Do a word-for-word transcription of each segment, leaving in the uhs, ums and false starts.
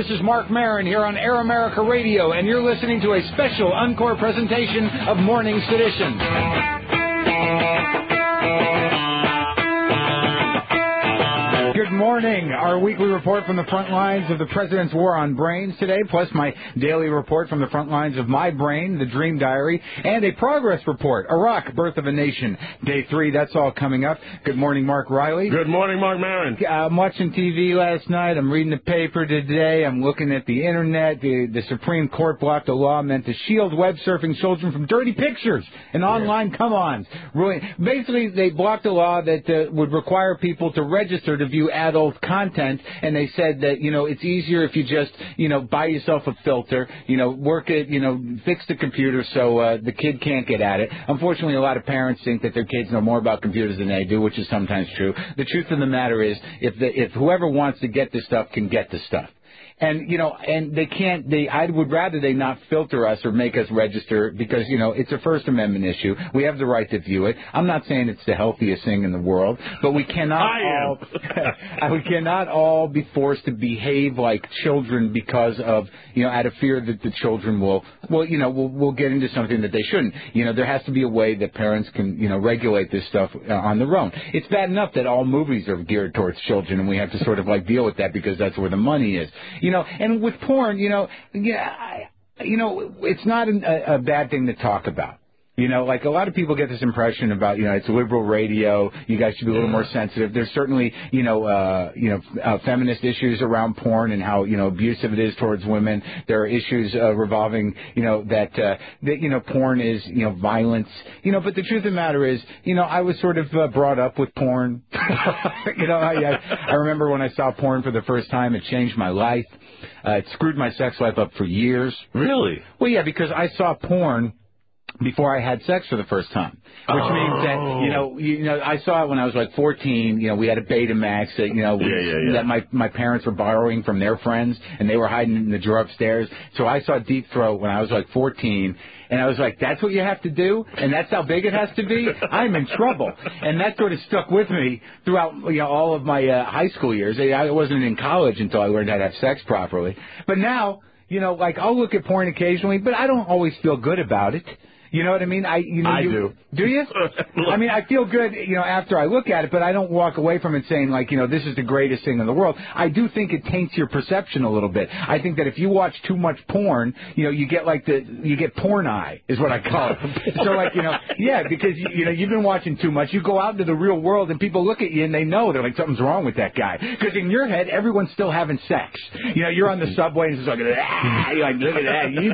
This is Mark Maron here on Air America Radio, and you're listening to a special encore presentation of Morning Sedition. Good morning. Our weekly report from the front lines of the President's War on Brains today, plus my daily report from the front lines of My Brain, The Dream Diary, and a progress report, Iraq, Birth of a Nation, Day three. That's all coming up. Good morning, Mark Riley. Good morning, Mark Maron. Uh, I'm watching T V last night. I'm reading the paper today. I'm looking at the Internet. The, the Supreme Court blocked a law meant to shield web surfing children from dirty pictures and online come-ons. Really, basically, they blocked a law that uh, would require people to register to view adult content, and they said that, you know, it's easier if you just, you know, buy yourself a filter, you know, work it, you know, fix the computer so uh, the kid can't get at it. Unfortunately, a lot of parents think that their kids know more about computers than they do, which is sometimes true. The truth of the matter is, if the, if whoever wants to get this stuff can get the stuff. And, you know, and they can't, they, I would rather they not filter us or make us register because, you know, it's a First Amendment issue. We have the right to view it. I'm not saying it's the healthiest thing in the world, but we cannot I all, we cannot all be forced to behave like children because of, you know, out of fear that the children will, well, you know, will will get into something that they shouldn't. You know, there has to be a way that parents can, you know, regulate this stuff uh, on their own. It's bad enough that all movies are geared towards children and we have to sort of like deal with that because that's where the money is. You know, and with porn, you know, yeah, I, you know, it's not a, a bad thing to talk about. You know, like a lot of people get this impression about, you know, it's liberal radio. You guys should be a little more sensitive. There's certainly, you know, uh, you know, uh, feminist issues around porn and how, you know, abusive it is towards women. There are issues uh, revolving, you know, that, uh, that, you know, porn is, you know, violence. You know, but the truth of the matter is, you know, I was sort of uh, brought up with porn. you know, I, I, I remember when I saw porn for the first time, it changed my life. Uh, it screwed my sex life up for years. Really? Well, yeah, because I saw porn before I had sex for the first time, which oh. means that, you know, you know, I saw it when I was like fourteen. You know, we had a Betamax that, you know, yeah, yeah, yeah. that my my parents were borrowing from their friends, and they were hiding in the drawer upstairs. So I saw Deep Throat when I was like fourteen, and I was like, that's what you have to do, and that's how big it has to be. I'm in trouble, and that sort of stuck with me throughout, you know, all of my uh, high school years. I wasn't in college until I learned how to have sex properly. But now, you know, like I'll look at porn occasionally, but I don't always feel good about it. You know what I mean? I you know I you, do. Do you? I mean, I feel good, you know, after I look at it, but I don't walk away from it saying like, you know, this is the greatest thing in the world. I do think it taints your perception a little bit. I think that if you watch too much porn, you know, you get like the you get porn eye is what I call it. So like, you know, yeah, because you, you know you've been watching too much. You go out into the real world and people look at you and they know they're like something's wrong with that guy because in your head everyone's still having sex. You know, you're on the subway and it's like, ah, you're like, look at that, you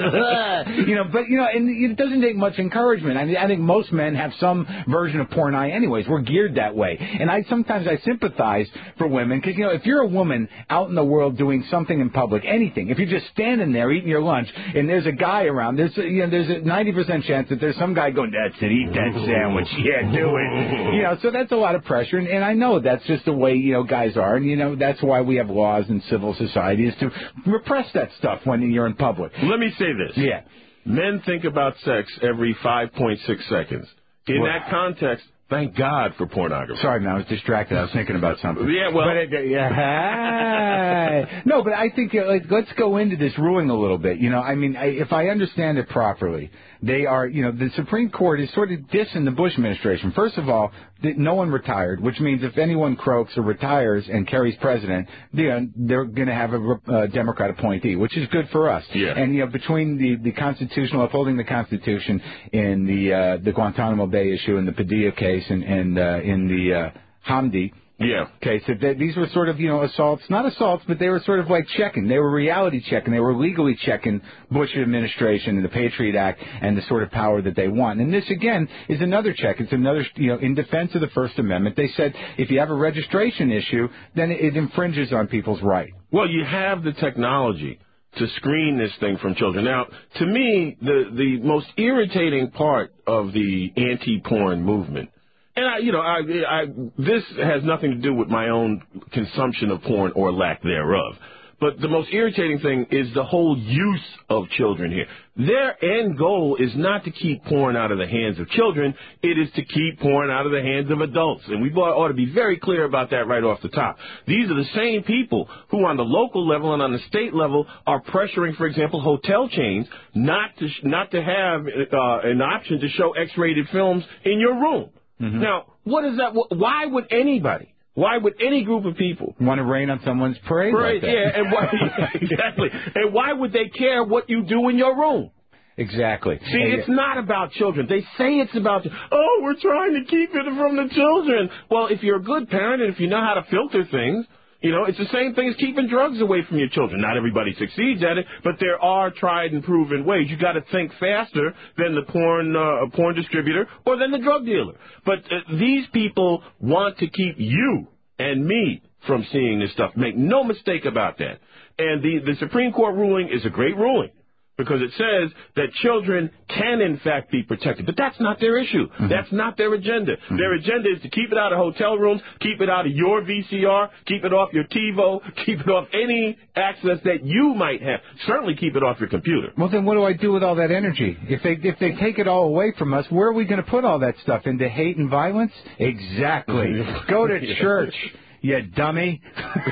be, you know, but you know, and you doesn't take much encouragement. I mean, I think most men have some version of porn eye anyways. We're geared that way. And I sometimes I sympathize for women because, you know, if you're a woman out in the world doing something in public, anything, if you're just standing there eating your lunch and there's a guy around, there's a, you know, there's a ninety percent chance that there's some guy going, that's it, eat that sandwich. Yeah, do it. You know, so that's a lot of pressure. And, and I know that's just the way, you know, guys are. And, you know, that's why we have laws in civil society is to repress that stuff when you're in public. Let me say this. Yeah. Men think about sex every five point six seconds. In Well, that context, thank God for pornography. Sorry, man, I was distracted. I was thinking about something. Yeah, well. But it, yeah. No, but I think, uh, like, let's go into this ruling a little bit. You know, I mean, I, if I understand it properly, they are, you know, the Supreme Court is sort of dissing the Bush administration. First of all, th- no one retired, which means if anyone croaks or retires and Kerry's president, you know, they're going to have a uh, Democrat appointee, which is good for us. Yeah. And, you know, between the, the constitutional, upholding the Constitution in the uh, the Guantanamo Bay issue and the Padilla case and, and uh, in the uh, Hamdi, Yeah. Okay, so th- these were sort of, you know, assaults, not assaults, but they were sort of like checking. They were reality checking. They were legally checking Bush administration and the Patriot Act and the sort of power that they want. And this, again, is another check. It's another, you know, in defense of the First Amendment. They said if you have a registration issue, then it infringes on people's right. Well, you have the technology to screen this thing from children. Now, to me, the, the most irritating part of the anti-porn movement, and I, you know, I, I, this has nothing to do with my own consumption of porn or lack thereof. But the most irritating thing is the whole use of children here. Their end goal is not to keep porn out of the hands of children. It is to keep porn out of the hands of adults. And we ought to be very clear about that right off the top. These are the same people who on the local level and on the state level are pressuring, for example, hotel chains not to not to have uh, an option to show X-rated films in your room. Mm-hmm. Now, what is that? Why would anybody? Why would any group of people want to rain on someone's parade? Parade, like that? yeah, and why, exactly. And why would they care what you do in your room? Exactly. See, it's not about children. They say it's about, oh, we're trying to keep it from the children. Well, if you're a good parent and if you know how to filter things, you know, it's the same thing as keeping drugs away from your children. Not everybody succeeds at it, but there are tried and proven ways. You got to think faster than the porn uh, porn distributor or than the drug dealer. But uh, these people want to keep you and me from seeing this stuff. Make no mistake about that. And the, the Supreme Court ruling is a great ruling, because it says that children can, in fact, be protected. But that's not their issue. Mm-hmm. That's not their agenda. Mm-hmm. Their agenda is to keep it out of hotel rooms, keep it out of your V C R, keep it off your TiVo, keep it off any access that you might have. Certainly keep it off your computer. Well, then what do I do with all that energy? If they if they take it all away from us, where are we going to put all that stuff? Into hate and violence? Exactly. Go to church. You dummy.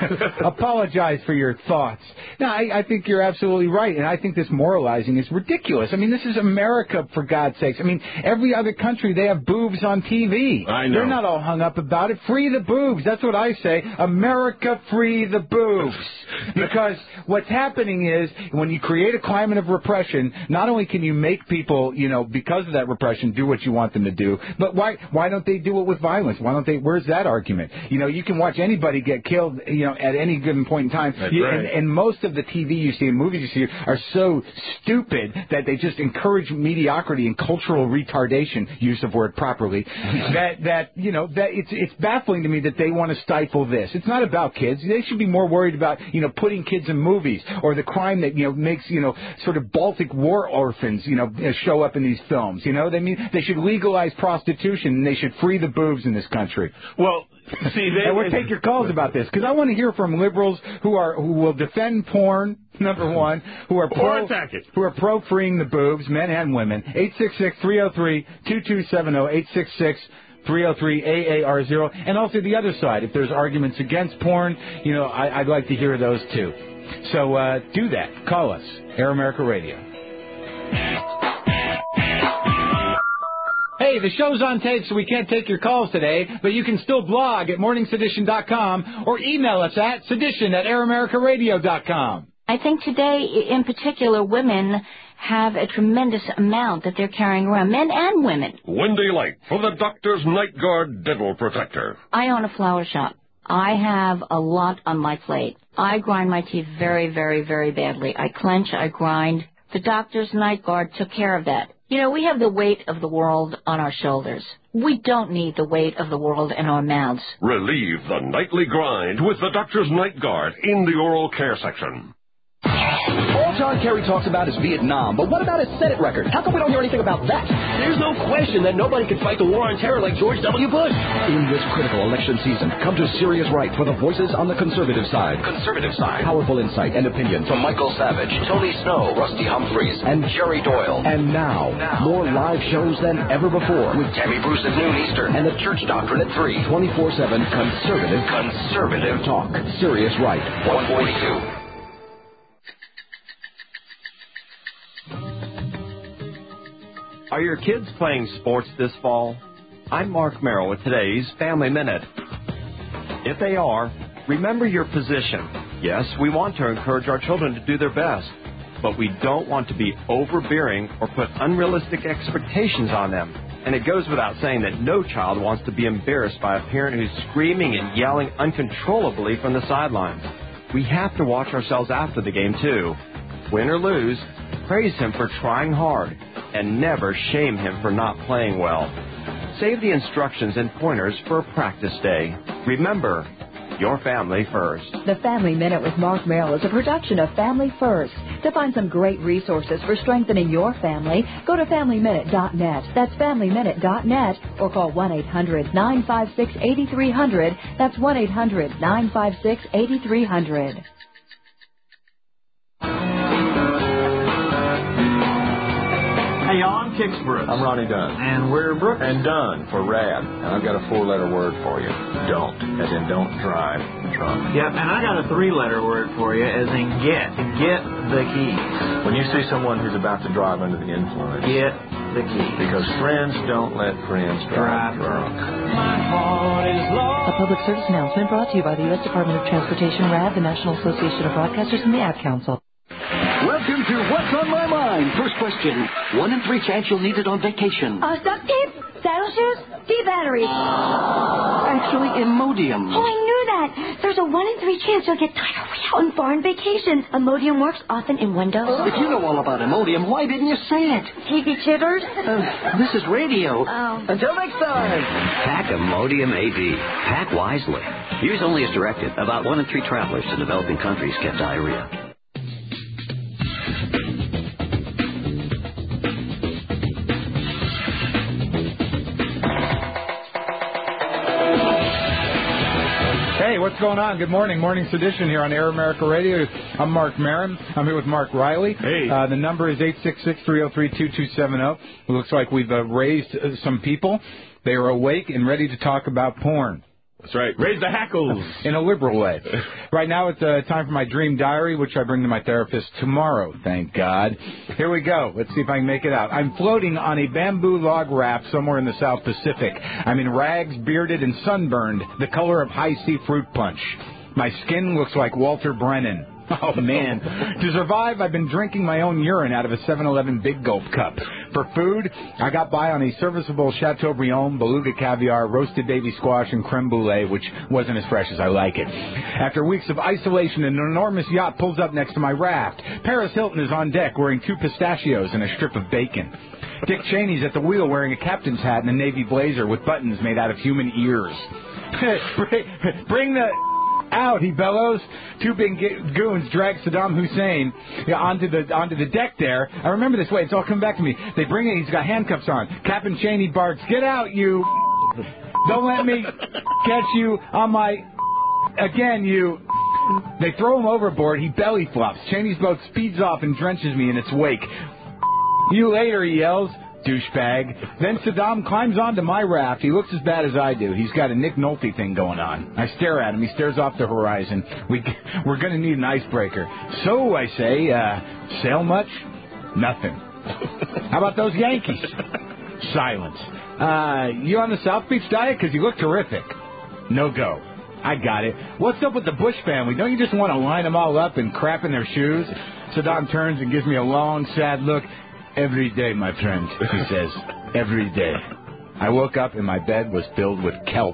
Apologize for your thoughts. No, I, I think you're absolutely right, and I think this moralizing is ridiculous. I mean, this is America, for God's sakes. I mean, every other country, they have boobs on T V. I know. They're not all hung up about it. Free the boobs. That's what I say. America, free the boobs. Because what's happening is, when you create a climate of repression, not only can you make people, you know, because of that repression, do what you want them to do, but why why don't they do it with violence? Why don't they? Where's that argument? You know, you can watch anybody get killed, you know, at any given point in time. That's you, right. and, and most of the T V you see and movies you see are so stupid that they just encourage mediocrity and cultural retardation, use of word properly, that, that, you know, that it's, it's baffling to me that they want to stifle this. It's not about kids. They should be more worried about, you know, putting kids in movies, or the crime that, you know, makes, you know, sort of Baltic war orphans, you know, show up in these films. You know, they mean they should legalize prostitution, and they should free the boobs in this country. Well, see, they, and we'll take your calls about this, because I want to hear from liberals who are who will defend porn, number one, who are pro attack it. who are pro freeing the boobs, men and women. eight six six, three oh three, two two seven oh, eight six six, three oh three, A A R zero, and also the other side. If there's arguments against porn, you know, I, I'd like to hear those too. So uh, do that. Call us. Air America Radio. Hey, the show's on tape, so we can't take your calls today, but you can still blog at morning sedition dot com or email us at sedition at air america radio dot com. I think today, in particular, women have a tremendous amount that they're carrying around, men and women. Wendy Light for the Doctor's Night Guard Dental Protector. I own a flower shop. I have a lot on my plate. I grind my teeth very, very, very badly. I clench, I grind. The Doctor's Night Guard took care of that. You know, we have the weight of the world on our shoulders. We don't need the weight of the world in our mouths. Relieve the nightly grind with the Doctor's Night Guard in the oral care section. All John Kerry talks about is Vietnam, but what about his Senate record? How come we don't hear anything about that? There's no question that nobody can fight the war on terror like George W. Bush. In this critical election season, come to Serious Right for the voices on the conservative side. Conservative side. Powerful insight and opinion from Michael Savage, Tony Snow, Rusty Humphreys, and Jerry Doyle. And now, now more now. live shows than ever before with Tammy Bruce at noon Eastern and the Church Doctrine at three. twenty-four seven conservative, conservative talk. Serious Right. one forty-two. Are your kids playing sports this fall? I'm Mark Merrill with today's Family Minute. If they are, remember your position. Yes, we want to encourage our children to do their best, but we don't want to be overbearing or put unrealistic expectations on them. And it goes without saying that no child wants to be embarrassed by a parent who's screaming and yelling uncontrollably from the sidelines. We have to watch ourselves after the game, too. Win or lose, praise him for trying hard, and never shame him for not playing well. Save the instructions and pointers for a practice day. Remember, your family first. The Family Minute with Mark Merrill is a production of Family First. To find some great resources for strengthening your family, go to family minute dot net. That's family minute dot net, or call one eight hundred nine five six eight three zero zero. That's one eight hundred nine five six eight three zero zero. Hey, y'all, I'm Kicksborough. I'm Ronnie Dunn. And we're Brooks. And Dunn for Rad. And I've got a four-letter word for you. Don't. As in don't drive drunk. Yep, and I got a three-letter word for you, as in get. Get the keys. When you see someone who's about to drive under the influence, get the keys. Because friends don't let friends drive, drive drunk. My heart is lost. A public service announcement brought to you by the U S Department of Transportation, R A D, the National Association of Broadcasters, and the Ad Council. Welcome to What's on My Mind. First question. One in three chance you'll need it on vacation. Uh, duct tape, saddle shoes, D-batteries. Actually, Imodium. Oh, I knew that. There's a one in three chance you'll get diarrhea on foreign vacations. Imodium works often in one dose. If you know all about Imodium, why didn't you say it? T V chitters? Uh, this is radio. Oh. Until next time. Pack Imodium A D. Pack wisely. Use only as directed. About one in three travelers to developing countries get diarrhea. Hey, what's going on? Good morning. Morning Sedition here on Air America Radio. I'm Mark Maron. I'm here with Mark Riley. Hey. Uh, the number is eight six six, three oh three, two two seven oh. It looks like we've uh, raised uh, some people. They are awake and ready to talk about porn. That's right. Raise the hackles. In a liberal way. Right now it's uh, time for my dream diary, which I bring to my therapist tomorrow, thank God. Here we go. Let's see if I can make it out. I'm floating on a bamboo log raft somewhere in the South Pacific. I'm in rags, bearded, and sunburned, the color of high sea fruit punch. My skin looks like Walter Brennan. Oh, man. To survive, I've been drinking my own urine out of a seven eleven Big Gulp cup. For food, I got by on a serviceable Chateaubriand, beluga caviar, roasted baby squash, and creme brulee, which wasn't as fresh as I like it. After weeks of isolation, an enormous yacht pulls up next to my raft. Paris Hilton is on deck wearing two pistachios and a strip of bacon. Dick Cheney's at the wheel wearing a captain's hat and a navy blazer with buttons made out of human ears. Bring the... out, he bellows. Two big goons drag Saddam Hussein onto the onto the deck there. I remember this. Wait, it's all coming back to me. They bring it. He's got handcuffs on. Captain Cheney barks, "Get out, you! Don't let me catch you on my... Again, you..." They throw him overboard. He belly flops. Cheney's boat speeds off and drenches me in its wake. "You later," he yells. Douchebag. Then Saddam climbs onto my raft. He looks as bad as I do. He's got a Nick Nolte thing going on. I stare at him. He stares off the horizon. We, we're going to need an icebreaker. So, I say, uh, sail much? Nothing. How about those Yankees? Silence. Uh, you on the South Beach diet? Because you look terrific. No go. I got it. What's up with the Bush family? Don't you just want to line them all up and crap in their shoes? Saddam turns and gives me a long, sad look. "Every day, my friend," he says. "Every day." I woke up and my bed was filled with kelp.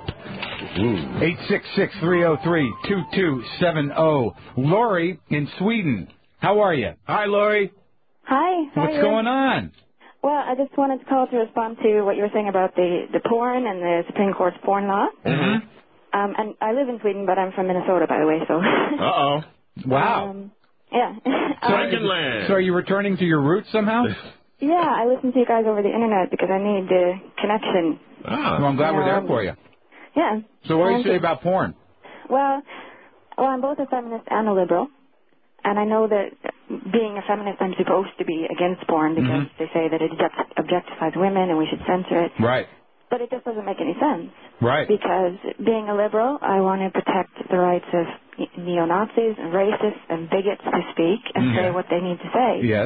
eight six six, three oh three, two two seven oh. Lori in Sweden. How are you? Hi, Lori. Hi. How What's are you? going on? Well, I just wanted to call to respond to what you were saying about the, the porn and the Supreme Court's porn law. Mm-hmm. Um, and I live in Sweden, but I'm from Minnesota, by the way, so... Uh-oh. Wow. Um, yeah. So, um, so are you returning to your roots somehow? Yeah, I listen to you guys over the internet because I need the connection. Ah. Well, I'm glad you we're know, there for you. Yeah. So what do you And- say about porn? Well, well, I'm both a feminist and a liberal. And I know that being a feminist, I'm supposed to be against porn because Mm-hmm. they say that it object- objectifies women and we should censor it. Right. But it just doesn't make any sense. Right. Because being a liberal, I want to protect the rights of neo-Nazis and racists and bigots to speak and Yeah. say what they need to say. Yes.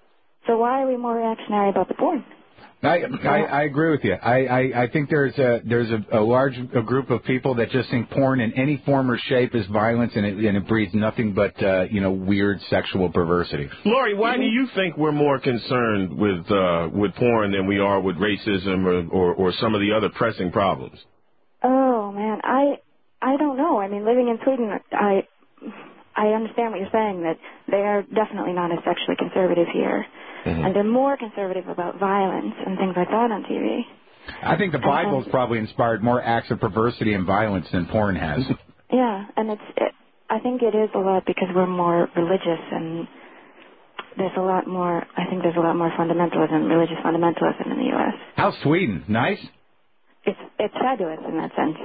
So why are we more reactionary about the porn? I, I I agree with you. I, I, I think there's a there's a, a large a group of people that just think porn in any form or shape is violence, and it, and it breeds nothing but uh, you know weird sexual perversity. Lori, why do you think we're more concerned with uh, with porn than we are with racism or, or, or some of the other pressing problems? Oh man, I I don't know. I mean, living in Sweden, I I understand what you're saying, that they are definitely not as sexually conservative here. Mm-hmm. And they're more conservative about violence and things like that on T V. I think the Bible's probably inspired more acts of perversity and violence than porn has. Yeah, and it's. It, I think it is a lot because we're more religious, and there's a lot more. I think there's a lot more fundamentalism, religious fundamentalism in the U S. How's Sweden? Nice. It's it's fabulous in that sense.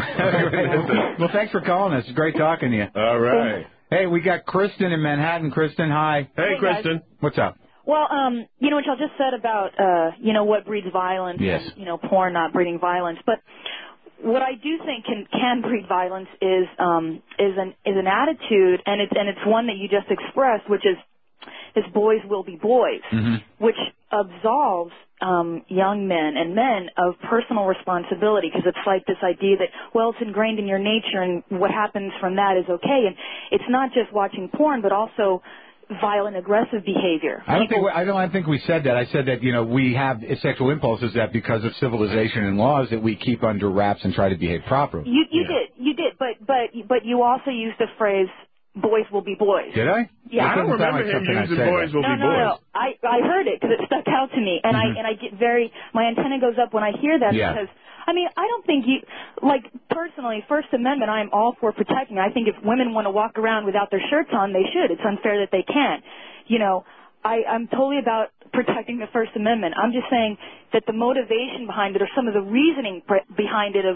Well, thanks for calling us. It's great talking to you. All right. Hey, we got Kristen in Manhattan. Kristen, hi. Hey, Hey, Kristen. guys. What's up? Well, um, you know, what y'all just said about, uh, you know, what breeds violence Yes. and, you know, porn not breeding violence. But what I do think can, can breed violence is, um, is an, is an attitude, and it's, and it's one that you just expressed, which is, is boys will be boys, mm-hmm. which absolves, um, young men and men of personal responsibility, because it's like this idea that, well, it's ingrained in your nature and what happens from that is okay. And it's not just watching porn, but also violent, aggressive behavior. I don't think we, I don't I think we said that. I said that, you know, we have sexual impulses that because of civilization and laws that we keep under wraps and try to behave properly. You you yeah. did you did, but but but you also used the phrase "boys will be boys." Did I? Yeah, I don't remember him using "boys will no, be no, boys." No, no, I I heard it because it stuck out to me, and mm-hmm. I and I get very my antenna goes up when I hear that yeah. because. I mean, I don't think you, like, personally, First Amendment, I'm all for protecting. I think if women want to walk around without their shirts on, they should. It's unfair that they can't. You know, I, I'm totally about protecting the First Amendment. I'm just saying that the motivation behind it or some of the reasoning behind it of,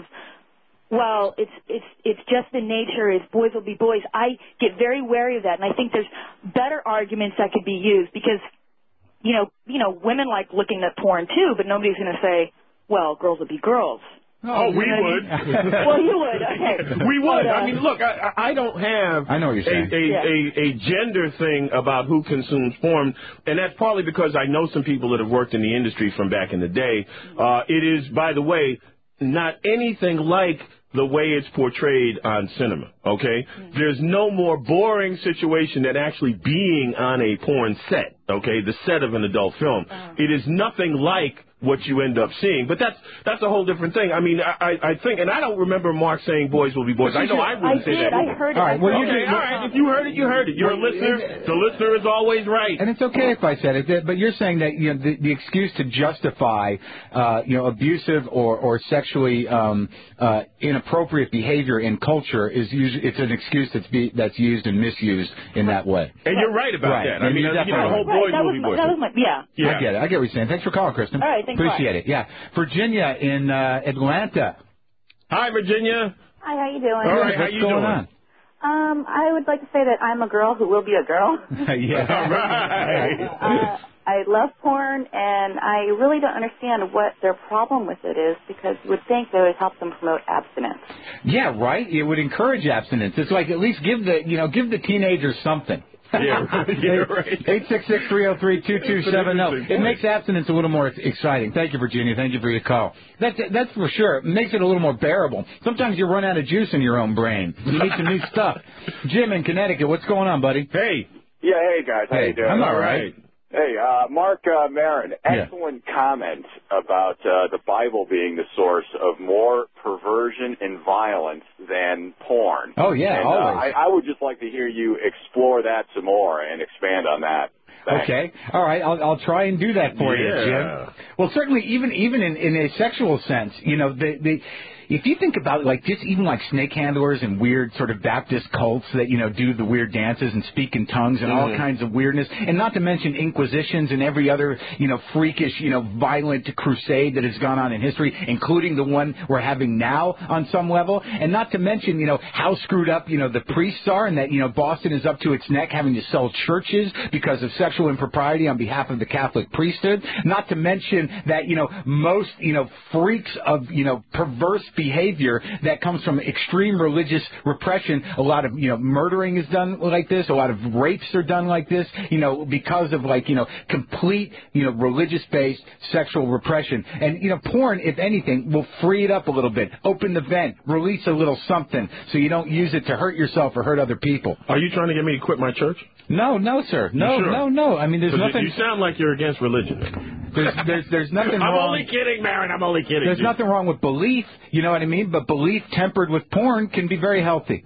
well, it's, it's, it's just in nature, it's boys will be boys. I get very wary of that, and I think there's better arguments that could be used because, you know, you know, women like looking at porn too, but nobody's going to say, well, girls would be girls. Oh, we would. Well, you would. Okay. We would. But, uh, I mean, look, I, I don't have I know what you're saying. A, a, Yeah. a, a gender thing about who consumes porn, and that's partly because I know some people that have worked in the industry from back in the day. Uh, it is, by the way, not anything like the way it's portrayed on cinema, okay? Mm-hmm. There's no more boring situation than actually being on a porn set, okay, the set of an adult film. Oh. It is nothing like what you end up seeing. But that's that's a whole different thing. I mean, I, I think, and I don't remember Mark saying boys will be boys. I know I wouldn't I say did, that. I heard it. All right, well, okay, you all right. If you heard it, you heard it. You're a listener. The listener is always right. And it's okay if I said it, but you're saying that, you know, the, the excuse to justify, uh, you know, abusive or, or sexually um, uh, inappropriate behavior in culture is usually, it's an excuse that's be, that's used and misused in that way. And you're right about right. that. I mean, you know, the whole boys right, will be my, boys. That was my, yeah. yeah. I get it. I get what you're saying. Thanks for calling, Kristen. All right, thanks. Appreciate it. Yeah. Virginia in uh, Atlanta. Hi, Virginia. Hi, how you doing? All right, how What's you going doing? on? Um, I would like to say that I'm a girl who will be a girl. yeah. All right. uh, I love porn, and I really don't understand what their problem with it is because you would think that it would help them promote abstinence. Yeah, right. It would encourage abstinence. It's like at least give the you know give the teenagers something. Yeah, yeah, right. eight six six, three oh three, two two seven oh. It makes abstinence a little more exciting. Thank you, Virginia. Thank you for your call. That's that's for sure. It makes it a little more bearable. Sometimes you run out of juice in your own brain. You need some new stuff. Jim in Connecticut, what's going on, buddy? Hey. Yeah, hey, guys. How hey, you doing? I'm all right. Hey, uh, Mark uh, Maron, excellent yeah. comment about uh, the Bible being the source of more perversion and violence than porn. Oh, yeah, and, always. Uh, I, I would just like to hear you explore that some more and expand on that. Thanks. Okay. All right. I'll I'll try and do that for yeah. you, Jim. Well, certainly, even even in, in a sexual sense, you know, the the. If you think about it, like just even like snake handlers and weird sort of Baptist cults that, you know, do the weird dances and speak in tongues and all mm. kinds of weirdness, and not to mention inquisitions and every other, you know, freakish, you know, violent crusade that has gone on in history, including the one we're having now on some level, and not to mention, you know, how screwed up, you know, the priests are and that, you know, Boston is up to its neck having to sell churches because of sexual impropriety on behalf of the Catholic priesthood, not to mention that, you know, most, you know, freaks of, you know, perverse behavior that comes from extreme religious repression. A lot of, you know, murdering is done like this. A lot of rapes are done like this, you know, because of like, you know, complete, you know, religious-based sexual repression. And, you know, porn, if anything, will free it up a little bit. Open the vent. Release a little something so you don't use it to hurt yourself or hurt other people. Are you trying to get me to quit my church? No, no, sir. No, sure? no, no. I mean, there's nothing. You sound like you're against religion. There's, there's, there's nothing I'm wrong. only kidding, Maron. I'm only kidding. There's dude. nothing wrong with belief. You know what I mean? But belief tempered with porn can be very healthy.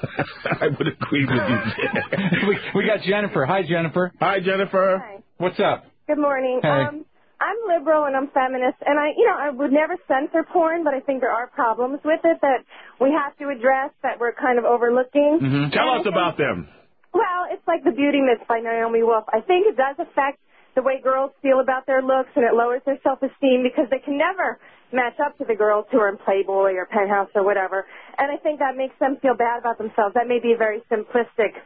I would agree with you. we, we got Jennifer. Hi, Jennifer. Hi, Jennifer. Hi. What's up? Good morning. Hey. Um, I'm liberal and I'm feminist, and I, you know, I would never censor porn, but I think there are problems with it that we have to address that we're kind of overlooking. Mm-hmm. Tell us about them. Well, it's like The Beauty Myth by Naomi Wolf. I think it does affect the way girls feel about their looks, and it lowers their self-esteem because they can never match up to the girls who are in Playboy or Penthouse or whatever. And I think that makes them feel bad about themselves. That may be a very simplistic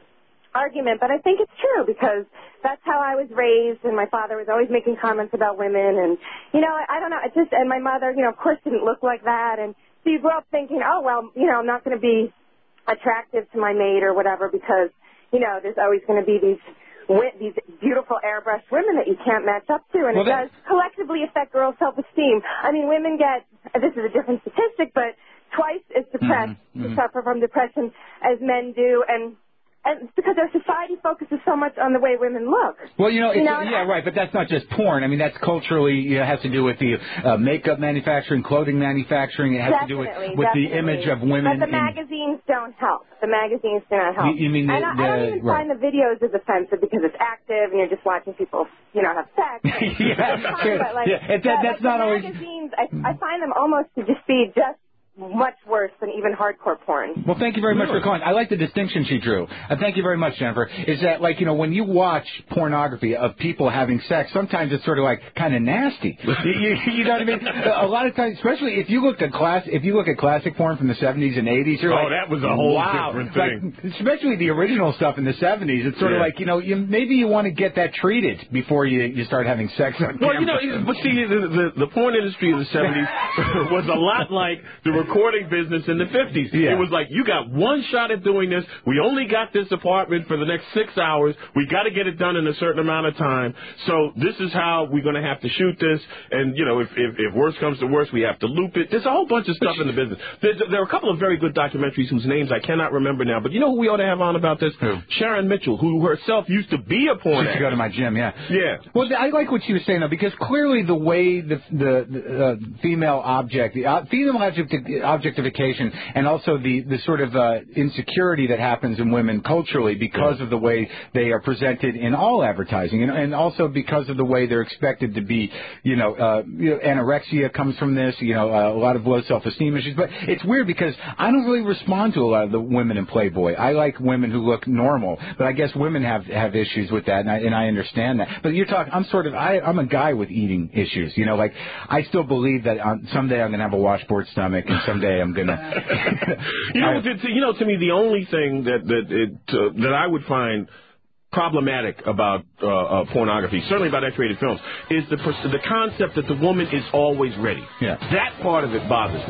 argument, but I think it's true because that's how I was raised, and my father was always making comments about women, and, you know, I, I don't know, it just, and my mother, you know, of course didn't look like that, and so you grow up thinking, oh, well, you know, I'm not going to be attractive to my mate or whatever because, you know, there's always going to be these these beautiful airbrushed women that you can't match up to, and well, it does collectively affect girls' self-esteem. I mean, women get, this is a different statistic, but twice as depressed, mm-hmm. suffer from depression as men do, and And it's because our society focuses so much on the way women look. Well, you know, it's, you know yeah, right, but that's not just porn. I mean, that's culturally, you know, has to do with the uh, makeup manufacturing, clothing manufacturing. It has definitely, to do with, with the image of women. But the in, magazines don't help. The magazines do not help. You, you mean the, and I, the, I don't even right. find the videos as offensive because it's active and you're just watching people, you know, have sex. yeah, but like, yeah it, that, that's but, not the always. Magazines, I, I find them almost to just be just much worse than even hardcore porn. Well, thank you very much for calling. I like the distinction she drew. Uh, thank you very much, Jennifer. Is that, like, you know, when you watch pornography of people having sex, sometimes it's sort of like kind of nasty. you, you, you know what I mean? A lot of times, especially if you look at class, if you look at classic porn from the seventies and eighties, you're oh, like, that was a whole wow. different thing. Like, especially the original stuff in the seventies. It's sort yeah. of like, you know, you, maybe you want to get that treated before you, you start having sex on Well, camera. you know, but see, the, the, the porn industry in the seventies was a lot like the recording business in the fifties. Yeah. It was like, you got one shot at doing this. We only got this apartment for the next six hours. We got to get it done in a certain amount of time. So this is how we're going to have to shoot this. And, you know, if, if, if worse comes to worse, we have to loop it. There's a whole bunch of stuff in the business. There's, there are a couple of very good documentaries whose names I cannot remember now. But you know who we ought to have on about this? Who? Sharon Mitchell, who herself used to be a porn She used to actor. go to my gym, yeah. Yeah. Well, I like what she was saying, though, because clearly the way the, the, the uh, female object, the uh, female object, objectification, and also the, the sort of uh, insecurity that happens in women culturally because yeah. of the way they are presented in all advertising, and, and also because of the way they're expected to be, you know, uh, you know, anorexia comes from this, you know, uh, a lot of low self-esteem issues. But it's weird because I don't really respond to a lot of the women in Playboy. I like women who look normal, but I guess women have, have issues with that, and I, and I understand that. But you're talking, I'm sort of, I, I'm a guy with eating issues, you know, like I still believe that on, someday I'm going to have a washboard stomach, and someday I'm going to... you know, to, to, you know, to me, the only thing that that it, uh, that I would find problematic about uh, uh, pornography, certainly about X-rated films, is the the concept that the woman is always ready. Yeah. That part of it bothers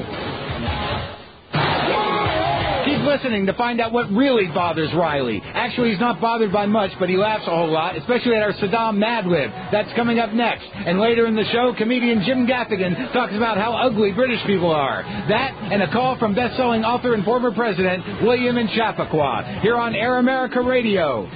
me. Keep listening to find out what really bothers Riley. Actually, he's not bothered by much, but he laughs a whole lot, especially at our Saddam Mad Lib. That's coming up next. And later in the show, comedian Jim Gaffigan talks about how ugly British people are. That and a call from best-selling author and former president William and Chappaqua here on Air America Radio.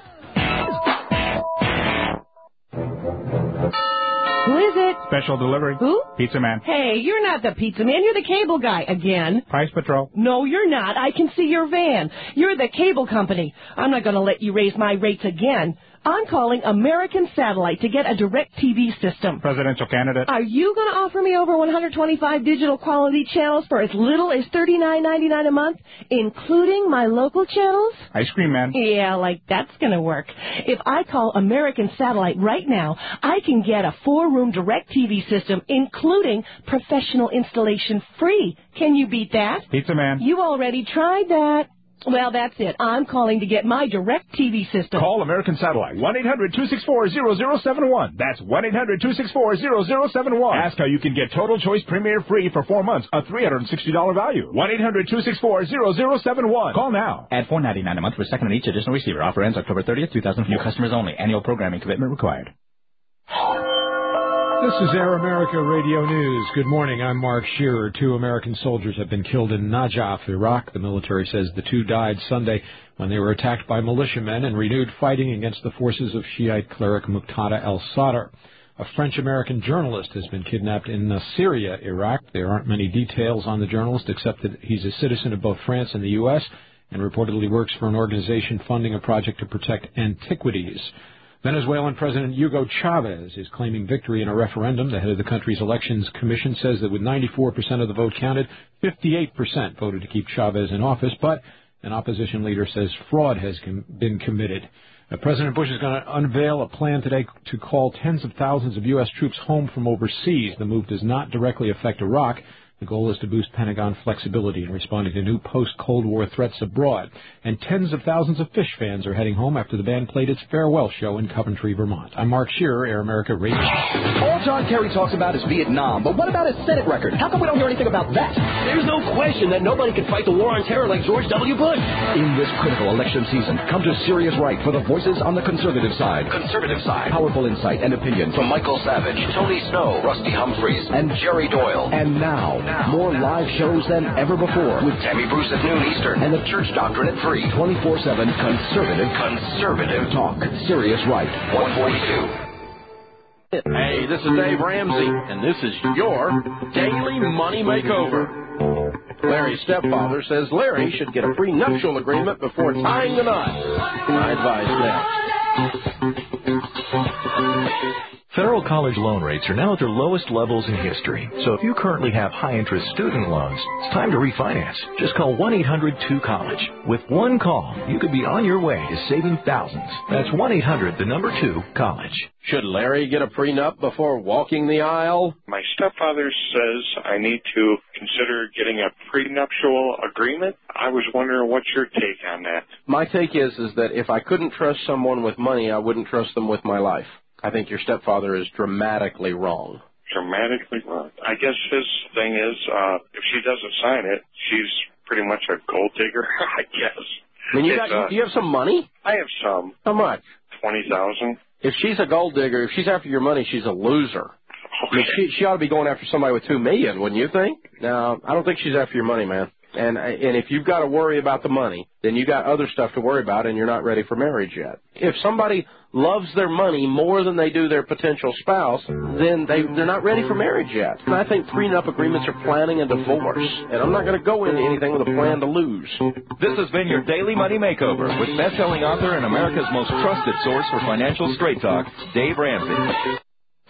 Who is it? Special delivery. Who? Pizza Man. Hey, you're not the pizza man. You're the cable guy again. Price Patrol. No, you're not. I can see your van. You're the cable company. I'm not going to let you raise my rates again. I'm calling American Satellite to get a direct T V system. Presidential candidate. Are you going to offer me over one hundred twenty-five digital quality channels for as little as thirty-nine ninety-nine a month, including my local channels? Ice Cream Man. Yeah, like that's going to work. If I call American Satellite right now, I can get a four-room direct T V system, including professional installation free. Can you beat that? Pizza Man. You already tried that. Well, that's it. I'm calling to get my direct T V system. Call American Satellite. one eight hundred two six four zero zero seven one. That's one eight hundred two six four zero zero seven one. Ask how you can get Total Choice Premier free for four months, a three hundred sixty dollars value. one eight hundred two six four zero zero seven one. Call now. Add four ninety-nine a month for a second on each additional receiver. Offer ends October thirtieth, two thousand four. New customers only. Annual programming commitment required. This is Air America Radio News. Good morning. I'm Mark Shearer. Two American soldiers have been killed in Najaf, Iraq. The military says the two died Sunday when they were attacked by militiamen and renewed fighting against the forces of Shiite cleric Muqtada al-Sadr. A French-American journalist has been kidnapped in uh, Syria, Iraq. There aren't many details on the journalist except that he's a citizen of both France and the U S and reportedly works for an organization funding a project to protect antiquities. Venezuelan President Hugo Chavez is claiming victory in a referendum. The head of the country's elections commission says that with ninety-four percent of the vote counted, fifty-eight percent voted to keep Chavez in office, but an opposition leader says fraud has com- been committed. Uh, President Bush is going to unveil a plan today to call tens of thousands of U S troops home from overseas. The move does not directly affect Iraq. The goal is to boost Pentagon flexibility in responding to new post-Cold War threats abroad. And tens of thousands of Phish fans are heading home after the band played its farewell show in Coventry, Vermont. I'm Mark Shearer, Air America Radio. All John Kerry talks about is Vietnam, but what about his Senate record? How come we don't hear anything about that? There's no question that nobody can fight the war on terror like George W. Bush. In this critical election season, come to Sirius Right for the voices on the conservative side. Conservative side. Powerful insight and opinion from Michael Savage, Tony Snow, Rusty Humphreys, and Jerry Doyle. And now, now more now. live shows than ever before with Tammy Bruce at noon Eastern and the Church Doctrine at three. twenty-four seven conservative, conservative talk. Sirius Right, one forty-two. Hey, this is Dave Ramsey, and this is your Daily Money Makeover. Larry's stepfather says Larry should get a prenuptial agreement before tying the knot. I advise next. Federal college loan rates are now at their lowest levels in history. So if you currently have high-interest student loans, it's time to refinance. Just call one eight hundred two college. With one call, you could be on your way to saving thousands. That's one eight hundred, the number two, college. Should Larry get a prenup before walking the aisle? My stepfather says I need to consider getting a prenuptial agreement. I was wondering what's your take on that? My take is, is that if I couldn't trust someone with money, I wouldn't trust them with my life. I think your stepfather is dramatically wrong. Dramatically wrong. I guess his thing is, uh, if she doesn't sign it, she's pretty much a gold digger, I guess. I mean, you, got, uh, you, you have some money? I have some. How much? Twenty thousand. If she's a gold digger, if she's after your money, she's a loser. Okay. I mean, she, she ought to be going after somebody with two million, wouldn't you think? No, I don't think she's after your money, man. And and if you've got to worry about the money, then you got other stuff to worry about, and you're not ready for marriage yet. If somebody loves their money more than they do their potential spouse, then they, they're not ready for marriage yet. And I think prenup agreements are planning a divorce, and I'm not going to go into anything with a plan to lose. This has been your Daily Money Makeover with best-selling author and America's most trusted source for financial straight talk, Dave Ramsey.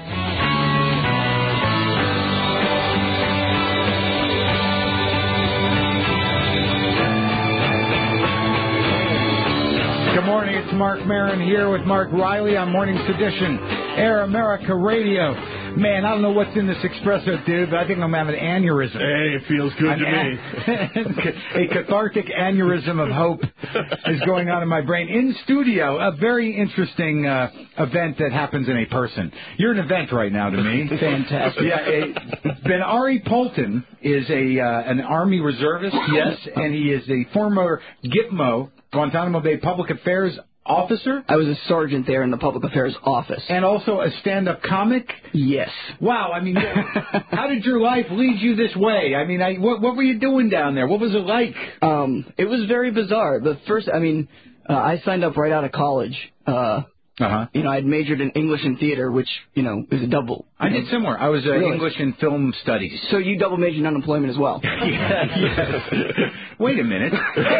Good morning, it's Mark Maron here with Mark Riley on Morning's Edition, Air America Radio. Man, I don't know what's in this espresso, dude, but I think I'm having an aneurysm. Hey, it feels good An to an- me. A cathartic aneurysm of hope is going on in my brain. In studio, a very interesting uh, event that happens in a person. You're an event right now to me. Fantastic. Yeah, a, Ben-Ari Polton is a uh, an Army reservist, yes, and he is a former Gitmo, Guantanamo Bay Public Affairs officer? I was a sergeant there in the Public Affairs office. And also a stand-up comic? Yes. Wow, I mean, how did your life lead you this way? I mean, I, what, what were you doing down there? What was it like? Um, it was very bizarre. The first, I mean, uh, I signed up right out of college. Uh, Uh-huh. You know, I'd majored in English and theater, which, you know, is a double. I did similar. I was uh, really? English and film studies. So you double majored in unemployment as well? Yeah, yes. Wait a minute.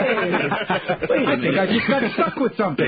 Hey, wait a I minute. think I just got stuck with something.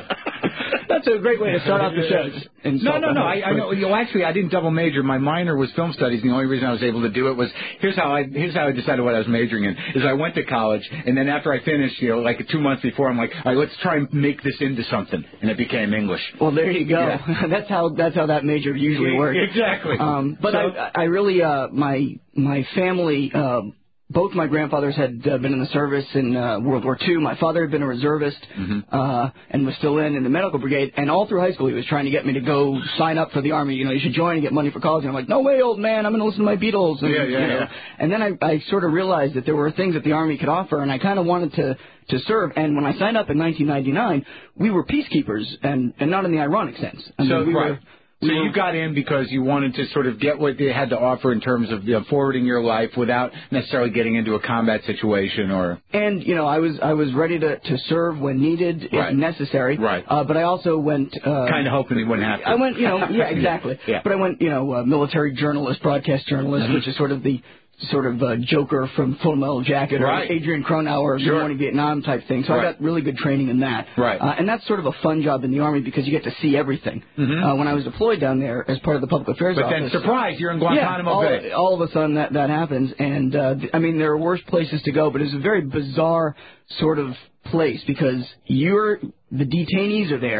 That's a great way to start off the show. No, no, no. I, I know. You know, actually, I didn't double major. My minor was film studies. And the only reason I was able to do it was here's how I here's how I decided what I was majoring in. Is I went to college, and then after I finished, you know, like two months before, I'm like, all right, let's try and make this into something, and it became English. Well, there you go. Yeah. that's how that's how that major usually works. Exactly. Um, but so, I, I really, uh, my my family. Uh, Both my grandfathers had uh, been in the service in uh, World War Two. My father had been a reservist mm-hmm. uh, and was still in in the medical brigade. And all through high school, he was trying to get me to go sign up for the Army. You know, you should join and get money for college. And I'm like, no way, old man. I'm going to listen to my Beatles. And, yeah, yeah, you know. yeah. And then I, I sort of realized that there were things that the Army could offer, and I kind of wanted to to serve. And when I signed up in nineteen ninety-nine, we were peacekeepers, and, and not in the ironic sense. I so, mean, we right. were, So you got in because you wanted to sort of get what they had to offer in terms of you know, forwarding your life without necessarily getting into a combat situation or... And, you know, I was I was ready to, to serve when needed, right. if necessary. Right. Uh, but I also went... Uh, kind of hoping you wouldn't have to. I went, you know, yeah, exactly. yeah. But I went, you know, uh, military journalist, broadcast journalist, mm-hmm. which is sort of the sort of uh, Joker from Full Metal Jacket right. or Adrian Cronauer, sure. Good Morning Vietnam type thing. So right. I got really good training in that. Right. Uh, and that's sort of a fun job in the Army because you get to see everything. Mm-hmm. Uh, when I was deployed down there as part of the Public Affairs but office... But then, surprise, you're in Guantanamo yeah, all, Bay. all of a sudden that, that happens. And, uh, I mean, there are worse places to go, but it's a very bizarre sort of place because you're... The detainees are there,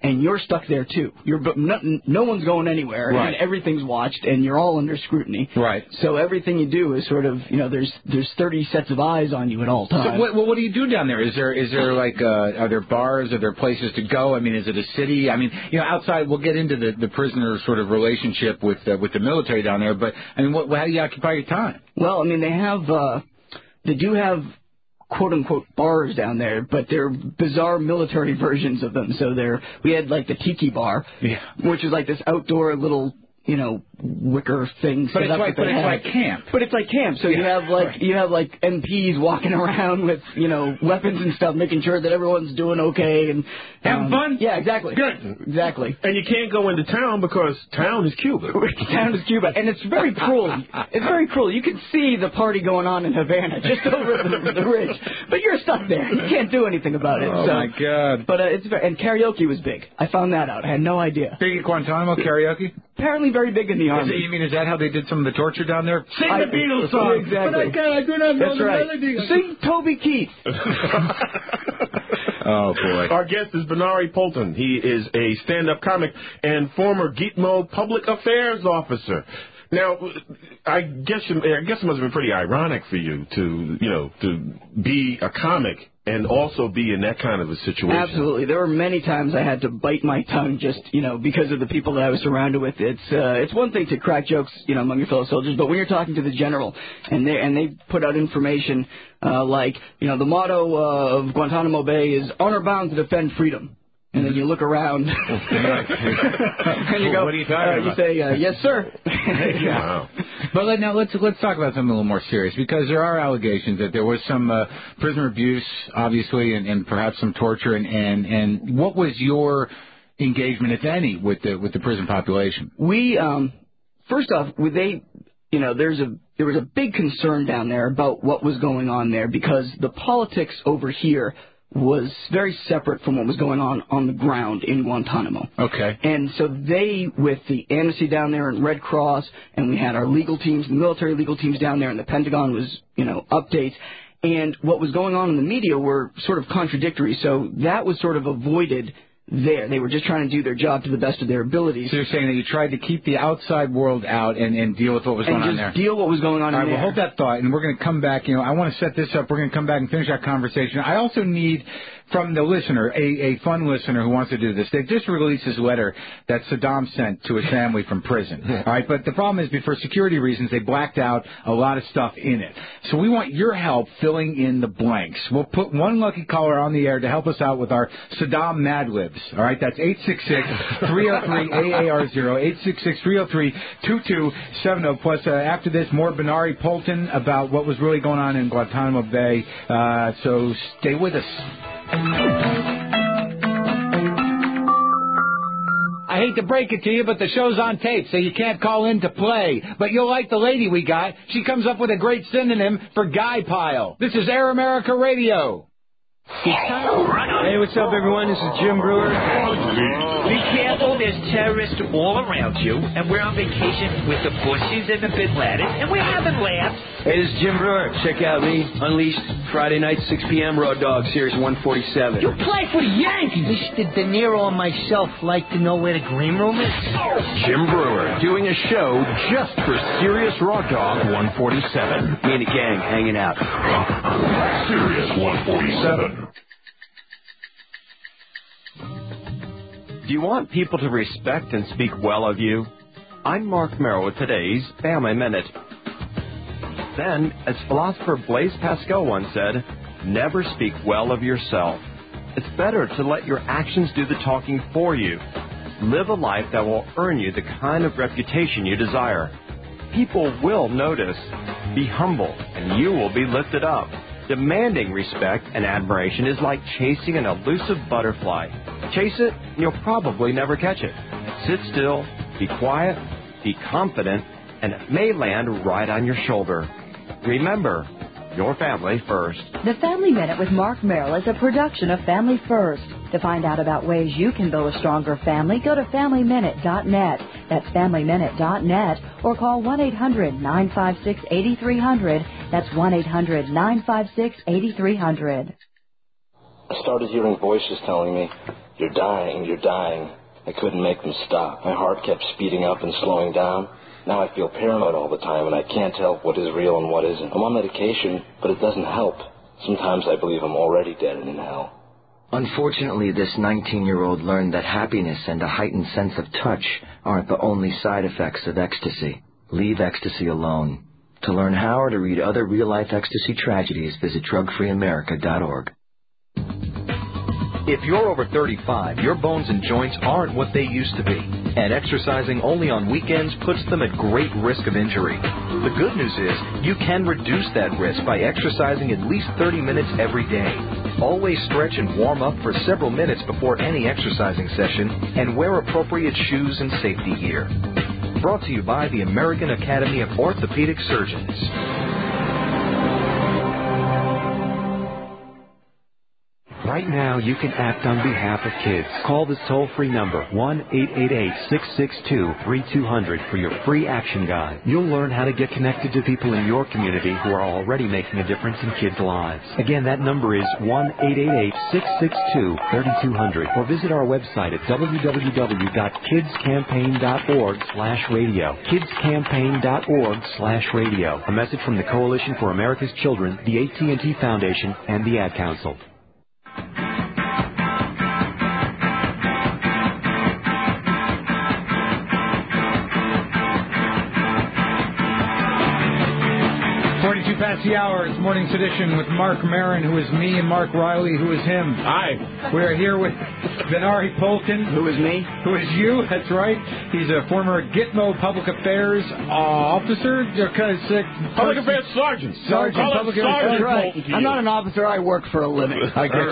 and you're stuck there too. You're no, no one's going anywhere, Right. and everything's watched, and you're all under scrutiny. Right. So everything you do is sort of, you know, there's there's thirty sets of eyes on you at all times. So what, what do you do down there? Is there is there like uh, are there bars? Are there places to go? I mean, is it a city? I mean, you know, outside we'll get into the the prisoner sort of relationship with uh, with the military down there. But I mean, what, how do you occupy your time? Well, I mean, they have uh, they do have quote unquote bars down there, but they're bizarre military versions of them. So they're we had like the Tiki Bar, yeah. which is like this outdoor little, you know, wicker thing. But set it's up like that but they it's have. like camp. But it's like camp. So you Yeah, have like right. you have like M Ps walking around with, you know, weapons and stuff, making sure that everyone's doing okay and Having um, fun? Yeah, exactly. Good. Exactly. And you can't go into town because town is Cuba. Town is Cuba, and it's very cruel. It's very cruel. You can see the party going on in Havana just over the, the ridge, but you're stuck there. You can't do anything about it. Oh so. my God! But uh, it's very, and karaoke was big. I found that out. I had no idea. Big at Guantanamo karaoke? Apparently very big in the Is army. it, you mean is that how they did some of the torture down there? Sing I- the Beatles song. Exactly. But I can't. I do not know That's the right. melody. Sing Toby Keith. Oh boy! Our guest is Benari Polton. He is a stand-up comic and former Gitmo public affairs officer. Now, I guess you, I guess it must have been pretty ironic for you to, you know, to be a comic and also be in that kind of a situation. Absolutely. There were many times I had to bite my tongue just, you know, because of the people that I was surrounded with. It's uh, it's one thing to crack jokes, you know, among your fellow soldiers, but when you're talking to the general and they and they put out information uh, like, you know, the motto uh, of Guantanamo Bay is honor bound to defend freedom. And then you look around and you go, what are you talking uh, about? You say, uh, yes, sir. Yeah. Wow. But let, now let's let's talk about something a little more serious, because there are allegations that there was some uh, prisoner abuse, obviously, and, and perhaps some torture. And, and and what was your engagement, if any, with the with the prison population? We um, first off, with they, you know, there's a there was a big concern down there about what was going on there, because the politics over here was very separate from what was going on on the ground in Guantanamo. Okay. And so they, with the Amnesty down there and Red Cross, and we had our legal teams, the military legal teams down there, and the Pentagon was, you know, updates. And what was going on in the media were sort of contradictory. So that was sort of avoided there. They were just trying to do their job to the best of their abilities. So you're saying that you tried to keep the outside world out and, and deal with what was and going on just there. deal what was going on All in right, there. well, hold that thought, and we're going to come back. You know, I want to set this up. We're going to come back and finish our conversation. I also need, from the listener, a, a fun listener who wants to do this. They just released this letter that Saddam sent to his family from prison. All right, but the problem is, for security reasons, they blacked out a lot of stuff in it. So we want your help filling in the blanks. We'll put one lucky caller on the air to help us out with our Saddam Mad Libs. All right, that's eight six six, three oh three, A A R zero, eight six six, three oh three, two two seven oh. Plus, uh, after this, more Benari Polton about what was really going on in Guantanamo Bay. Uh, so stay with us. I hate to break it to you, but the show's on tape, so you can't call in to play. But you'll like the lady we got. She comes up with a great synonym for guy pile. This is Air America Radio. Hey, what's up, everyone? This is Jim Brewer. Be careful, there's terrorists all around you, and we're on vacation with the Bushes and the Bin Laden, and we're having laughs. Hey, this is Jim Brewer. Check out me, Unleashed, Friday night, six p.m., Raw Dog, Series one forty-seven. You play for the Yankees. Mister De Niro and myself like to know where the green room is. Jim Brewer doing a show just for Sirius Raw Dog one forty-seven. Me and the gang hanging out. Sirius one forty-seven. Do you want people to respect and speak well of you? I'm Mark Merrill with today's Family Minute. Then, as philosopher Blaise Pascal once said, never speak well of yourself. It's better to let your actions do the talking for you. Live a life that will earn you the kind of reputation you desire. People will notice. Be humble, and you will be lifted up. Demanding respect and admiration is like chasing an elusive butterfly. Chase it, and you'll probably never catch it. Sit still, be quiet, be confident, and it may land right on your shoulder. Remember, your family first. The Family Minute with Mark Merrill is a production of Family First. To find out about ways you can build a stronger family, go to family minute dot net. That's family minute dot net, or call one eight hundred nine five six eight three zero zero. That's one eight hundred nine five six eight three zero zero. I started hearing voices telling me, You're dying, you're dying. I couldn't make them stop. My heart kept speeding up and slowing down. Now I feel paranoid all the time, and I can't tell what is real and what isn't. I'm on medication, but it doesn't help. Sometimes I believe I'm already dead and in hell. Unfortunately, this nineteen-year-old learned that happiness and a heightened sense of touch aren't the only side effects of ecstasy. Leave ecstasy alone. To learn how or to read other real-life ecstasy tragedies, visit drug free america dot org. If you're over thirty-five, your bones and joints aren't what they used to be, and exercising only on weekends puts them at great risk of injury. The good news is you can reduce that risk by exercising at least thirty minutes every day. Always stretch and warm up for several minutes before any exercising session, and wear appropriate shoes and safety gear. Brought to you by the American Academy of Orthopedic Surgeons. Right now, you can act on behalf of kids. Call this toll-free number, one eight eight eight, six six two, three two zero zero, for your free action guide. You'll learn how to get connected to people in your community who are already making a difference in kids' lives. Again, that number is one eight eight eight, six six two, three two zero zero, or visit our website at w w w dot kids campaign dot org slash radio. kids campaign dot org slash radio. A message from the Coalition for America's Children, the A T and T Foundation, and the Ad Council. forty-two past the hour. It's Morning Sedition with Mark Maron, who is me, and Mark Riley, who is him. Hi. We are here with Benari Polkin. Who is me? Who is you, that's right. He's a former Gitmo Public Affairs uh, officer. Because, uh, Public Affairs Sergeant. Sergeant. Call Public it Affairs Sergeant. Right. Polkin to I'm you. not an officer. I work for a living. I get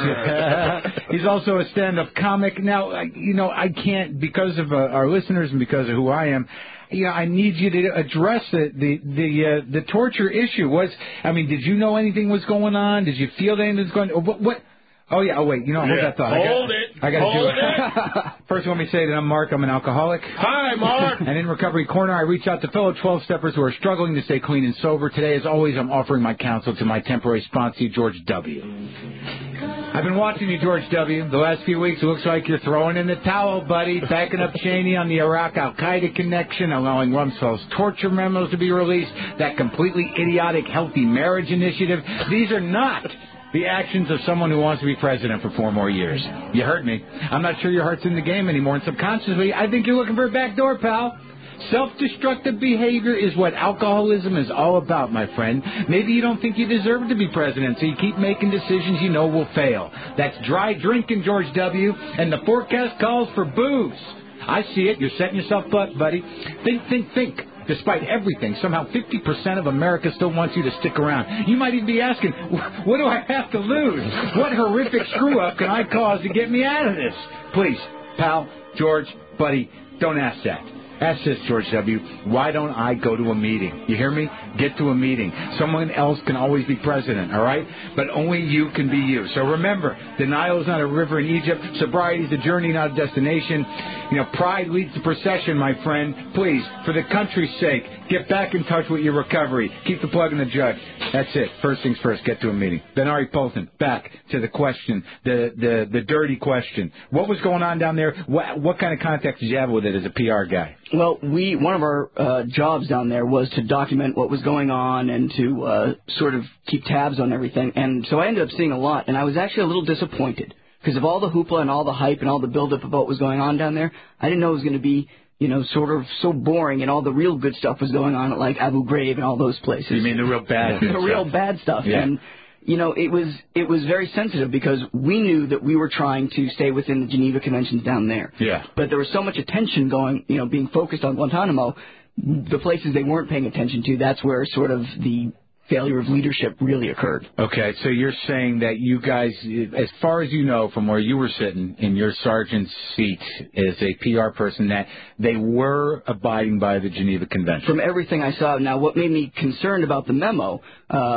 you. He's also a stand-up comic. Now, I- you know, I can't, because of uh, our listeners and because of who I am, you know, I need you to address the the the, uh, the torture issue. Was I mean, did you know anything was going on? Did you feel anything was going? What? what oh yeah. Oh wait. You know, hold Yeah. that thought. Hold I got, it. I got to Hold do it. First, let me say that I'm Mark. I'm an alcoholic. Hi, Mark. And in Recovery Corner, I reach out to fellow twelve-steppers who are struggling to stay clean and sober. Today, as always, I'm offering my counsel to my temporary sponsee, George W. I've been watching you, George W. The last few weeks, it looks like you're throwing in the towel, buddy, backing up Cheney on the Iraq-Al-Qaeda connection, allowing Rumsfeld's torture memos to be released, that completely idiotic healthy marriage initiative. These are not the actions of someone who wants to be president for four more years. You heard me. I'm not sure your heart's in the game anymore, and subconsciously, I think you're looking for a back door, pal. Self-destructive behavior is what alcoholism is all about, my friend. Maybe you don't think you deserve to be president, so you keep making decisions you know will fail. That's dry drinking, George W., and the forecast calls for booze. I see it. You're setting yourself up, buddy. Think, think, think. Despite everything, somehow fifty percent of America still wants you to stick around. You might even be asking, what do I have to lose? What horrific screw-up can I cause to get me out of this? Please, pal, George, buddy, don't ask that. Ask this, George W. Why don't I go to a meeting? You hear me? Get to a meeting. Someone else can always be president, all right? But only you can be you. So remember, denial is not a river in Egypt. Sobriety is a journey, not a destination. You know, pride leads the procession, my friend. Please, for the country's sake, get back in touch with your recovery. Keep the plug in the jug. That's it. First things first, get to a meeting. Benari Polkin, back to the question, the, the, the dirty question. What was going on down there? What, what kind of context did you have with it as a P R guy? Well, we one of our uh, jobs down there was to document what was going on and to uh, sort of keep tabs on everything. And so I ended up seeing a lot, and I was actually a little disappointed because of all the hoopla and all the hype and all the buildup about what was going on down there. I didn't know it was going to be, you know, sort of so boring, and all the real good stuff was going on at like Abu Ghraib and all those places. You mean the real bad the stuff? real bad stuff. Yeah. And you know, it was it was very sensitive because we knew that we were trying to stay within the Geneva Conventions down there. Yeah. But there was so much attention going, you know, being focused on Guantanamo, the places they weren't paying attention to, that's where sort of the failure of leadership really occurred. Okay, so you're saying that you guys, as far as you know from where you were sitting in your sergeant's seat as a P R person, that they were abiding by the Geneva Convention? From everything I saw. Now, what made me concerned about the memo, uh,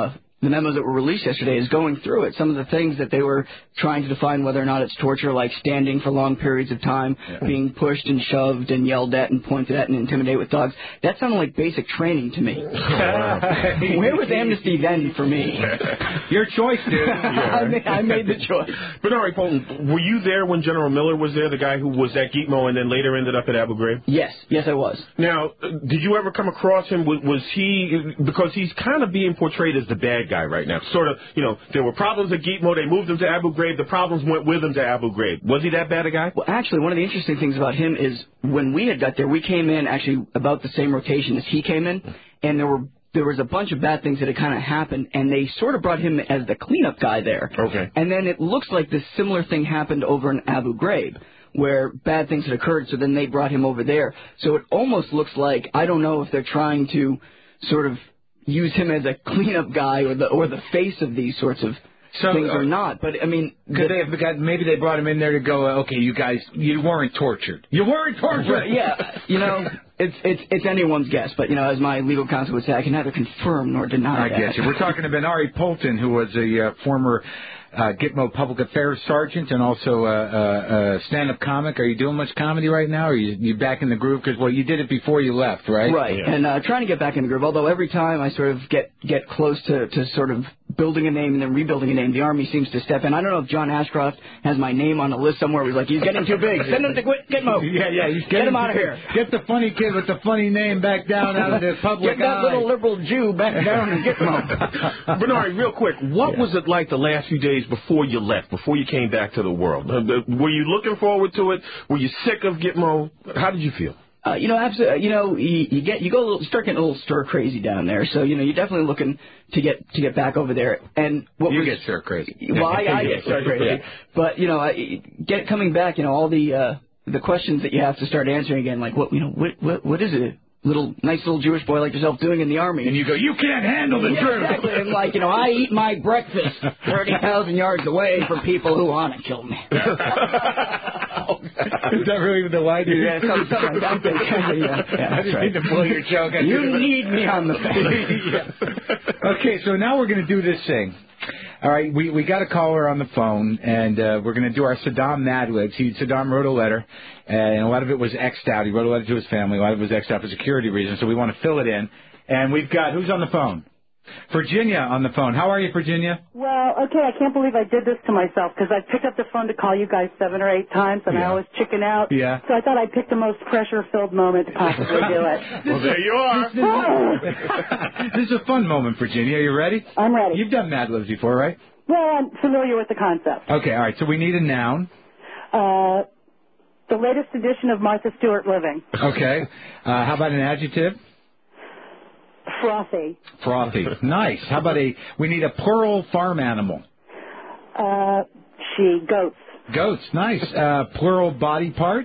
the memos that were released yesterday is going through it. Some of the things that they were trying to define whether or not it's torture, like standing for long periods of time, yeah. being pushed and shoved and yelled at and pointed at and intimidated with dogs, that sounded like basic training to me. Where was amnesty then for me? Your choice, dude. I, made, I made the choice. Bernard Polton, were you there when General Miller was there, the guy who was at Gitmo and then later ended up at Abu Ghraib? Yes. Yes, I was. Now, did you ever come across him? Was, was he, because he's kind of being portrayed as the bad guy right now. Sort of, you know, there were problems at Gitmo, they moved him to Abu Ghraib, the problems went with him to Abu Ghraib. Was he that bad a guy? Well, actually, one of the interesting things about him is when we had got there, we came in actually about the same rotation as he came in, and there were there was a bunch of bad things that had kind of happened, and they sort of brought him as the cleanup guy there. Okay. And then it looks like this similar thing happened over in Abu Ghraib, where bad things had occurred, so then they brought him over there. So it almost looks like, I don't know if they're trying to sort of use him as a cleanup guy or the or the face of these sorts of so, things uh, or not. But, I mean... Could they have got, maybe they brought him in there to go, uh, okay, you guys, you weren't tortured. You weren't tortured! Yeah, you know, it's it's it's anyone's guess. But, you know, as my legal counsel would say, I can neither confirm nor deny I that. get you. We're talking to Bernard Polton, who was a uh, former... Uh, Gitmo Public Affairs Sergeant and also a uh, uh, uh, stand-up comic. Are you doing much comedy right now, or are you, you back in the groove? Because, well, you did it before you left, right? Right, yeah. and uh, trying to get back in the groove, although every time I sort of get, get close to, to sort of building a name and then rebuilding a name, the Army seems to step in. I don't know if John Ashcroft has my name on a list somewhere where he's like, he's getting too big. Send him to Gitmo. Yeah, yeah. He's get him out of here. Get the funny kid with the funny name back down out of the public Get that eye. little liberal Jew back down in Gitmo. Bernard, real quick, what yeah. was it like the last few days before you left? Before you came back to the world, uh, were you looking forward to it? Were you sick of Gitmo? How did you feel? Uh, you know, absolutely. You know, you, you get you go a little, start getting a little stir crazy down there. So you know, you're definitely looking to get to get back over there. And what you was, get stir crazy. Well, I, I get stir crazy. Yeah. But you know, I, get coming back. You know, all the uh, the questions that you have to start answering again, like what you know, what what, what is it? Little nice little Jewish boy like yourself doing in the Army. And you go, you can't handle the yeah, truth. Exactly. And like, you know, I eat my breakfast thirty thousand yards away from people who want to kill me. Is that really the line? Yeah, something, something like that. yeah, yeah, I didn't right. mean to blow your joke. You need me on the phone. yeah. Okay, so now we're going to do this thing. All right, we, we got a caller on the phone, and uh, we're going to do our Saddam Mad Libs. He, Saddam wrote a letter, and a lot of it was X'd out. He wrote a letter to his family. A lot of it was X'd out for security reasons, so we want to fill it in. And we've got, who's on the phone? Virginia on the phone. How are you, Virginia? Well, okay, I can't believe I did this to myself because I picked up the phone to call you guys seven or eight times, and yeah. I always chicken out. Yeah. So I thought I picked the most pressure-filled moment to possibly do it. Well, there you are. This is a fun moment, Virginia. Are you ready? I'm ready. You've done Mad Libs before, right? Well, I'm familiar with the concept. Okay, all right. So we need a noun. Uh, the latest edition of Martha Stewart Living. Okay. Uh, how about an adjective? Frothy. Frothy. Nice. How about a, we need a plural farm animal. Uh, she, goats. Goats. Nice. Uh, plural body part?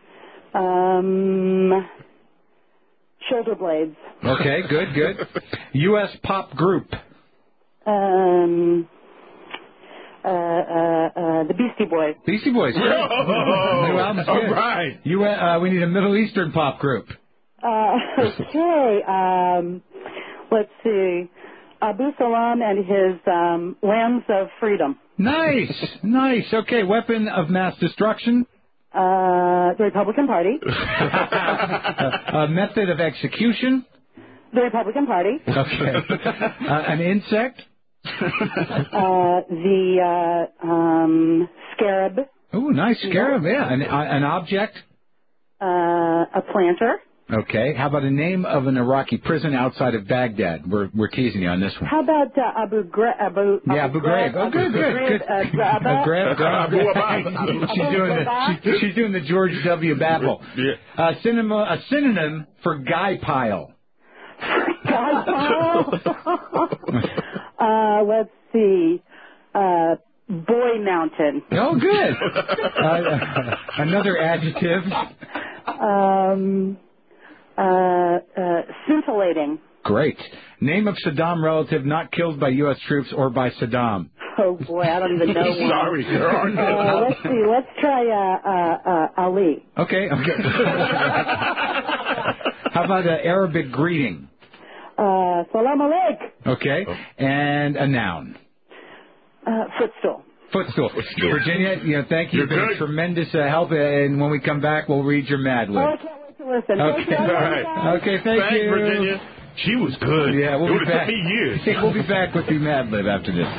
Um, shoulder blades. Okay, good, good. U S pop group. Um, uh, uh, uh, the Beastie Boys. Beastie Boys. Good. Oh, New album's all good. right. You, uh, we need a Middle Eastern pop group. Uh, okay. Um, let's see. Abu Salam and his um, Lambs of Freedom. Nice, nice. Okay, weapon of mass destruction. Uh, the Republican Party. A method of execution. The Republican Party. Okay. Uh, an insect. uh, the uh, um, scarab. Ooh, nice scarab. Yeah, an, uh, an object. Uh, a planter. Okay. How about a name of an Iraqi prison outside of Baghdad? We're we're teasing you on this one. How about uh, Abu Ghraib? Abu, yeah, Abu Ghraib. Oh, good, good, good. Abu Ghraib. She's doing the she, she's doing the George W. Babel. Yeah. Uh, synonym a synonym for guy pile. Guy pile. uh, let's see. Uh, boy mountain. Oh, good. uh, another adjective. Um. Uh, uh, scintillating. Great. Name of Saddam relative not killed by U S troops or by Saddam. Oh, boy, I don't even know one. Sorry, there are uh, let's see. Let's try uh, uh, uh, Ali. Okay, okay. How about an Arabic greeting? Uh, Uh, salam aleik. Okay. And a noun. Uh, footstool. Footstool. Footstool. Virginia, you know, thank you. You've been a tremendous uh, help, and when we come back, we'll read your Mad Lib. Oh, I can't wait to listen. Okay. Thank you. All right. Okay, thank Thanks, you. Virginia. She was good. Yeah, we'll It be would've back. took me years. We'll be back with the Mad Lib after this.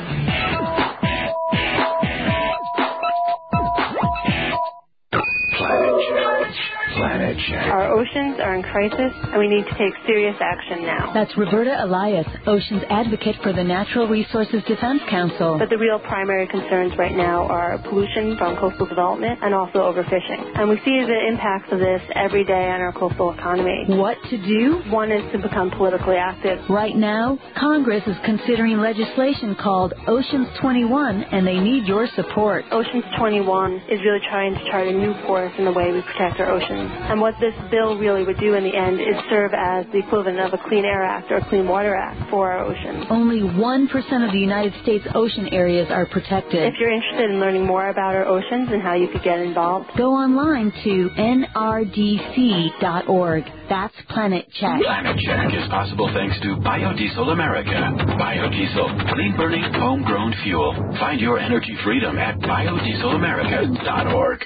Planet Check. Planet Check. Our oceans are in crisis, and we need to take serious action now. That's Roberta Elias, Oceans Advocate for the Natural Resources Defense Council. But the real primary concerns right now are pollution from coastal development and also overfishing. And we see the impacts of this every day on our coastal economy. What to do? One is to become politically active. Right now, Congress is considering legislation called Oceans twenty-one, and they need your support. Oceans twenty-one is really trying to chart a new course in the way we protect our oceans. And what this bill really would do in the end is serve as the equivalent of a Clean Air Act or a Clean Water Act for our oceans. Only one percent of the United States ocean areas are protected. If you're interested in learning more about our oceans and how you could get involved, go online to N R D C dot org. That's Planet Check. Planet Check is possible thanks to Biodiesel America. Biodiesel, clean-burning, homegrown fuel. Find your energy freedom at biodieselamerica dot org.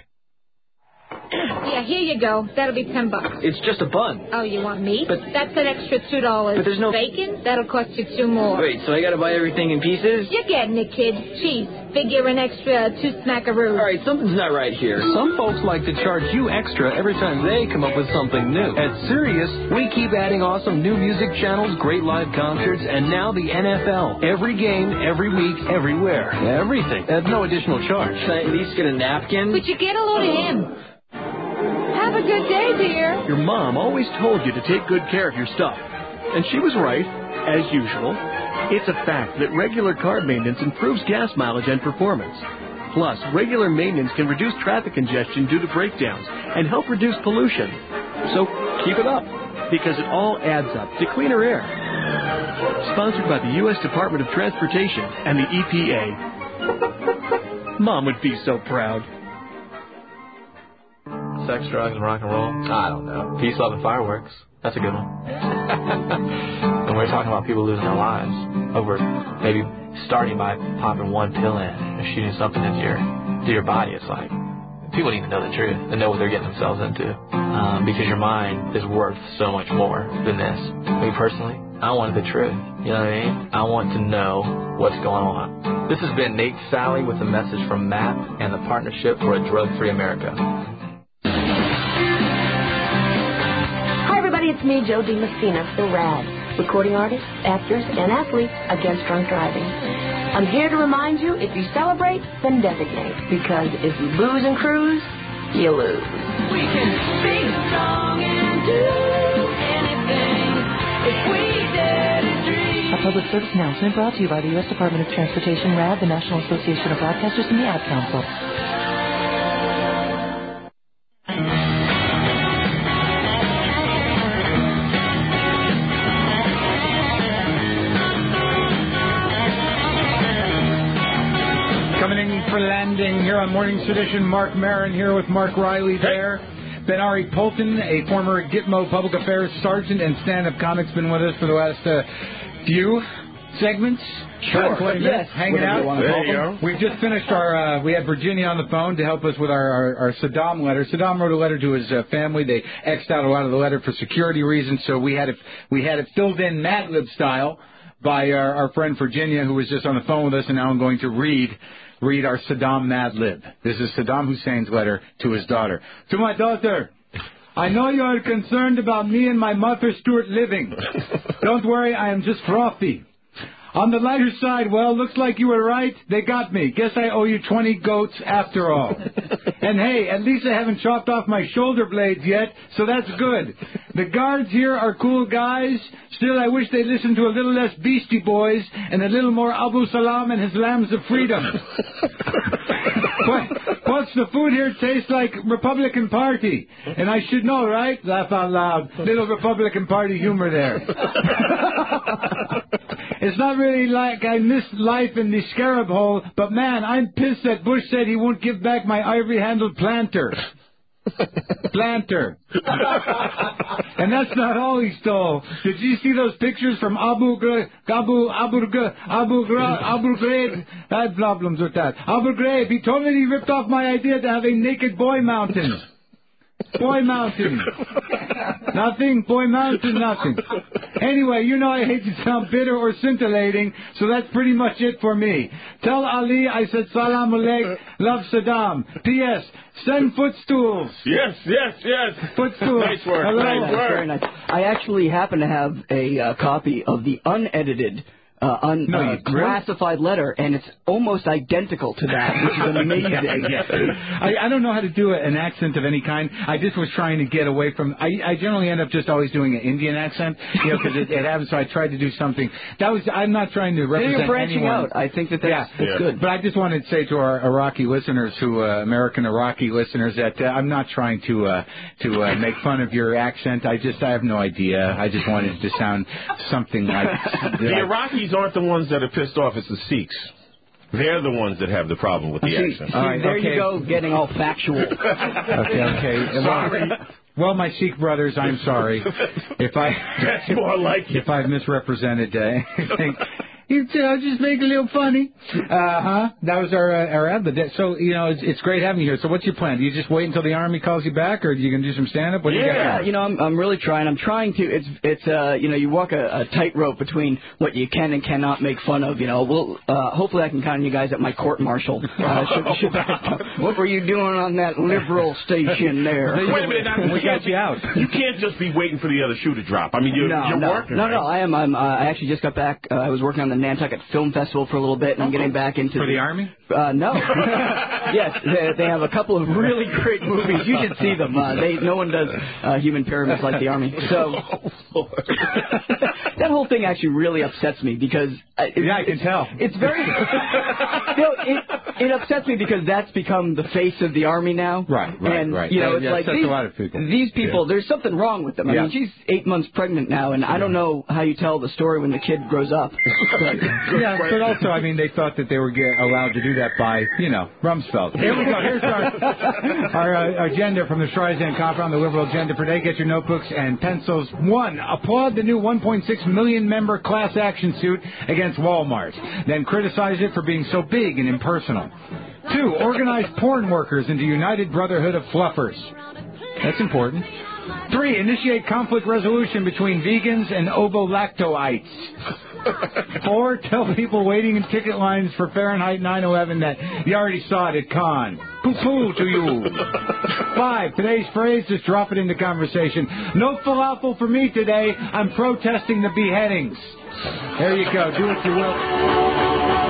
Yeah, here you go. That'll be ten bucks. It's just a bun. Oh, you want meat? But that's an extra two dollars. But there's no bacon. That'll cost you two more. Wait, so I gotta buy everything in pieces? You're getting it, kid. Cheese. Figure an extra two smackaroos. All right, something's not right here. Some folks like to charge you extra every time they come up with something new. At Sirius, we keep adding awesome new music channels, great live concerts, and now the N F L. Every game, every week, everywhere. Everything. At no additional charge. Can I at least get a napkin? But you get a load of him. Have a good day, dear. Your mom always told you to take good care of your stuff. And she was right, as usual. It's a fact that regular car maintenance improves gas mileage and performance. Plus, regular maintenance can reduce traffic congestion due to breakdowns and help reduce pollution. So keep it up, because it all adds up to cleaner air. Sponsored by the U S Department of Transportation and the E P A. Mom would be so proud. Sex, drugs, and rock and roll? I don't know. Peace, love, and fireworks. That's a good one. And we're talking about people losing their lives over maybe starting by popping one pill in and shooting something into your to your body. It's like people need to know the truth and know what they're getting themselves into, um, because your mind is worth so much more than this. Me personally, I wanted the truth. You know what I mean? I want to know what's going on. This has been Nate Sally with a message from M A P and the Partnership for a Drug-Free America. It's me, Joe DiMessina, the RAD, recording artist, actors, and athletes against drunk driving. I'm here to remind you, if you celebrate, then designate, because if you booze and cruise, you lose. We can be strong and do anything if we dare to dream. A public service announcement brought to you by the U S Department of Transportation, RAD, the National Association of Broadcasters, and the Ad Council. Landing here on Morning Sedition. Mark Maron here with Mark Riley there. Ben Ari Polton, a former Gitmo Public Affairs Sergeant and stand-up comic's been with us for the last uh, few segments. Sure. twenty minutes, yes. hanging out. There you go. We've just finished our, uh, we had Virginia on the phone to help us with our, our, our Saddam letter. Saddam wrote a letter to his uh, family. They X'd out a lot of the letter for security reasons, so we had it, we had it filled in Mad Lib style by our, our friend Virginia, who was just on the phone with us, and now I'm going to read read our Saddam Mad Lib. This is Saddam Hussein's letter to his daughter. To my daughter, I know you are concerned about me and my Martha Stewart living. Don't worry, I am just frothy. On the lighter side, well, looks like you were right. They got me. Guess I owe you twenty goats after all. And hey, at least I haven't chopped off my shoulder blades yet, so that's good. The guards here are cool guys. Still, I wish they'd listen to a little less Beastie Boys and a little more Abu Salam and his Lambs of Freedom. Plus, the food here tastes like Republican Party. And I should know, right? Laugh out loud. Little Republican Party humor there. It's not really like I miss life in the scarab hole, but man, I'm pissed that Bush said he won't give back my ivory-handled planter. Planter. And that's not all he stole. Did you see those pictures from Abu Ghraib? Abu Abu Abu Ghraib? Abu Ghraib? I had problems with that. Abu Ghraib. He told me he ripped off my idea to have a naked boy mountain. Boy Mountain. Nothing. Boy Mountain, nothing. Anyway, you know I hate to sound bitter or scintillating, so that's pretty much it for me. Tell Ali I said salam alaikum, love Saddam. P S. Send footstools. Yes, yes, yes. Footstools. Nice work. Hello. Nice work. Very nice. I actually happen to have a uh, copy of the unedited Uh, un, no, uh, classified letter, and it's almost identical to that, which is amazing. I, I don't know how to do an accent of any kind. I just was trying to get away from. I, I generally end up just always doing an Indian accent, you know, because it, it happens. So I tried to do something. That was. I'm not trying to represent You're branching anyone. out. I think that that's, yeah, that's yeah. good. But I just wanted to say to our Iraqi listeners, who uh, American Iraqi listeners, that uh, I'm not trying to uh, to uh, make fun of your accent. I just I have no idea. I just wanted it to sound something like the Iraqis aren't the ones that are pissed off, it's the Sikhs. They're the ones that have the problem with the see, accent. See, right, there okay. you go, getting all factual. okay, okay. Sorry. Well, my Sikh brothers, I'm sorry if I that's more like if I've misrepresented uh, anything. It's uh, just make it a little funny. Uh huh. That was our uh, our ad. So you know, it's, it's great having you here. So what's your plan? Do you just wait until the Army calls you back, or are you gonna do some stand up? What do yeah, you got? Yeah, you know, I'm I'm really trying. I'm trying to. It's it's uh you know, you walk a, a tightrope between what you can and cannot make fun of. You know, we'll uh, hopefully I can count on you guys at my court martial. Uh, should, should I, what were you doing on that liberal station there? Wait a minute, now, we got you out. You can't just be waiting for the other shoe to drop. I mean, you're, no, you're no, working. No, right? no, I am. I'm. Uh, I actually just got back. Uh, I was working on the Nantucket Film Festival for a little bit, and I'm getting back into for the, the Army. Uh, no. Yes, they, they have a couple of really great movies. You should see them. Uh, they no one does uh, human pyramids like the Army. So that whole thing actually really upsets me because uh, it, yeah, I can tell. It's very. you know, it, it upsets me because that's become the face of the Army now. Right, right, and, right. You know, that, it's that like upsets these, a lot of people. These people, yeah. there's something wrong with them. I yeah. mean, she's eight months pregnant now, and I don't know how you tell the story when the kid grows up. But, yeah, but also, I mean, they thought that they were get allowed to do that by, you know, Rumsfeld. Here we go. Here's our our uh, agenda from the Streisand Conference on the liberal agenda for today. Get your notebooks and pencils. One, applaud the new one point six million member class action suit against Walmart. Then criticize it for being so big and impersonal. Two, organize porn workers into United Brotherhood of Fluffers. That's important. Three, initiate conflict resolution between vegans and ovo-lactoites. Four, tell people waiting in ticket lines for Fahrenheit nine eleven that you already saw it at Cannes. Poo-poo to you. Five, today's phrase, just drop it into conversation. No falafel for me today. I'm protesting the beheadings. There you go. Do what you will.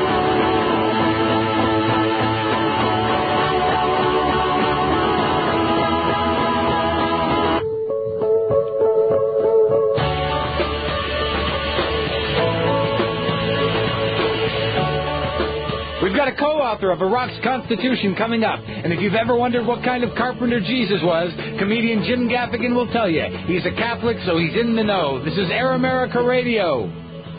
We've got a co-author of Iraq's Constitution coming up. And if you've ever wondered what kind of carpenter Jesus was, comedian Jim Gaffigan will tell you. He's a Catholic, so he's in the know. This is Air America Radio.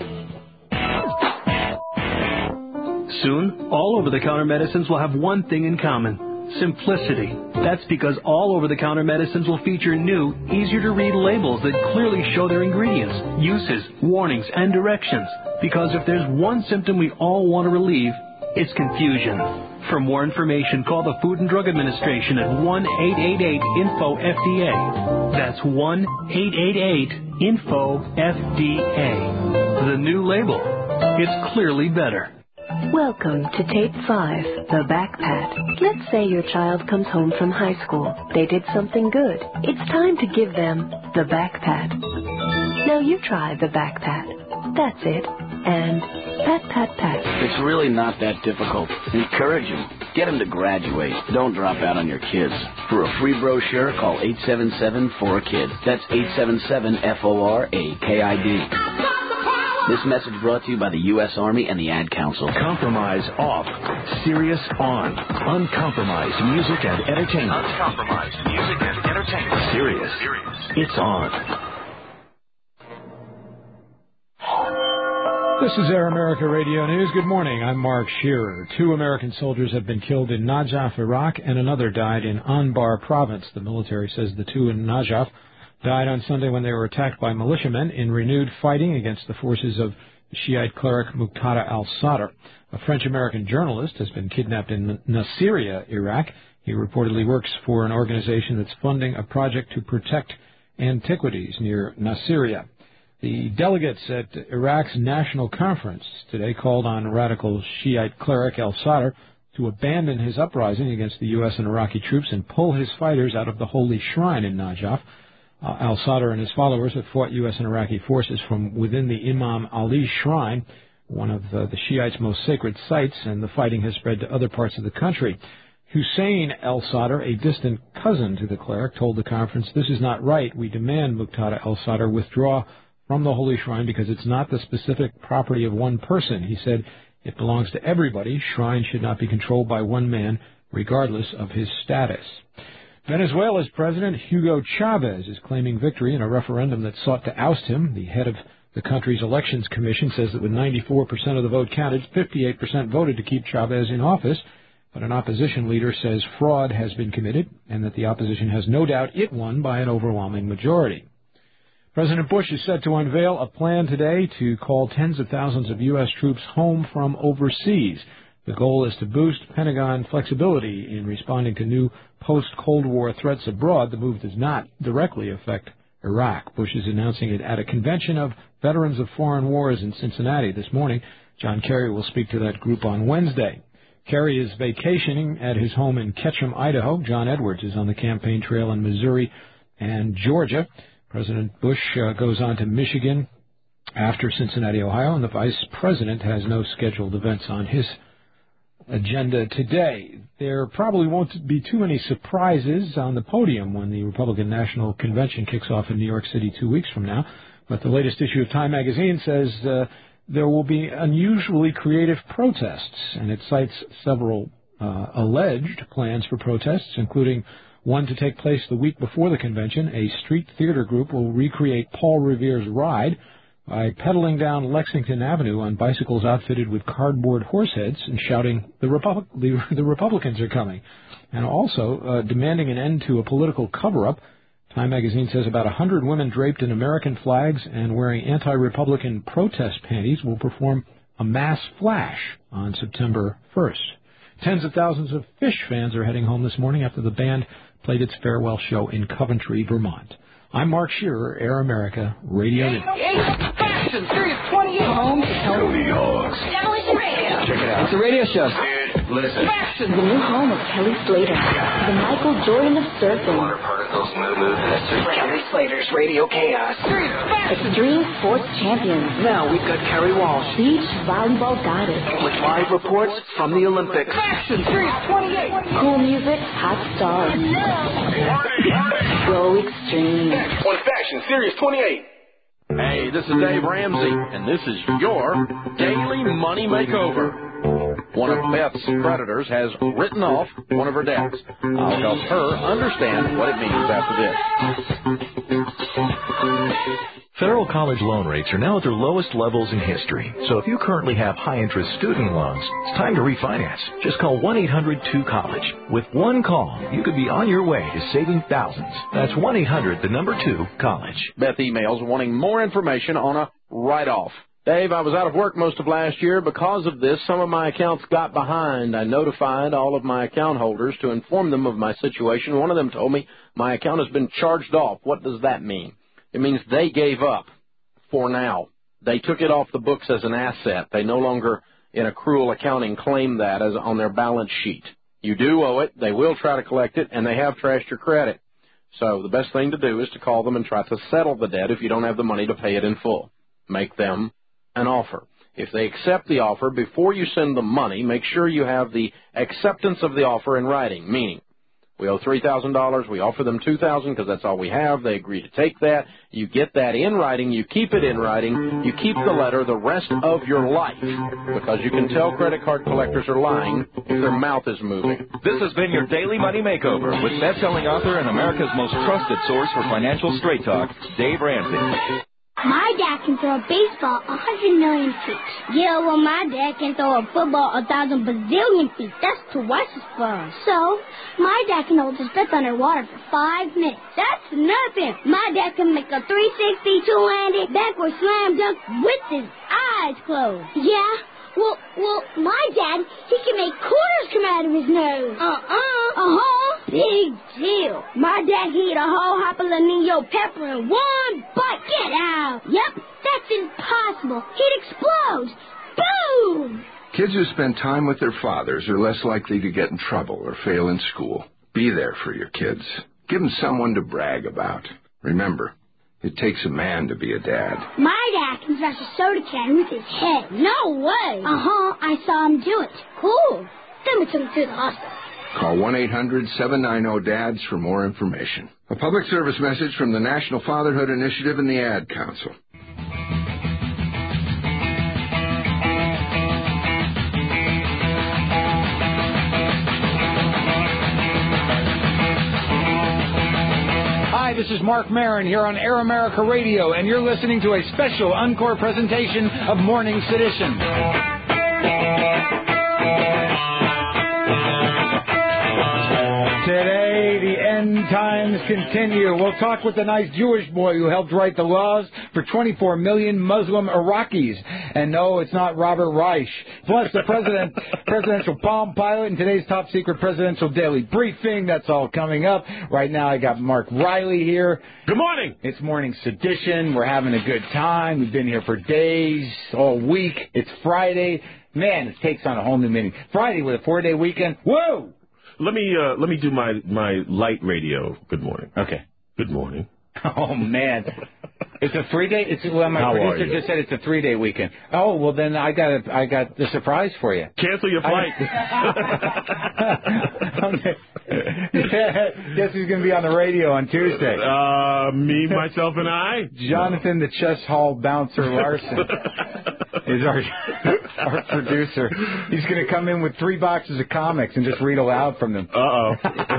Soon, all over-the-counter medicines will have one thing in common. Simplicity. That's because all over-the-counter medicines will feature new, easier-to-read labels that clearly show their ingredients, uses, warnings, and directions. Because if there's one symptom we all want to relieve, it's confusion. For more information, call the Food and Drug Administration at one eight eight eight info F D A. That's one eight eight eight info F D A. The new label. It's clearly better. Welcome to Tape five, The Back Pat. Let's say your child comes home from high school. They did something good. It's time to give them the back pat. Now you try the back pat. That's it. And pat, pat, pat. It's really not that difficult. Encourage them. Get them to graduate. Don't drop out on your kids. For a free brochure, call eight seven seven, four kid. That's eight seven seven, F O R A K I D. This message brought to you by the U S Army and the Ad Council. Compromise off. Sirius on. Uncompromised music and entertainment. Uncompromised music and entertainment. Sirius. Sirius. It's on. This is Air America Radio News. Good morning. I'm Mark Shearer. Two American soldiers have been killed in Najaf, Iraq, and another died in Anbar province. The military says the two in Najaf died on Sunday when they were attacked by militiamen in renewed fighting against the forces of Shiite cleric Muqtada al-Sadr. A French-American journalist has been kidnapped in Nasiriyah, Iraq. He reportedly works for an organization that's funding a project to protect antiquities near Nasiriyah. The delegates at Iraq's National Conference today called on radical Shiite cleric al-Sadr to abandon his uprising against the U S and Iraqi troops and pull his fighters out of the holy shrine in Najaf. Uh, al-Sadr and his followers have fought U S and Iraqi forces from within the Imam Ali Shrine, one of uh, the Shiites' most sacred sites, and the fighting has spread to other parts of the country. Hussein al-Sadr, a distant cousin to the cleric, told the conference, "This is not right. We demand Muqtada al-Sadr withdraw from the holy shrine because it's not the specific property of one person." He said, "It belongs to everybody. Shrine should not be controlled by one man, regardless of his status." Venezuela's President Hugo Chavez is claiming victory in a referendum that sought to oust him. The head of the country's elections commission says that with ninety-four percent of the vote counted, fifty-eight percent voted to keep Chavez in office. But an opposition leader says fraud has been committed and that the opposition has no doubt it won by an overwhelming majority. President Bush is set to unveil a plan today to call tens of thousands of U S troops home from overseas. The goal is to boost Pentagon flexibility in responding to new post-Cold War threats abroad. The move does not directly affect Iraq. Bush is announcing it at a convention of veterans of foreign wars in Cincinnati this morning. John Kerry will speak to that group on Wednesday. Kerry is vacationing at his home in Ketchum, Idaho. John Edwards is on the campaign trail in Missouri and Georgia. President Bush uh, goes on to Michigan after Cincinnati, Ohio, and the vice president has no scheduled events on his agenda today. There probably won't be too many surprises on the podium when the Republican National Convention kicks off in New York City two weeks from now, but the latest issue of Time magazine says uh, there will be unusually creative protests, and it cites several uh, alleged plans for protests, including one to take place the week before the convention. A street theater group will recreate Paul Revere's Ride by pedaling down Lexington Avenue on bicycles outfitted with cardboard horse heads and shouting, the, Republic- the, the Republicans are coming, and also uh, demanding an end to a political cover-up. Time magazine says about one hundred women draped in American flags and wearing anti-Republican protest panties will perform a mass flash on September first. Tens of thousands of Phish fans are heading home this morning after the band played its farewell show in Coventry, Vermont. I'm Mark Shearer, Air America Radio News. Fashion Series twenty-eight. Home to Tony Hawks. Demolition Radio. Check it out. It's a radio show. Dude, listen. Fashion. The new home of Kelly Slater, the Michael Jordan of surfing. Water particles move, move, and it's Kelly Slater's Radio Chaos. Extreme sports champions. Now we've got Kerry Walsh. Beach volleyball goddess. With live reports from the Olympics. Fashion Series twenty-eight. Cool music, hot stars. Go extreme. On Fashion Series twenty-eight. Hey, this is Dave Ramsey, and this is your Daily Money Makeover. One of Beth's creditors has written off one of her debts. I'll help her understand what it means after this. Federal college loan rates are now at their lowest levels in history. So if you currently have high-interest student loans, it's time to refinance. Just call one eight hundred two college. With one call, you could be on your way to saving thousands. That's one eight hundred, the number two, college. Beth emails wanting more information on a write-off. Dave, I was out of work most of last year. Because of this, some of my accounts got behind. I notified all of my account holders to inform them of my situation. One of them told me my account has been charged off. What does that mean? It means they gave up for now. They took it off the books as an asset. They no longer, in accrual accounting, claim that as on their balance sheet. You do owe it. They will try to collect it, and they have trashed your credit. So the best thing to do is to call them and try to settle the debt if you don't have the money to pay it in full. Make them an offer. If they accept the offer, before you send them money, make sure you have the acceptance of the offer in writing, meaning we owe three thousand dollars, we offer them two thousand dollars because that's all we have. They agree to take that. You get that in writing. You keep it in writing. You keep the letter the rest of your life because you can tell credit card collectors are lying if their mouth is moving. This has been your Daily Money Makeover with best-selling author and America's most trusted source for financial straight talk, Dave Ramsey. My dad can throw a baseball a hundred million feet. Yeah, well, my dad can throw a football a thousand bazillion feet. That's twice as far. So, my dad can hold his breath underwater for five minutes. That's nothing. My dad can make a three sixty, two-handed, backward slam dunk with his eyes closed. Yeah? Well, well, my dad, he can make quarters come out of his nose. Uh-uh. Uh-huh. Big deal. My dad can eat a whole jalapeno pepper in one bite. Get out. Yep, that's impossible. He'd explode. Boom! Kids who spend time with their fathers are less likely to get in trouble or fail in school. Be there for your kids. Give them someone to brag about. Remember, it takes a man to be a dad. My dad can smash a soda can with his head. No way. Uh-huh, I saw him do it. Cool. Then we took him to the hospital. Call one eight hundred seven nine zero dads for more information. A public service message from the National Fatherhood Initiative and the Ad Council. Hi, this is Mark Maron here on Air America Radio, and you're listening to a special encore presentation of Morning Sedition. Today, the end times continue. We'll talk with the nice Jewish boy who helped write the laws for twenty-four million Muslim Iraqis. And no, it's not Robert Reich. Plus, the president, presidential Palm Pilot and today's top secret presidential daily briefing. That's all coming up. Right now, I got Mark Riley here. Good morning. It's Morning Sedition. We're having a good time. We've been here for days, all week. It's Friday. Man, it takes on a whole new meaning. Friday with a four-day weekend. Whoa! Let me uh, let me do my, my light radio. Good morning. Okay. Good morning. Oh man, it's a three day. It's well, my How producer are you? just said it's a three day weekend. Oh well, then I got a, I got the surprise for you. Cancel your flight. Okay. Guess who's going to be on the radio on Tuesday? Uh, me, myself, and I. Jonathan, the chess hall bouncer Larson, is our our producer. He's going to come in with three boxes of comics and just read aloud from them. Uh oh.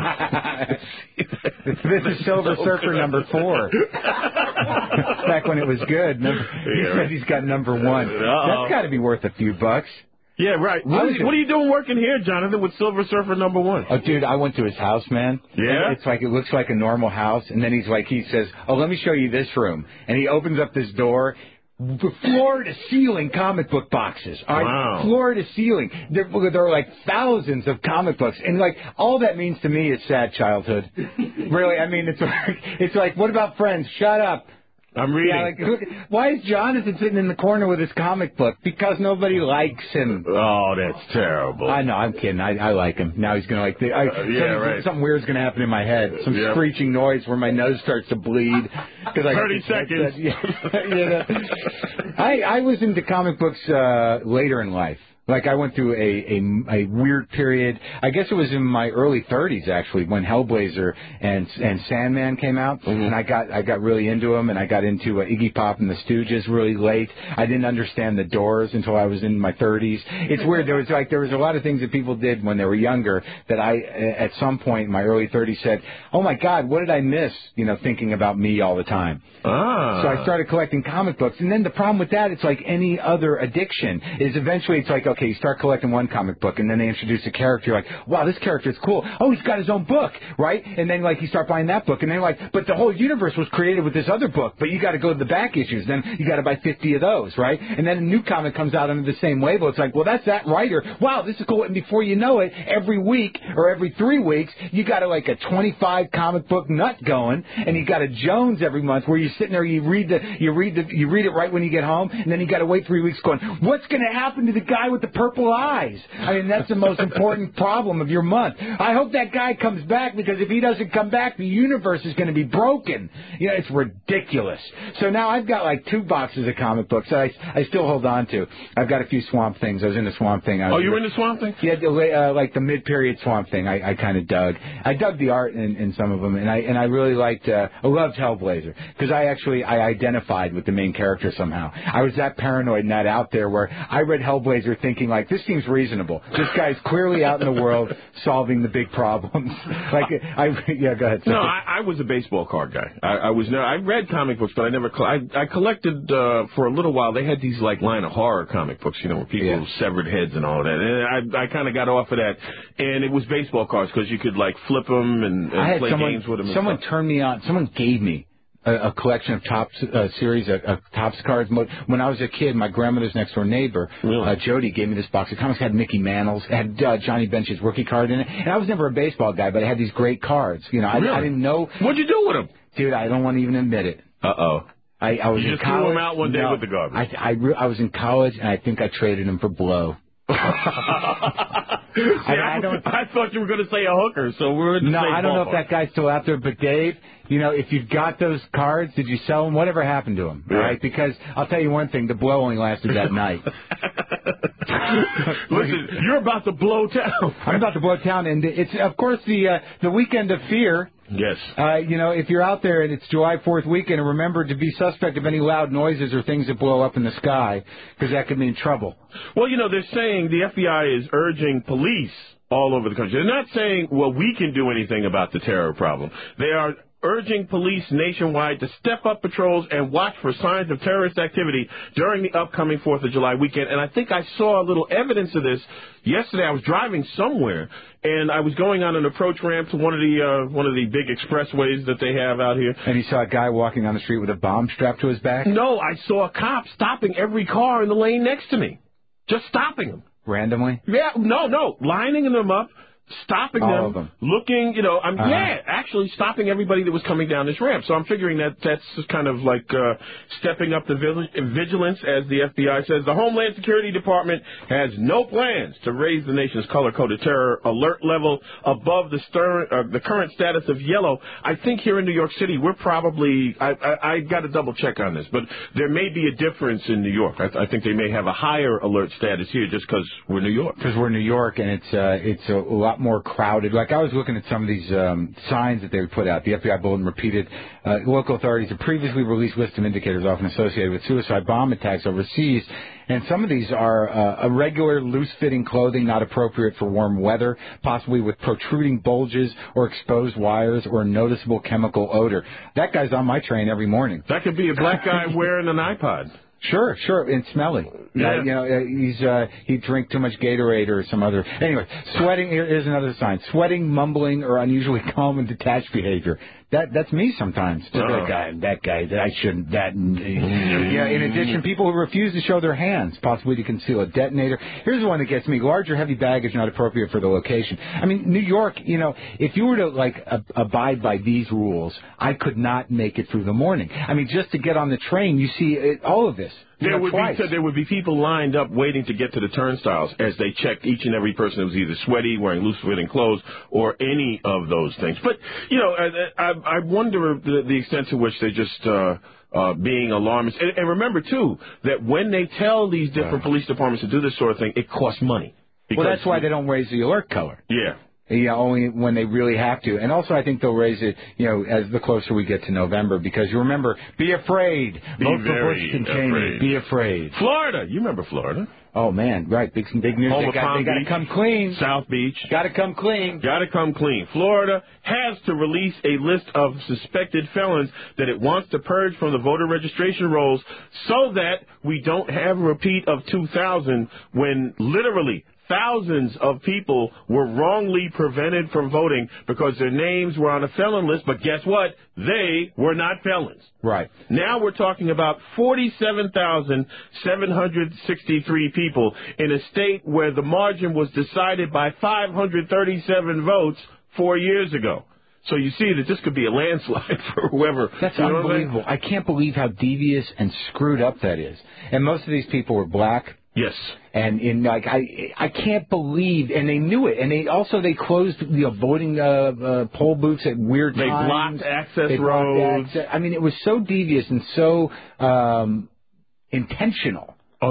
This is Silver Surfer number four. Back when it was good. Number, he Yeah, said right. he's got number one. Uh-oh. That's got to be worth a few bucks. Yeah, right. What, is, what are you doing working here, Jonathan, with Silver Surfer number one? Oh, dude, I went to his house, man. Yeah? And it's like, it looks like a normal house. And then he's like, he says, oh, let me show you this room. And he opens up this door. Floor to ceiling comic book boxes. All right? Wow. Floor to ceiling. There, there are like thousands of comic books. And like, all that means to me is sad childhood. Really, I mean, it's like, it's like, what about Friends? Shut up. I'm reading. Yeah, like, look, why is Jonathan sitting in the corner with his comic book? Because nobody likes him. Oh, that's terrible. I know, I'm kidding. I, I like him. Now he's going to like... The, I, Uh, yeah, something, right. something weird's going to happen in my head. Some Yep. screeching noise where my nose starts to bleed. Cause I thirty seconds. Yeah, yeah. I, I was into comic books uh, later in life. Like, I went through a, a, a weird period. I guess it was in my early thirties, actually, when Hellblazer and and Sandman came out. Mm-hmm. And I got I got really into them, and I got into uh, Iggy Pop and the Stooges really late. I didn't understand the Doors until I was in my thirties. It's weird. There was like there was a lot of things that people did when they were younger that I, at some point in my early thirties, said, oh, my God, what did I miss, you know, thinking about me all the time. Ah. So I started collecting comic books. And then the problem with that, it's like any other addiction, is eventually it's like, okay, you start collecting one comic book, and then they introduce a character. You're like, wow, this character is cool. Oh, he's got his own book, right? And then, like, you start buying that book, and then you're like, but the whole universe was created with this other book, but you got to go to the back issues. Then you got to buy fifty of those, right? And then a new comic comes out under the same label. It's like, well, that's that writer. Wow, this is cool. And before you know it, every week or every three weeks, you got a, like a twenty-five comic book nut going, and you got a Jones every month where you're sitting there, you read the, you read the, you read it right when you get home, and then you got to wait three weeks going, what's going to happen to the guy with the purple eyes? I mean, that's the most important problem of your month. I hope that guy comes back, because if he doesn't come back, the universe is going to be broken. You know, it's ridiculous. So now I've got like two boxes of comic books that I, I still hold on to. I've got a few Swamp Things. I was into Swamp Thing. I was, Oh, you were into Swamp Thing? Yeah, the, uh, like the mid-period Swamp Thing. I, I kind of dug. I dug the art in, in some of them, and I and I really liked. Uh, I loved Hellblazer, because I actually I identified with the main character somehow. I was that paranoid and that out there where I read Hellblazer thinking thinking, like, this seems reasonable. This guy's clearly out in the world solving the big problems. Like, I, yeah, go ahead. No, I, I was a baseball card guy. I, I was no, I read comic books, but I never. I, I collected uh, for a little while. They had these like line of horror comic books, you know, where people Yeah. severed heads and all that. And I, I kind of got off of that, and it was baseball cards because you could like flip them and, and I had play someone, games with them. someone turned me on. Someone gave me a, a collection of Topps uh, series, of uh, Topps cards. When I was a kid, my grandmother's next door neighbor, uh, Jody, gave me this box of comics. It had Mickey Mantle's, it had uh, Johnny Bench's rookie card in it. And I was never a baseball guy, but it had these great cards. You know, I, Really? I didn't know. What'd you do with them? Dude, I don't want to even admit it. Uh oh. I, I was You in just threw college. them out one day No, with the garbage. I, I, re- I was in college, and I think I traded them for blow. See, I, I don't. I thought you were going to say a hooker, so we're in the No, same I don't know if ballpark. that guy's still out there, but Dave, you know, if you've got those cards, did you sell them? Whatever happened to them? Yeah. All right, because I'll tell you one thing: the blow only lasted that night. Listen, you're about to blow town. I'm about to blow town, and it's of course the uh, the weekend of fear. Yes. Uh, you know, if you're out there and it's July fourth weekend, remember to be suspect of any loud noises or things that blow up in the sky, because that could mean trouble. Well, you know, they're saying the F B I is urging police all over the country. They're not saying, well, we can do anything about the terror problem. They are urging police nationwide to step up patrols and watch for signs of terrorist activity during the upcoming fourth of July weekend. And I think I saw a little evidence of this yesterday. I was driving somewhere, and I was going on an approach ramp to one of the uh, one of the big expressways that they have out here. And you saw a guy walking on the street with a bomb strapped to his back? No, I saw a cop stopping every car in the lane next to me. Just stopping them. Randomly? Yeah, no, no, lining them up, stopping All them, of them. looking, you know, I'm Uh-huh. yeah, actually stopping everybody that was coming down this ramp. So I'm figuring that that's just kind of like uh, stepping up the vil- vigilance, as the F B I says. The Homeland Security Department has no plans to raise the nation's color-coded terror alert level above the, stir- uh, the current status of yellow. I think here in New York City, we're probably, I, I, I got to double check on this, but there may be a difference in New York. I, I think they may have a higher alert status here just because we're New York. Because we're New York, and it's uh, it's a lot more crowded. Like, I was looking at some of these um, signs that they would put out. The F B I bulletin repeated, uh, local authorities have previously released lists of indicators often associated with suicide bomb attacks overseas. And some of these are uh, irregular, loose-fitting clothing not appropriate for warm weather, possibly with protruding bulges or exposed wires or a noticeable chemical odor. That guy's on my train every morning. That could be a black guy wearing an iPod. Sure, sure, and smelly. Yeah. Uh, you know, uh, he's uh, he drank too much Gatorade or some other. Anyway, sweating. Here, here's another sign: sweating, mumbling, or unusually calm and detached behavior. That that's me sometimes. Just Uh-oh. that guy, that guy, that I shouldn't. That. Yeah. In addition, people who refuse to show their hands, possibly to conceal a detonator. Here's the one that gets me: large or heavy baggage not appropriate for the location. I mean, New York. You know, if you were to like ab- abide by these rules, I could not make it through the morning. I mean, just to get on the train, you see it, all of this. You There know, would twice. be there would be people lined up waiting to get to the turnstiles as they checked each and every person who was either sweaty, wearing loose-fitting clothes, or any of those things. But you know, I, I, I wonder the, the extent to which they're just uh, uh, being alarmist. And, and remember too that when they tell these different police departments to do this sort of thing, it costs money. Well, that's why they don't raise the alert color. Yeah. Yeah, only when they really have to. And also, I think they'll raise it, you know, as the closer we get to November, because you remember, be afraid. Be Vote for very Bush containment. afraid. Be afraid. Florida, you remember Florida? Oh man, right, big big news. Home They of got, Palm they got to Beach, come clean. South Beach. Got to come clean. Got to come clean. Florida has to release a list of suspected felons that it wants to purge from the voter registration rolls so that we don't have a repeat of two thousand when literally thousands of people were wrongly prevented from voting because their names were on a felon list, but guess what? They were not felons. Right. Now we're talking about forty-seven thousand seven hundred sixty-three people in a state where the margin was decided by five hundred thirty-seven votes four years ago. So you see that this could be a landslide for whoever. That's you know what I mean? unbelievable. I can't believe how devious and screwed up that is. And most of these people were black. Yes. And in like I I can't believe, and they knew it, and they also they closed you know voting uh, uh, poll booths at weird They times. blocked access They blocked roads. access. I mean, it was so devious and so um, intentional. Oh yeah.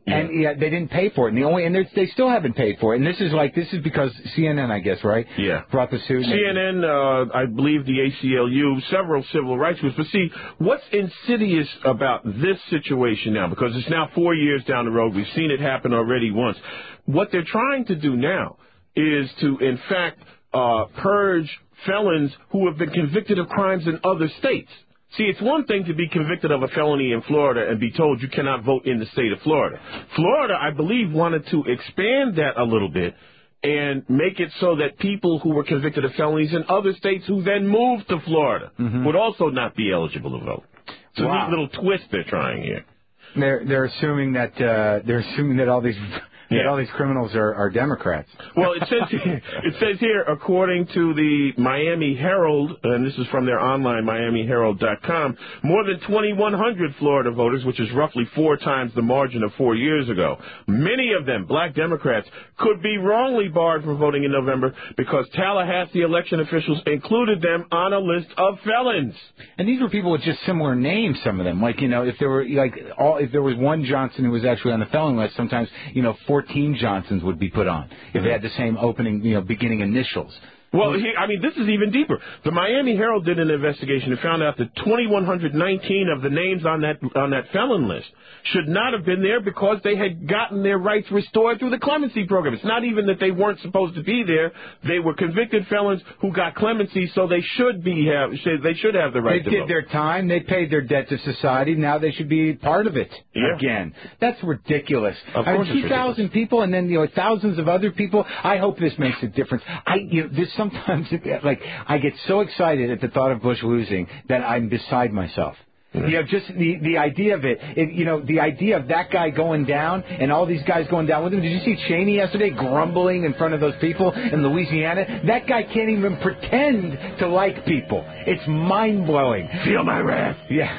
And yeah, they didn't pay for it. And the only and they still haven't paid for it. And this is like this is because C N N, I guess, right? Yeah. Brought the suit. C N N, uh, I believe the A C L U, several civil rights groups. But see, what's insidious about this situation now, because it's now four years down the road, we've seen it happen already once. What they're trying to do now is to, in fact, uh, purge felons who have been convicted of crimes in other states. See, it's one thing to be convicted of a felony in Florida and be told you cannot vote in the state of Florida. Florida, I believe, wanted to expand that a little bit and make it so that people who were convicted of felonies in other states who then moved to Florida mm-hmm. would also not be eligible to vote. So wow. this little twist they're trying here. They're they're assuming that uh, they're assuming that all these. Yeah. That all these criminals are, are Democrats. Well, it says here, it says here, according to the Miami Herald, and this is from their online, Miami Herald dot com, more than twenty-one hundred Florida voters, which is roughly four times the margin of four years ago, many of them black Democrats, could be wrongly barred from voting in November because Tallahassee election officials included them on a list of felons. And these were people with just similar names, some of them. Like, you know, if there were, like, all, if there was one Johnson who was actually on the felon list, sometimes, you know, fourteen Johnsons would be put on if they had the same opening, you know, beginning initials. Well, he, I mean, this is even deeper. The Miami Herald did an investigation and found out that twenty-one nineteen of the names on that on that felon list should not have been there because they had gotten their rights restored through the clemency program. It's not even that they weren't supposed to be there. They were convicted felons who got clemency, so they should be have they should have the right they to vote. They did their time. They paid their debt to society. Now they should be part of it yeah. again. That's ridiculous. Of I course mean, two thousand people and then, you know, thousands of other people. I hope this makes a difference. I, you know, this sometimes, like, I get so excited at the thought of Bush losing that I'm beside myself. You know, just the the idea of it, it, you know, the idea of that guy going down and all these guys going down with him. Did you see Cheney yesterday grumbling in front of those people in Louisiana? That guy can't even pretend to like people. It's mind-blowing. Feel my wrath.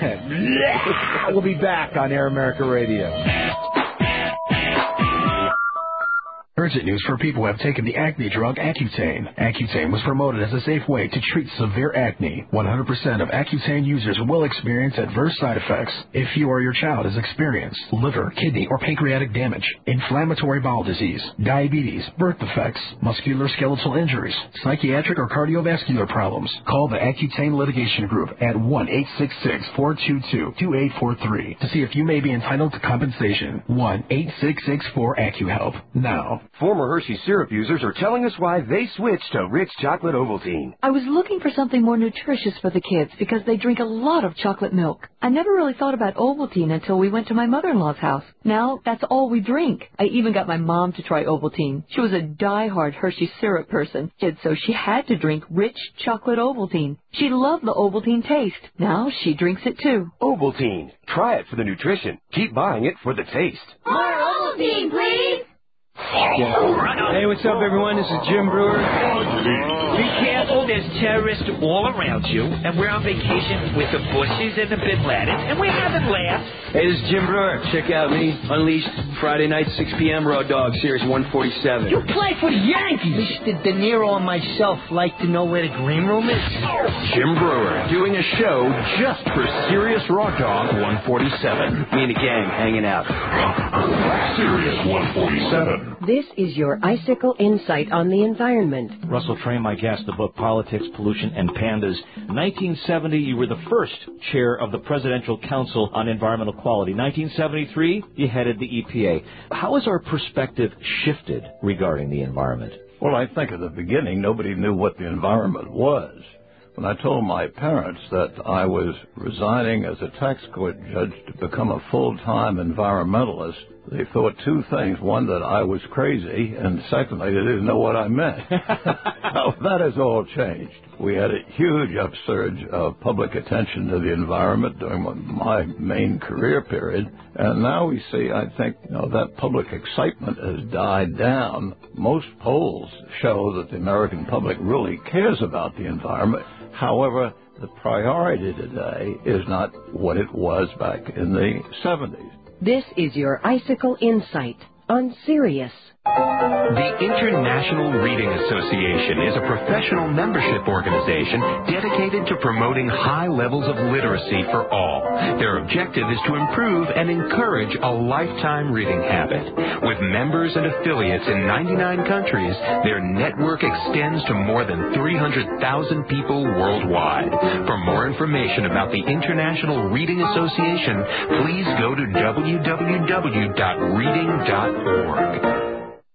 Yeah. We'll be back on Air America Radio. Urgent news for people who have taken the acne drug Accutane. Accutane was promoted as a safe way to treat severe acne. one hundred percent of Accutane users will experience adverse side effects if you or your child has experienced liver, kidney, or pancreatic damage, inflammatory bowel disease, diabetes, birth defects, musculoskeletal injuries, psychiatric or cardiovascular problems. Call the Accutane Litigation Group at one eight six six, four two two, two eight four three to see if you may be entitled to compensation. one eight six six four AccuHelp. Now. Former Hershey syrup users are telling us why they switched to Rich Chocolate Ovaltine. I was looking for something more nutritious for the kids because they drink a lot of chocolate milk. I never really thought about Ovaltine until we went to my mother-in-law's house. Now, that's all we drink. I even got my mom to try Ovaltine. She was a die-hard Hershey syrup person, and so she had to drink Rich Chocolate Ovaltine. She loved the Ovaltine taste. Now she drinks it too. Ovaltine. Try it for the nutrition. Keep buying it for the taste. More Ovaltine, please. Yeah. Hey, what's up, everyone? This is Jim Brewer. Be careful, there's terrorists all around you, and we're on vacation with the Bushes and the Bin Ladens, and we're having laughs. Hey, this is Jim Brewer. Check out me, Unleashed, Friday night, six p.m., Raw Dog, Series one forty-seven. You play for the Yankees. Mister De Niro and myself like to know where the green room is. Jim Brewer doing a show just for Sirius Raw Dog one forty-seven. Me and the gang hanging out. Sirius one forty-seven. This is your Icicle Insight on the Environment. Russell Train, my guest, the book Politics, Pollution, and Pandas. nineteen seventy, you were the first chair of the Presidential Council on Environmental Quality. nineteen seventy-three, you headed the E P A. How has our perspective shifted regarding the environment? Well, I think at the beginning, nobody knew what the environment was. When I told my parents that I was resigning as a tax court judge to become a full-time environmentalist, they thought two things. One, that I was crazy, and secondly, they didn't know what I meant. Now, that has all changed. We had a huge upsurge of public attention to the environment during my main career period, and now we see, I think, you know, that public excitement has died down. Most polls show that the American public really cares about the environment. However, the priority today is not what it was back in the seventies. This is your Icicle Insight on Sirius. The International Reading Association is a professional membership organization dedicated to promoting high levels of literacy for all. Their objective is to improve and encourage a lifetime reading habit. With members and affiliates in ninety-nine countries, their network extends to more than three hundred thousand people worldwide. For more information about the International Reading Association, please go to w w w dot reading dot org.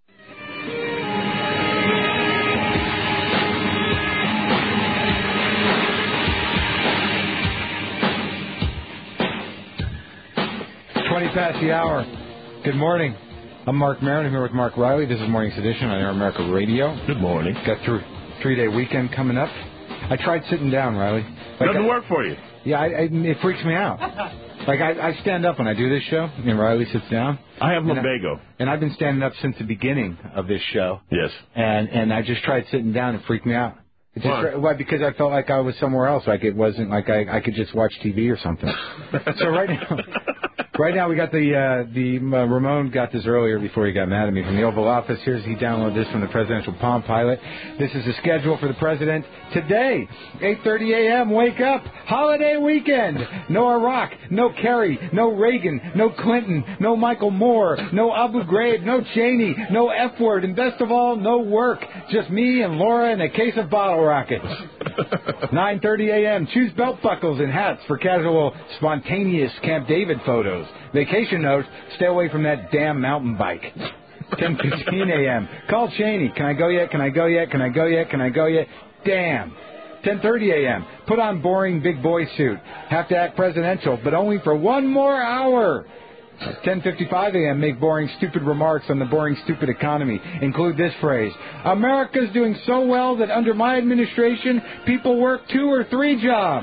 twenty past the hour. Good morning. I'm Mark Maron. I'm here with Mark Riley. This is Morning's Edition on Air America Radio. Good morning. Got through three-day weekend coming up. I tried sitting down, Riley. Like Doesn't I, work for you. Yeah, I, I, it freaks me out. Like, I, I stand up when I do this show, and Riley sits down. I have and lumbago. I, and I've been standing up since the beginning of this show. Yes. And and I just tried sitting down. It freaked me out. It just, Why? Why? Because I felt like I was somewhere else. Like it wasn't like I, I could just watch T V or something. So right now... Right now we got the, uh, the uh, Ramon got this earlier before he got mad at me from the Oval Office. Here's, he downloaded this from the Presidential Palm Pilot. This is the schedule for the President today. eight thirty a.m., wake up, holiday weekend. No Iraq, no Kerry, no Reagan, no Clinton, no Michael Moore, no Abu Ghraib, no Cheney, no F word, and best of all, no work. Just me and Laura and a case of bottle rockets. nine thirty a.m., choose belt buckles and hats for casual, spontaneous Camp David photos. Vacation note, stay away from that damn mountain bike. ten fifteen a.m., call Cheney. Can I go yet? Can I go yet? Can I go yet? Can I go yet? Damn. ten thirty a.m., put on boring big boy suit. Have to act presidential, but only for one more hour. ten fifty-five a.m., make boring, stupid remarks on the boring, stupid economy. Include this phrase: America's doing so well that under my administration, people work two or three jobs.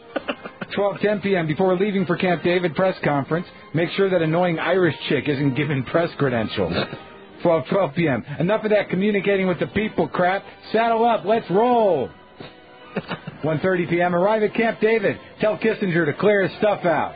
twelve ten p.m., before leaving for Camp David press conference, make sure that annoying Irish chick isn't given press credentials. twelve twelve p.m., enough of that communicating with the people crap. Saddle up, let's roll. one thirty p.m., arrive at Camp David. Tell Kissinger to clear his stuff out.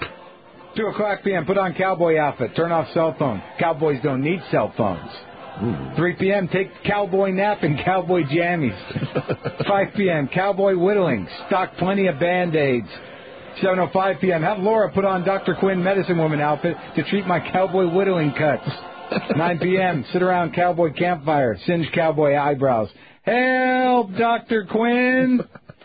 two o'clock p.m., put on cowboy outfit. Turn off cell phone. Cowboys don't need cell phones. Ooh. three p.m., take cowboy nap in cowboy jammies. five p.m., cowboy whittling. Stock plenty of Band-Aids. seven oh five p.m., have Laura put on Doctor Quinn medicine woman outfit to treat my cowboy whittling cuts. nine p.m., sit around cowboy campfire. Singe cowboy eyebrows. Help, Doctor Quinn!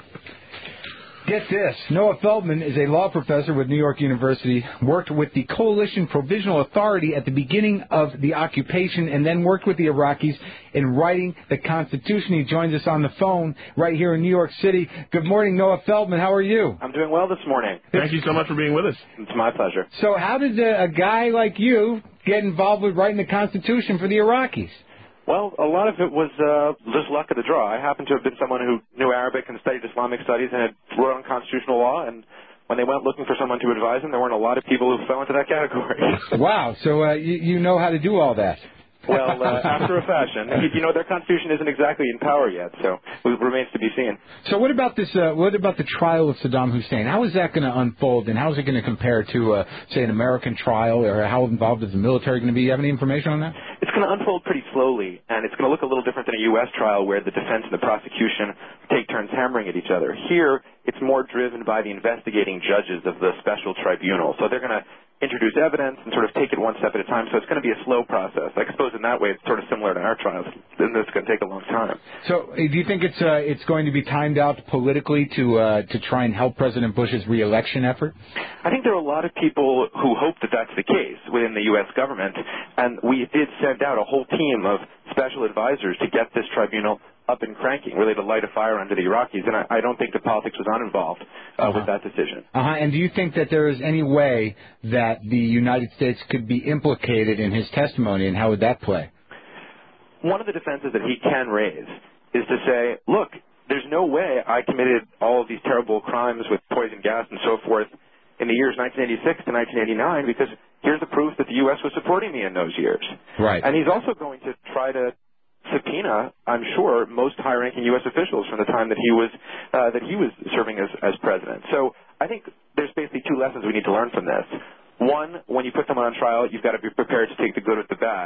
Get this. Noah Feldman is a law professor with New York University, worked with the Coalition Provisional Authority at the beginning of the occupation, and then worked with the Iraqis in writing the Constitution. He joins us on the phone right here in New York City. Good morning, Noah Feldman. How are you? I'm doing well this morning. Thank you so much for being with us. It's my pleasure. So how did a, a guy like you get involved with writing the Constitution for the Iraqis? Well, a lot of it was uh, just luck of the draw. I happen to have been someone who knew Arabic and studied Islamic studies and had wrote on constitutional law, and when they went looking for someone to advise them, there weren't a lot of people who fell into that category. Wow, so uh, you, you know how to do all that. Well, uh, after a fashion. You know, their constitution isn't exactly in power yet, so it remains to be seen. So what about this, uh, what about the trial of Saddam Hussein? How is that going to unfold, and how is it going to compare to, uh, say, an American trial, or how involved is the military going to be? Do you have any information on that? It's going to unfold pretty slowly, and it's going to look a little different than a U S trial where the defense and the prosecution take turns hammering at each other. Here, it's more driven by the investigating judges of the special tribunal. So they're going to introduce evidence and sort of take it one step at a time. So it's going to be a slow process. I suppose in that way it's sort of similar to our trials. And it's going to take a long time. So uh, do you think it's uh, it's going to be timed out politically to uh, to try and help President Bush's re-election effort? I think there are a lot of people who hope that that's the case within the U S government. And we did send out a whole team of special advisors to get this tribunal up and cranking, really to light a fire under the Iraqis. And I, I don't think the politics was not involved uh, uh-huh. with that decision. Uh-huh. And do you think that there is any way that the United States could be implicated in his testimony, and how would that play? One of the defenses that he can raise is to say, look, there's no way I committed all of these terrible crimes with poison gas and so forth in the years nineteen eighty-six to nineteen eighty-nine, because here's the proof that the U S was supporting me in those years. Right. And he's also going to try to subpoena, I'm sure, most high-ranking U S officials from the time that he was uh, that he was serving as, as president. So I think there's basically two lessons we need to learn from this. One, when you put someone on trial, you've got to be prepared to take the good with the bad.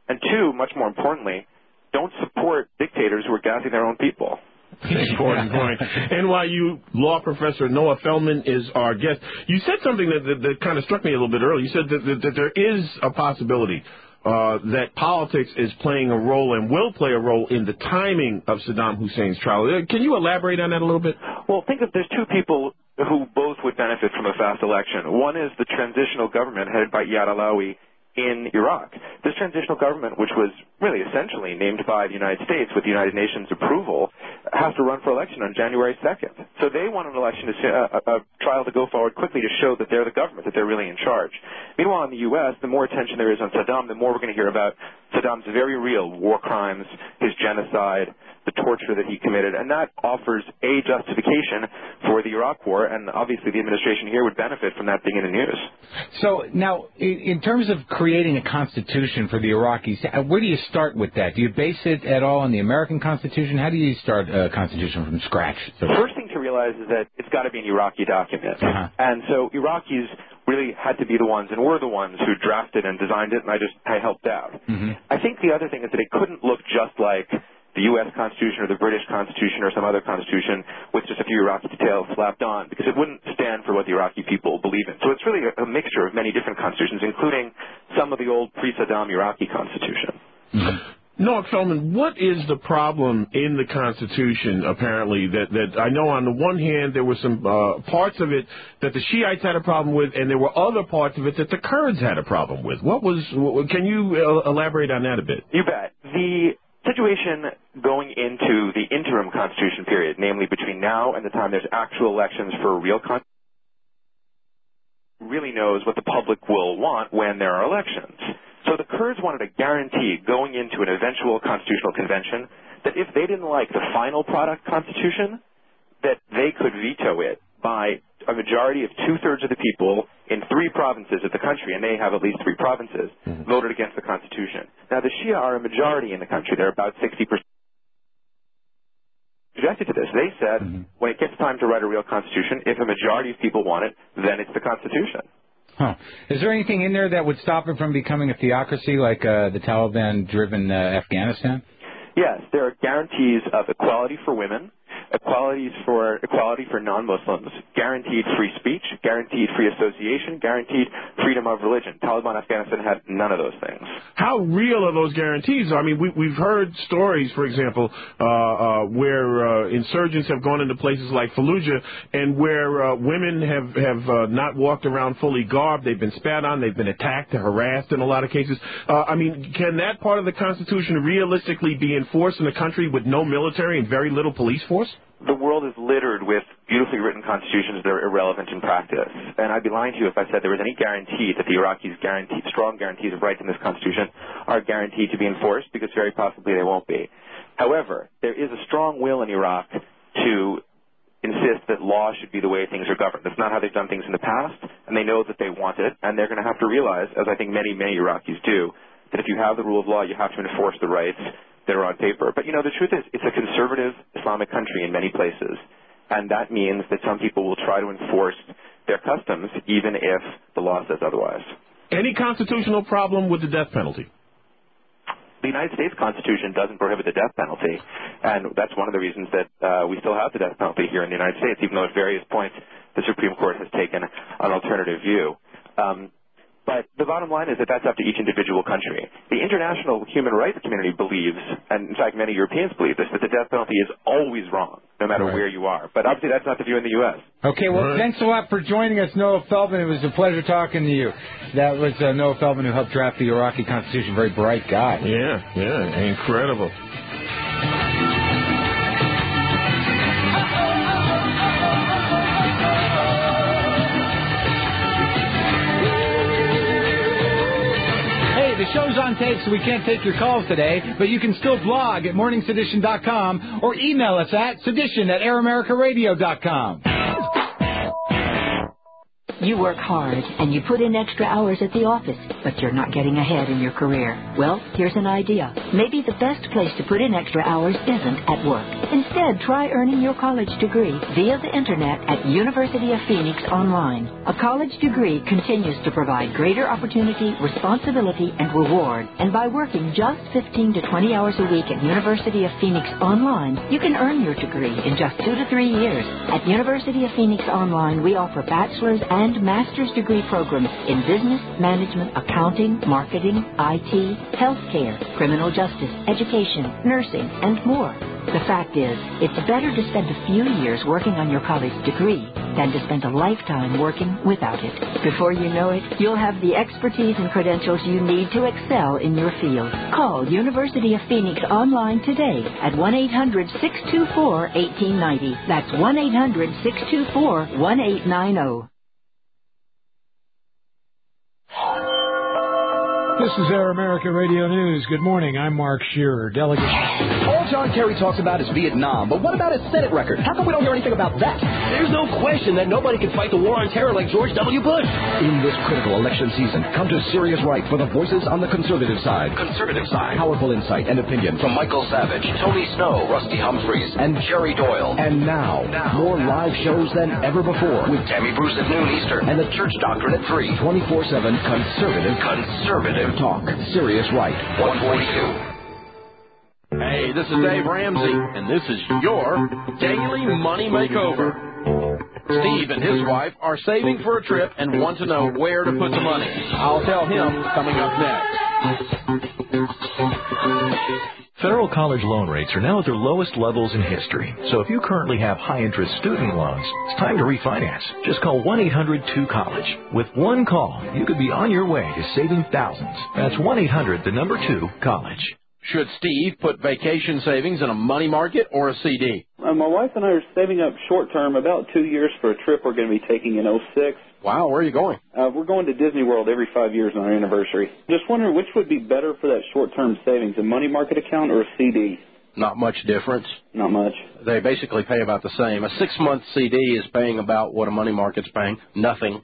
And two, much more importantly, don't support dictators who are gassing their own people. Important point. N Y U law professor Noah Feldman is our guest. You said something that, that, that kind of struck me a little bit earlier. You said that, that, that there is a possibility uh, that politics is playing a role and will play a role in the timing of Saddam Hussein's trial. Can you elaborate on that a little bit? Well, think of there's two people who both would benefit from a fast election. One is the transitional government headed by Iyad Allawi in Iraq. This transitional government, which was really essentially named by the United States with the United Nations approval, has to run for election on January second. So they want an election, to, uh, a, a trial to go forward quickly to show that they're the government, that they're really in charge. Meanwhile, in the U S, the more attention there is on Saddam, the more we're going to hear about Saddam's very real war crimes, his genocide, the torture that he committed, and that offers a justification for the Iraq war, and obviously the administration here would benefit from that being in the news. So now, in terms of creating a constitution for the Iraqis, where do you start with that? Do you base it at all on the American Constitution? How do you start a constitution from scratch? The first thing to realize is that it's got to be an Iraqi document. Uh-huh. And so Iraqis really had to be the ones, and were the ones who drafted and designed it, and I just I helped out. Mm-hmm. I think the other thing is that it couldn't look just like the U S Constitution or the British Constitution or some other constitution with just a few Iraqi details slapped on, because it wouldn't stand for what the Iraqi people believe in. So it's really a, a mixture of many different constitutions, including some of the old pre-Saddam Iraqi constitution. Mm-hmm. Noah Feldman, what is the problem in the Constitution, apparently, that, that I know on the one hand there were some uh, parts of it that the Shiites had a problem with, and there were other parts of it that the Kurds had a problem with. What was, what, can you uh, elaborate on that a bit? You bet. The situation going into the interim constitution period, namely between now and the time there's actual elections for a real constitution, really knows what the public will want when there are elections. So the Kurds wanted a guarantee going into an eventual constitutional convention that if they didn't like the final product constitution, that they could veto it by a majority of two-thirds of the people in three provinces of the country, and they have at least three provinces, mm-hmm. voted against the Constitution. Now, the Shia are a majority in the country. They're about sixty percent objected to this. They said, mm-hmm. when it gets time to write a real Constitution, if a majority of people want it, then it's the Constitution. Huh. Is there anything in there that would stop it from becoming a theocracy like uh, the Taliban-driven uh, Afghanistan? Yes, there are guarantees of equality for women, equalities for equality for non-Muslims, guaranteed free speech, guaranteed free association, guaranteed freedom of religion. Taliban Afghanistan had none of those things. How real are those guarantees? I mean, we, we've heard stories, for example, uh, uh, where uh, insurgents have gone into places like Fallujah and where uh, women have, have uh, not walked around fully garbed. They've been spat on. They've been attacked, harassed in a lot of cases. Uh, I mean, can that part of the Constitution realistically be enforced in a country with no military and very little police force? The world is littered with beautifully written constitutions that are irrelevant in practice. And I'd be lying to you if I said there was any guarantee that the Iraqis' guarantee, strong guarantees of rights in this constitution are guaranteed to be enforced, because very possibly they won't be. However, there is a strong will in Iraq to insist that law should be the way things are governed. That's not how they've done things in the past, and they know that they want it, and they're going to have to realize, as I think many, many Iraqis do, that if you have the rule of law, you have to enforce the rights that are on paper. But, you know, the truth is, it's a conservative Islamic country in many places, and that means that some people will try to enforce their customs even if the law says otherwise. Any constitutional problem with the death penalty? The United States Constitution doesn't prohibit the death penalty, and that's one of the reasons that uh, we still have the death penalty here in the United States, even though at various points the Supreme Court has taken an alternative view. Um, But the bottom line is that that's up to each individual country. The international human rights community believes, and in fact many Europeans believe this, that the death penalty is always wrong, no matter right. where you are. But obviously that's not the view in the U S. Okay, well, right. thanks a lot for joining us, Noah Feldman. It was a pleasure talking to you. That was uh, Noah Feldman, who helped draft the Iraqi Constitution. Very bright guy. Yeah, yeah, incredible. The show's on tape, so we can't take your calls today, but you can still blog at morning sedition dot com or email us at sedition at air america radio dot com. You work hard and you put in extra hours at the office, but you're not getting ahead in your career. Well, here's an idea. Maybe the best place to put in extra hours isn't at work. Instead, try earning your college degree via the internet at University of Phoenix Online. A college degree continues to provide greater opportunity, responsibility, and reward. And by working just fifteen to twenty hours a week at University of Phoenix Online, you can earn your degree in just two to three years. At University of Phoenix Online, we offer bachelor's and master's degree programs in business, management, accounting, marketing, I T, healthcare, criminal justice, education, nursing, and more. The fact is, it's better to spend a few years working on your college degree than to spend a lifetime working without it. Before you know it, you'll have the expertise and credentials you need to excel in your field. Call University of Phoenix Online today at one eight hundred six two four one eight nine zero. That's one eight hundred six two four one eight nine zero. This is Air America Radio News. Good morning. I'm Mark Shearer, delegate. All John Kerry talks about is Vietnam, but what about his Senate record? How come we don't hear anything about that? There's no question that nobody can fight the war on terror like George W. Bush. In this critical election season, come to Sirius Right for the voices on the conservative side. Conservative side. Powerful insight and opinion From Michael Savage, Tony Snow, Rusty Humphreys, and Jerry Doyle. And now, now, more live shows than ever before with Tammy Bruce at noon Eastern and the Church Doctrine at three. twenty-four seven conservative. Conservative talk. Sirius Right. one forty-two. Hey, this is Dave Ramsey, and this is your Daily Money Makeover. Steve and his wife are saving for a trip and want to know where to put the money. I'll tell him coming up next. Federal college loan rates are now at their lowest levels in history. So if you currently have high-interest student loans, it's time to refinance. Just call one eight hundred two college. With one call, you could be on your way to saving thousands. That's one eight hundred, the number two, college. Should Steve put vacation savings in a money market or a C D? Uh, my wife and I are saving up short-term, about two years for a trip we're going to be taking in oh six. Wow, where are you going? Uh, we're going to Disney World every five years on our anniversary. Just wondering which would be better for that short-term savings, a money market account or a C D? Not much difference. Not much. They basically pay about the same. A six-month C D is paying about what a money market's paying. Nothing.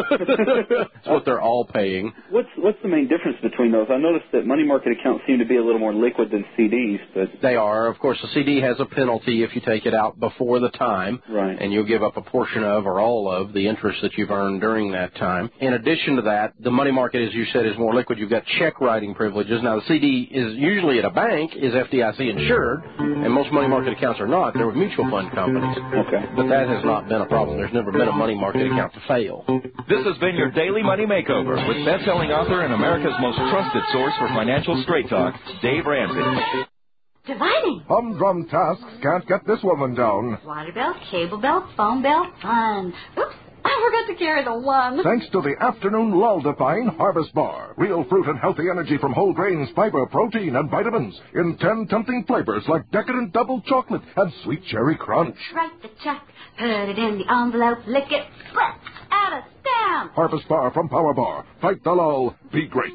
That's what they're all paying. What's what's the main difference between those? I noticed that money market accounts seem to be a little more liquid than C Ds. But they are. Of course, a C D has a penalty if you take it out before the time. Right. And you'll give up a portion of or all of the interest that you've earned during that time. In addition to that, the money market, as you said, is more liquid. You've got check writing privileges. Now, the C D is usually at a bank, is F D I C insured, and most money market accounts are not. They're with mutual fund companies. Okay. But that has not been a problem. There's never been a money market account to fail. This has been your Daily Money Makeover with best-selling author and America's most trusted source for financial straight talk, Dave Ramsey. Dividing. Humdrum tasks can't get this woman down. Water bill, cable bill, phone bill, fun. Oops, I forgot to carry the one. Thanks to the afternoon Lull-Define Harvest Bar. Real fruit and healthy energy from whole grains, fiber, protein, and vitamins. In ten tempting flavors like decadent double chocolate and sweet cherry crunch. Write the check, put it in the envelope, lick it, split, add a stamp. Harvest Bar from Power Bar. Fight the lull. Be great.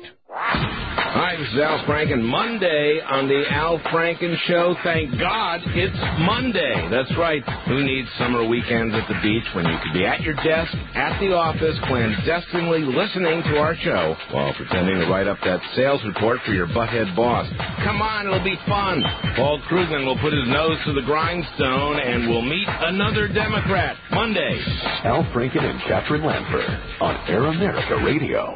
Hi, this is Al Franken. Monday on the Al Franken Show. Thank God it's Monday. That's right. Who needs summer weekends at the beach when you could be at your desk, at the office, clandestinely listening to our show while pretending to write up that sales report for your butthead boss? Come on, it'll be fun. Paul Krugman will put his nose to the grindstone and we'll meet another Democrat. Monday. Al Franken and Catherine Lanford on Air America Radio.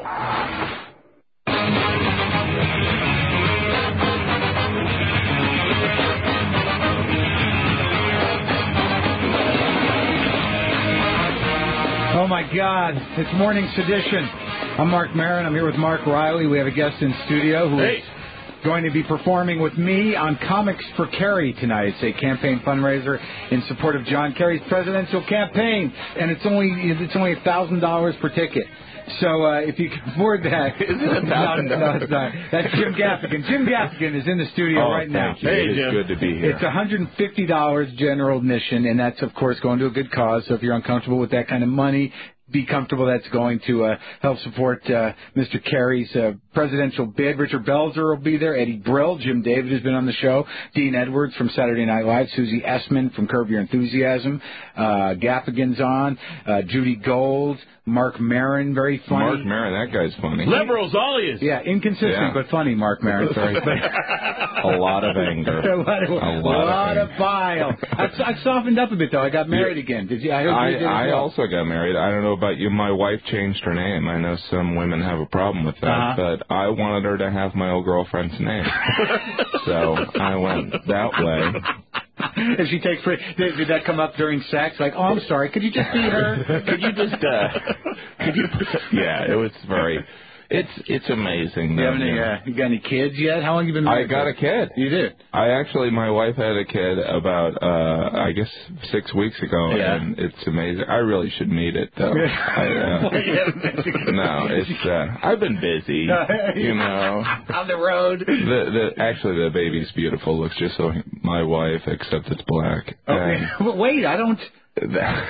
Oh, my God. It's Morning Sedition. I'm Mark Maron. I'm here with Mark Riley. We have a guest in studio who hey. is going to be performing with me on Comics for Kerry tonight. It's a campaign fundraiser in support of John Kerry's presidential campaign, and it's only it's only one thousand dollars per ticket. So uh, if you can afford that, is it a thousand no, no, it's not. That's Jim Gaffigan. Jim Gaffigan is in the studio oh, right now. You. Hey, it is Jim. Good to be here. It's one hundred fifty dollars general admission, and that's, of course, going to a good cause. So if you're uncomfortable with that kind of money, be comfortable. That's going to uh, help support uh, Mister Kerry's uh, presidential bid. Richard Belzer will be there. Eddie Brill. Jim David has been on the show. Dean Edwards from Saturday Night Live. Susie Essman from Curb Your Enthusiasm. Uh, Gaffigan's on. Uh, Judy Gold. Mark Maron, very funny. Mark Maron, that guy's funny. Liberals, all he is. Yeah, inconsistent, Yeah. but funny, Mark Maron. Sorry. A lot of anger. a lot of, a lot, a lot of, of bile. I've, I've softened up a bit, though. I got married again. Did you? I, heard I, you did as I well. also got married. I don't know about you. My wife changed her name. I know some women have a problem with that, Uh-huh. but I wanted her to have my old girlfriend's name. So I went that way. If she takes, did, did that come up during sex? Like, oh, I'm sorry. Could you just be her? Could you just, uh, could you? Yeah, it was very. It's it's amazing. You, though, have any, you know. uh, you got any kids yet? How long you been married? I got a kid. You did? I actually, my wife had a kid about, uh, I guess, six weeks ago, Yeah. and it's amazing. I really should meet it, though. I, uh, no, it's, uh, I've been busy, you know. On the road. The, the, actually, the baby's beautiful. Looks just like my wife, except it's black. Okay. And Wait, I don't... that,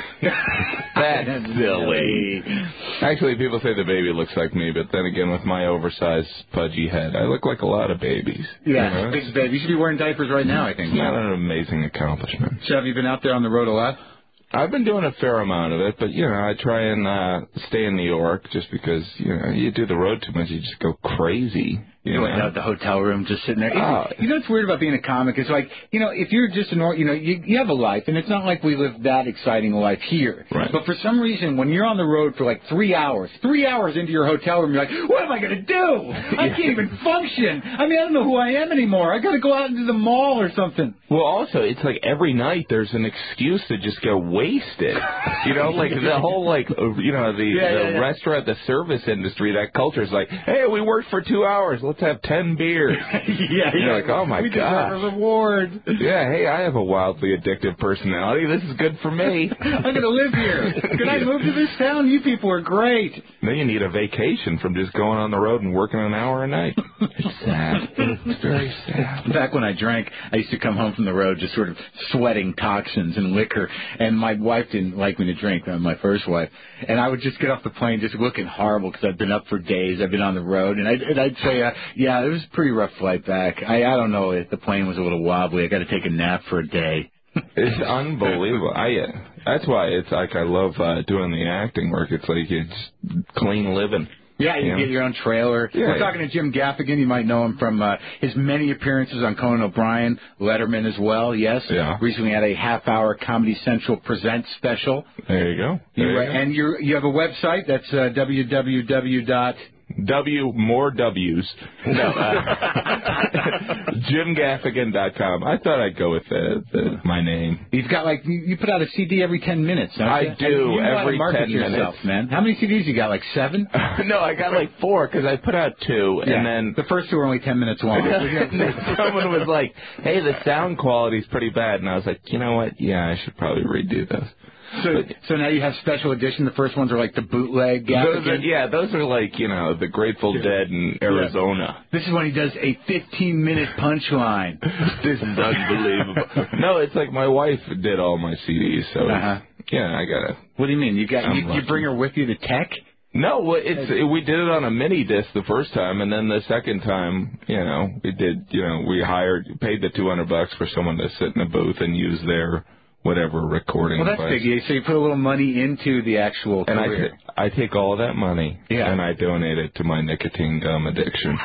that's silly. Actually, people say the baby looks like me, but then again, with my oversized, pudgy head, I look like a lot of babies. Yeah, you know? big baby. You should be wearing diapers right now, I think. It's not an amazing accomplishment. So have you been out there on the road a lot? I've been doing a fair amount of it, but, you know, I try and uh, stay in New York just because, you know, you do the road too much, you just go crazy. You Going know? out the hotel room, just sitting there. Oh. You know what's weird about being a comic? It's like, you know, if you're just a normal, you know, you, you have a life, and it's not like we live that exciting a life here. Right. But for some reason, when you're on the road for like three hours, three hours into your hotel room, you're like, what am I going to do? I can't even function. I mean, I don't know who I am anymore. I got to go out into the mall or something. Well, also, it's like every night there's an excuse to just get wasted. You know, like the whole, like, uh, you know, the, Yeah, the yeah, yeah. restaurant, the service industry, that culture is like, hey, we worked for two hours. Let's have ten beers. yeah, You're yeah. like, oh, my we gosh. deserve a reward. Yeah, hey, I have a wildly addictive personality. This is good for me. I'm going to live here. Can I move to this town? You people are great. Then you need a vacation from just going on the road and working an hour a night. It's sad. It's very sad. Back when I drank, I used to come home from the road just sort of sweating toxins and liquor, and my wife didn't like me to drink, my first wife, and I would just get off the plane just looking horrible because I'd been up for days, I'd been on the road, and I'd, and I'd say, uh, yeah, it was a pretty rough flight back. I, I don't know, if the plane was a little wobbly. I got to take a nap for a day. It's unbelievable. I uh, that's why it's like I love uh, doing the acting work. It's like it's clean living. Yeah, you You know? get your own trailer. Yeah, We're yeah. talking to Jim Gaffigan. You might know him from uh, his many appearances on Conan O'Brien, Letterman as well, yes. Yeah. Recently had a half-hour Comedy Central Presents special. There you go. There You, you uh, go. and you you have a website. That's uh, w w w dot W more W's. No, uh, Jim Gaffigan dot com. I thought I'd go with the, the, my name. You've got like you, you put out a C D every ten minutes. Don't I you? do, You know how to every market ten yourself, minutes. man. How many C Ds you got? Like seven? No, I got like four because I put out two, Yeah. and then the first two are only ten minutes long. and then someone was like, "Hey, the sound quality's pretty bad," and I was like, "You know what? Yeah, I should probably redo those." So, so now you have special edition. The first ones are like the bootleg Those are, Gaffigan. yeah, those are like, you know, the Grateful Dead in Arizona. This is when he does a fifteen minute punchline. This is unbelievable. No, it's like my wife did all my C Ds, so Uh-huh. yeah, I gotta. What do you mean? You got I'm you, you lucky. bring her with you to tech? No, well, it's it, we did it on a mini disc the first time, and then the second time, you know, we did, you know, we hired, paid the two hundred bucks for someone to sit in a booth and use their whatever recording Well, that's device. big. So you put a little money into the actual And I, career. ta- I take all of that money Yeah. and I donate it to my nicotine gum addiction.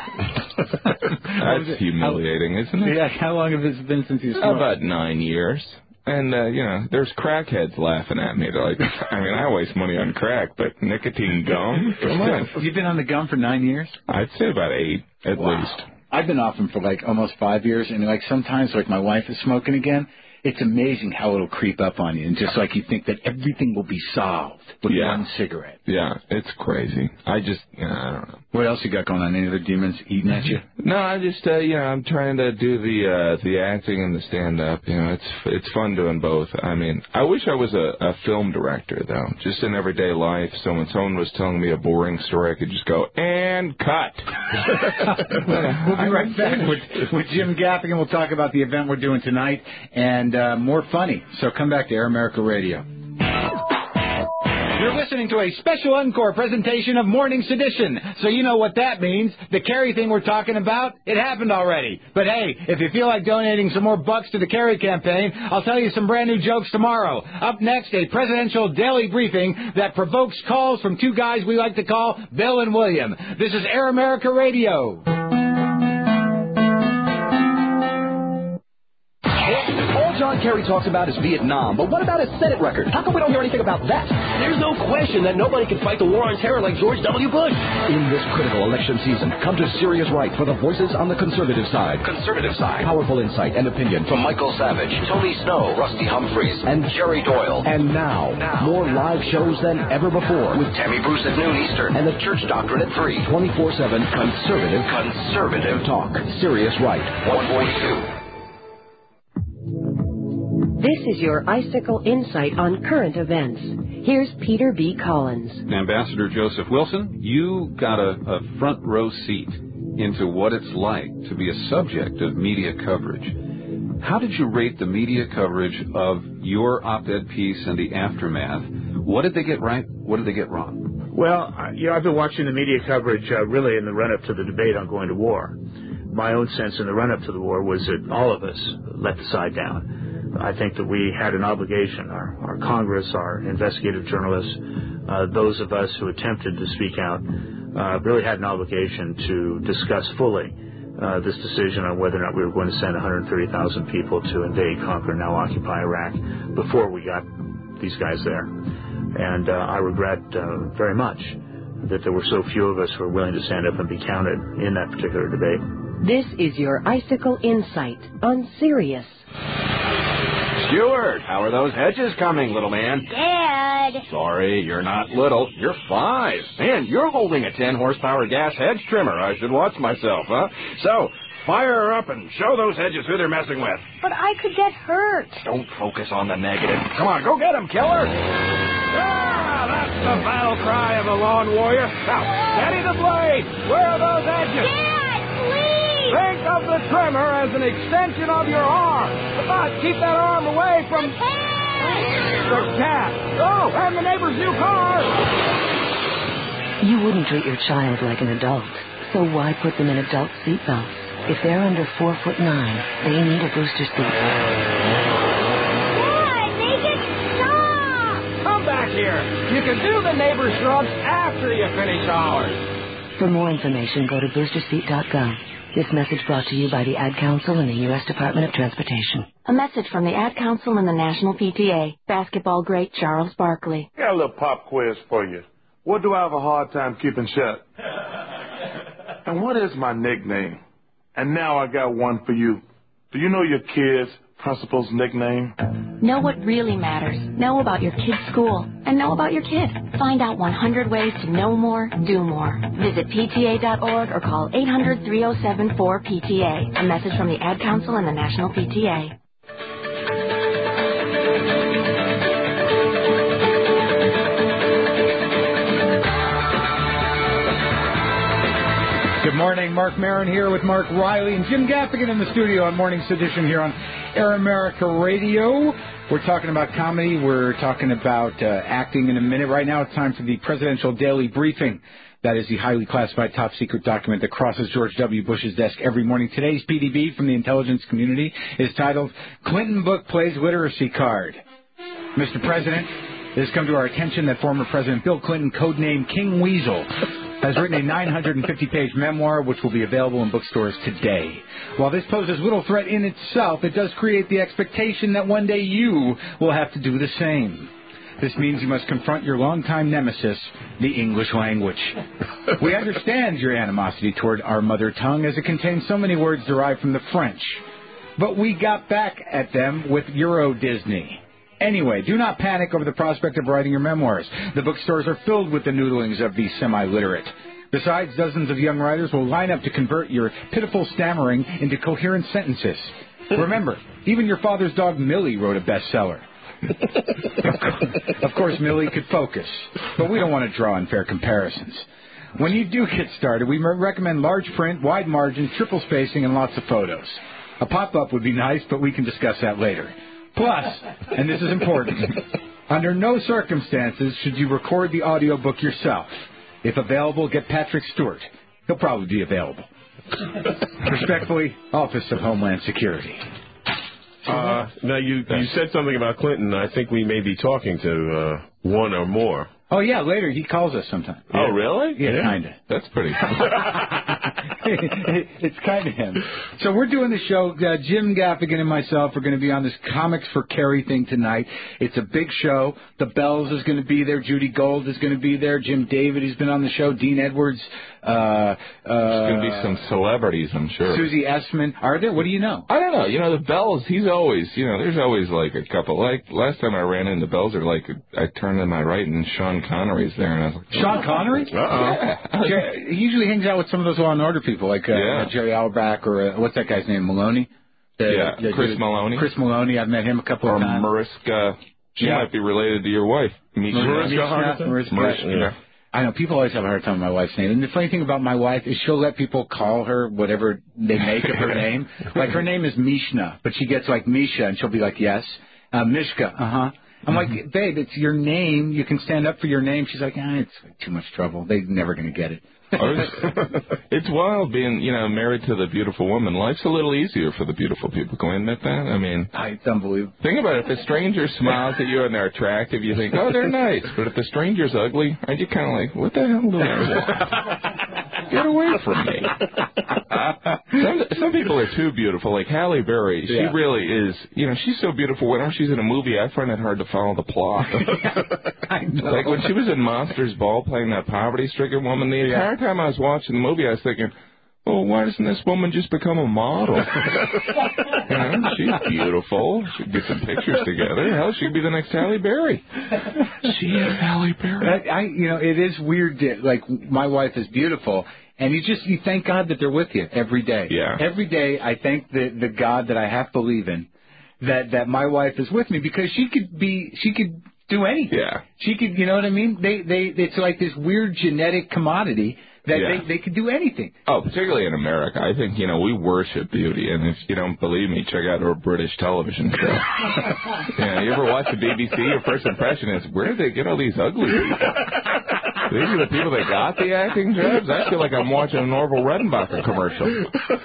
That's humiliating, isn't it? Yeah. How long have it been since you smoked? About nine years. And, uh, you know, there's crackheads laughing at me. They're like, I mean, I waste money on crack, but nicotine gum? Come on. You've been on the gum for nine years? I'd say about eight, at Wow. least. I've been off them for like almost five years, and like sometimes, like my wife is smoking again. It's amazing how it'll creep up on you, and just like you think that everything will be solved with Yeah. one cigarette. Yeah, it's crazy. I just, yeah, I don't know. What else you got going on? Any other demons eating at you? No, I just, uh, you know, I'm trying to do the uh, the acting and the stand-up. You know, it's it's fun doing both. I mean, I wish I was a, a film director, though. Just in everyday life, so when someone was telling me a boring story, I could just go, and cut. We'll be right back with, with Jim Gaffigan. We'll talk about the event we're doing tonight and uh, more funny. So come back to Air America Radio. You're listening to a special encore presentation of Morning Sedition. So you know what that means. The Kerry thing we're talking about, it happened already. But hey, if you feel like donating some more bucks to the Kerry campaign, I'll tell you some brand new jokes tomorrow. Up next, a presidential daily briefing that provokes calls from two guys we like to call Bill and William. This is Air America Radio. John Kerry talks about is Vietnam, but what about his Senate record? How come we don't hear anything about that? There's no question that nobody can fight the war on terror like George W. Bush. In this critical election season, come to Sirius Right for the voices on the conservative side. Conservative side. Powerful insight and opinion From Michael Savage, Tony Snow, Rusty Humphreys, and Jerry Doyle. And now, now more live shows than ever before. With Tammy Bruce at noon Eastern and the Church Doctrine at three. twenty-four seven conservative. Conservative talk. Sirius Right. one forty-two. This is your Icicle Insight on current events. Here's Peter B. Collins. Ambassador Joseph Wilson, you got a, a front row seat into what it's like to be a subject of media coverage. How did you rate the media coverage of your op-ed piece and the aftermath? What did they get right? What did they get wrong? Well, you know, I've been watching the media coverage uh, really in the run-up to the debate on going to war. My own sense in the run-up to the war was that all of us let the side down. I think that we had an obligation, our, our Congress, our investigative journalists, uh, those of us who attempted to speak out, uh, really had an obligation to discuss fully uh, this decision on whether or not we were going to send one hundred thirty thousand people to invade, conquer, now occupy Iraq before we got these guys there. And uh, I regret uh, very much that there were so few of us who were willing to stand up and be counted in that particular debate. This is your Icicle Insight on Sirius. Stuart, how are those hedges coming, little man? Dad! Sorry, you're not little. You're five. Man, you're holding a ten horsepower gas hedge trimmer. I should watch myself, huh? So, fire her up and show those hedges who they're messing with. But I could get hurt. Don't focus on the negative. Come on, go get him, killer! Ah, that's the battle cry of a lawn warrior. Now, steady the blade. Where are those hedges? Dad, please! Think of the trimmer as an extension of your arm. Come on, keep that arm away from the cat. The cat. Oh, and the neighbor's new car. You wouldn't treat your child like an adult, so why put them in adult seatbelts? If they're under four foot nine, they need a booster seat. Dad, make it stop! Come back here. You can do the neighbor's shrubs after you finish ours. For more information, go to booster seat dot gov. This message brought to you by the Ad Council and the U S Department of Transportation. A message from the Ad Council and the National P T A. Basketball great Charles Barkley. Got a little pop quiz for you. What do I have a hard time keeping shut? And what is my nickname? And now I got one for you. Do you know your kid's principal's nickname? Know what really matters. Know about your kid's school. And know about your kid. Find out one hundred ways to know more, do more. Visit P T A dot org or call eight hundred, three oh seven, four P T A. A message from the Ad Council and the National P T A. Good morning, Mark Maron here with Mark Riley and Jim Gaffigan in the studio on Morning Sedition here on Air America Radio. We're talking about comedy. We're talking about uh, acting in a minute. Right now it's time for the Presidential Daily Briefing. That is the highly classified top-secret document that crosses George W. Bush's desk every morning. Today's P D B from the intelligence community is titled, Clinton Book Plays Literacy Card. Mister President, it has come to our attention that former President Bill Clinton, codenamed King Weasel, has written a nine hundred fifty page memoir which will be available in bookstores today. While this poses little threat in itself, it does create the expectation that one day you will have to do the same. This means you must confront your longtime nemesis, the English language. We understand your animosity toward our mother tongue as it contains so many words derived from the French. But we got back at them with Euro Disney. Anyway, do not panic over the prospect of writing your memoirs. The bookstores are filled with the noodlings of the semi-literate. Besides, dozens of young writers will line up to convert your pitiful stammering into coherent sentences. Remember, even your father's dog Millie wrote a bestseller. Of course, Millie could focus, but we don't want to draw unfair comparisons. When you do get started, we recommend large print, wide margins, triple spacing, and lots of photos. A pop-up would be nice, but we can discuss that later. Plus, and this is important, Under no circumstances should you record the audiobook yourself. If available, get Patrick Stewart. He'll probably be available. Respectfully, Office of Homeland Security. Uh, now, you, you said something about Clinton. I think we may be talking to uh, one or more. Oh, yeah, later. He calls us sometime. Oh, really? Yeah, Yeah. kind of. That's pretty It's kind of him. So we're doing the show. Uh, Jim Gaffigan and myself are going to be on this Comics for Kerry thing tonight. It's a big show. The Bells is going to be there. Judy Gold is going to be there. Jim David has been on the show. Dean Edwards. Uh, uh, There's going to be some celebrities, I'm sure. Susie Essman. Are there? What do you know? I don't know. You know, the Bells, he's always, you know, there's always like a couple. Like, last time I ran into the Bells, are like, I turned to my right and Sean Connery's there, and I was like, Sean Connery? Uh-oh. Yeah. Jer- he usually hangs out with some of those Law and Order people, like uh, Yeah. Jerry Auerbach or uh, what's that guy's name, Maloney? The, Yeah, the Chris dude- Maloney. Chris Maloney. I've met him a couple Or of times. Mariska. She Yeah. might be related to your wife. Misha. Mariska Hargitay? Mariska. Mariska, yeah. I know, people always have a hard time with my wife's name. And the funny thing about my wife is she'll let people call her whatever they make of her name. Like, her name is Mishna, but she gets like Misha, and she'll be like, yes. Uh, Mishka, uh-huh. I'm like, babe, it's your name. You can stand up for your name. She's like, ah, it's too much trouble. They're never going to get it. It's wild being, you know, married to the beautiful woman. Life's a little easier for the beautiful people. Can we admit that? I mean, it's unbelievable. Think about it. If a stranger smiles at you and they're attractive, you think, oh, they're nice. But if the stranger's ugly, aren't you kind of like, what the hell do I want? Get away from me. Some, some people are too beautiful. Like Halle Berry, she Yeah. really is, you know, she's so beautiful. Whenever she's in a movie, I find it hard to follow the plot. I know. Like when she was in Monsters Ball playing that poverty-stricken woman, the entire time I was watching the movie, I was thinking, oh, why doesn't this woman just become a model? You know, she's beautiful. She could get some pictures together. Hell, she could be the next Halle Berry. She is Halle Berry. I, I, you know, it is weird that, like, my wife is beautiful, and you just, you thank God that they're with you every day. Yeah. Every day I thank the, the God that I have to believe in, that, that my wife is with me, because she could be, she could do anything. Yeah. She could, you know what I mean? They, they, it's like this weird genetic commodity that Yeah. they, they could do anything. Oh, particularly in America. I think, you know, we worship beauty, and if you don't believe me, check out our British television show. Yeah, you ever watch the B B C? Your first impression is, where did they get all these ugly people? These are the people that got the acting jobs? I feel like I'm watching an Orville Redenbacher commercial.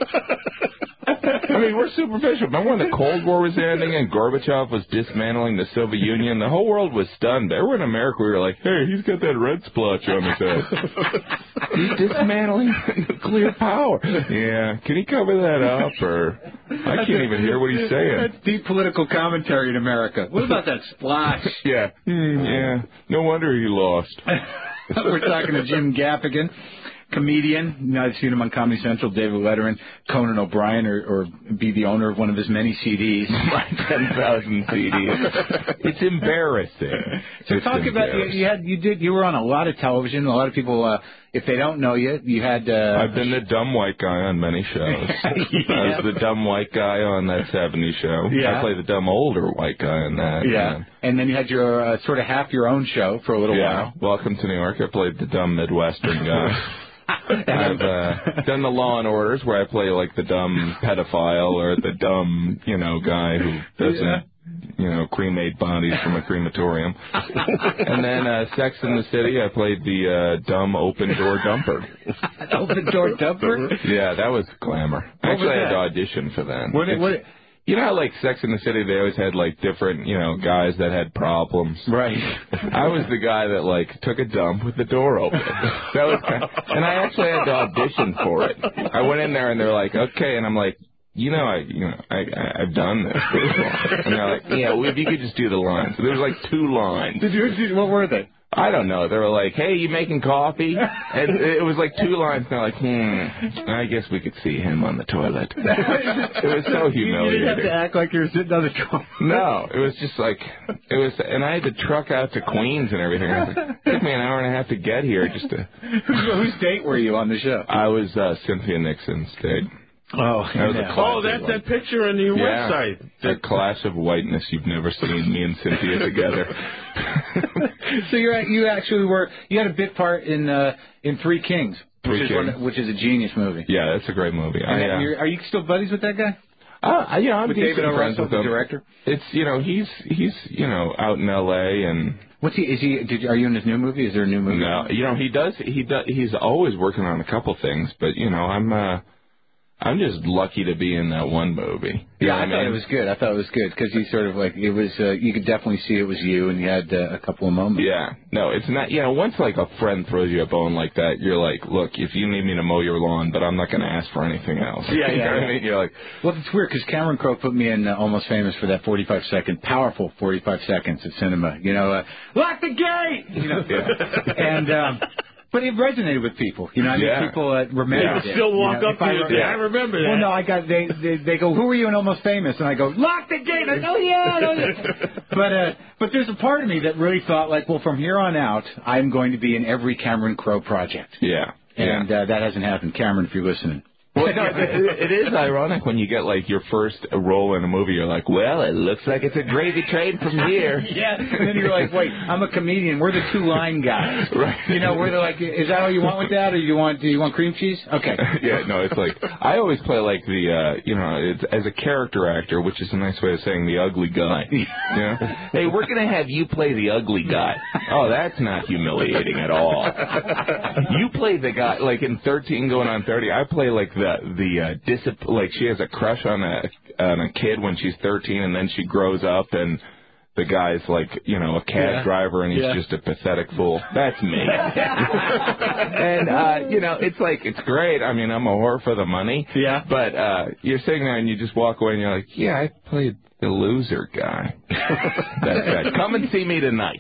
I mean, we're superficial. Remember when the Cold War was ending and Gorbachev was dismantling the Soviet Union? The whole world was stunned. There were in America, we were like, hey, he's got that red splotch on his head. He's dismantling nuclear power. Yeah. Can he cover that up? Or I can't even hear what he's saying. That's deep political commentary in America. What about that splotch? Yeah. Mm, yeah. No wonder he lost. We're talking to Jim Gaffigan, comedian. You know, I've seen him on Comedy Central, David Letterman, Conan O'Brien, or, or be the owner of one of his many C Ds. ten thousand C Ds. It's embarrassing. So It's talk about, you, you had, you did, you were on a lot of television. A lot of people, uh, if they don't know you, you had, uh... I've been the dumb white guy on many shows. Yeah. I was the dumb white guy on that seventies show. Yeah. I played the dumb older white guy on that. Yeah. man. And then you had your, uh, sort of half your own show for a little Yeah. while. Welcome to New York. I played the dumb Midwestern guy. I've uh, done the Law and Orders where I play like the dumb pedophile or the dumb, you know, guy who doesn't, Yeah. you know, cremate bodies from a crematorium. And then uh, Sex in the City, I played the uh, dumb open door dumper. Open door dumper? Yeah, that was glamour. What Actually, was I had to that? audition for that. What, It's- what, You know how, like, Sex in the City, they always had, like, different, you know, guys that had problems? Right. I was the guy that, like, took a dump with the door open. That was kind of, and I actually had to audition for it. I went in there, and they're like, okay, and I'm like, you know, I, you know, I, I, I've done this before. And they're like, yeah, well, if you could just do the lines. So there was, like, two lines. Did you, did, what were they? I don't know. They were like, hey, you making coffee? And it was like two lines. And they're like, hmm, I guess we could see him on the toilet. It was so You humiliating. didn't have to act like you were sitting on the toilet. No, it was just like, it was, and I had to truck out to Queens and everything. I was like, it took me an hour and a half to get here just to. Whose date were you on the show? I was uh, Cynthia Nixon's date. Oh, That was a yeah. classic Oh, that's one. that picture on your Yeah. website. A clash of whiteness you've never seen, me and Cynthia together. So you're at, you actually were, you had a big part in uh, in Three Kings, which Three is one, Kings. which is a genius movie. Yeah, that's a great movie. And I, uh, you're, are you still buddies with that guy? Uh, you know, I'm with decent David O. friends Russell, with the him. director. It's you know he's he's you know out in L A and. What's he? Is he? Did, are you in his new movie? Is there a new movie? No, you know he does. He does. He's always working on a couple things, but you know I'm. Uh, I'm just lucky to be in that one movie. You Yeah, know I what thought mean? it was good. I thought it was good because he sort of like it was. Uh, you could definitely see it was you, and you had uh, a couple of moments. Yeah, no, it's not. You know, once like a friend throws you a bone like that, you're like, look, if you need me to mow your lawn, but I'm not going to ask for anything else. Yeah, you yeah. know what yeah. I mean? You're like, well, it's weird because Cameron Crowe put me in uh, Almost Famous for that forty-five second, powerful forty-five seconds at cinema. You know, uh, lock the gate. You know, yeah. and. Um, But it resonated with people, you know. I mean, Yeah. people uh, remembered yeah. it. Still you walk know, up if to I, you and say, I remember that. Well, no, I got they, they they go, who are you in Almost Famous? And I go, lock the gate. I go, oh yeah, oh, yeah. But uh, but there's a part of me that really thought like, well, from here on out, I'm going to be in every Cameron Crowe project. Yeah, and yeah. Uh, that hasn't happened. Cameron, if you're listening. Well, no, it, it is ironic when you get like your first role in a movie. You're like, well, it looks like it's a gravy train from here. Yeah, and then you're like, wait, I'm a comedian. We're the two line guys. Right. You know, we're the like, is that all you want with that, or you want do you want cream cheese? Okay. Yeah, no, it's like I always play like the, uh, you know, it's, as a character actor, which is a nice way of saying the ugly guy. You know? Hey, we're gonna have you play the ugly guy. Oh, that's not humiliating at all. You play the guy like in thirteen going on thirty. I play like the. The, the uh, discipl- like she has a crush on a on a kid when she's thirteen, and then she grows up and the guy's like, you know, a cab Yeah. driver, and he's Yeah. just a pathetic fool. That's me. And uh, you know, it's like it's great. I mean, I'm a whore for the money. Yeah. But uh, you're sitting there and you just walk away and you're like, yeah, I played the loser guy. That's right. Come and see me tonight.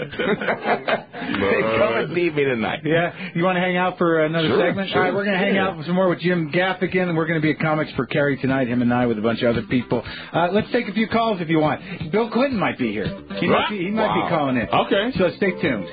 Come and see me tonight. Yeah, you want to hang out for another Sure, segment? sure. All right, we're going to hang out some more with Jim Gaffigan, and we're going to be at Comics for Kerry tonight, him and I, with a bunch of other people. Uh, let's take a few calls if you want. Bill Clinton might be here. He might be, he might Wow. be calling in. Okay. So stay tuned.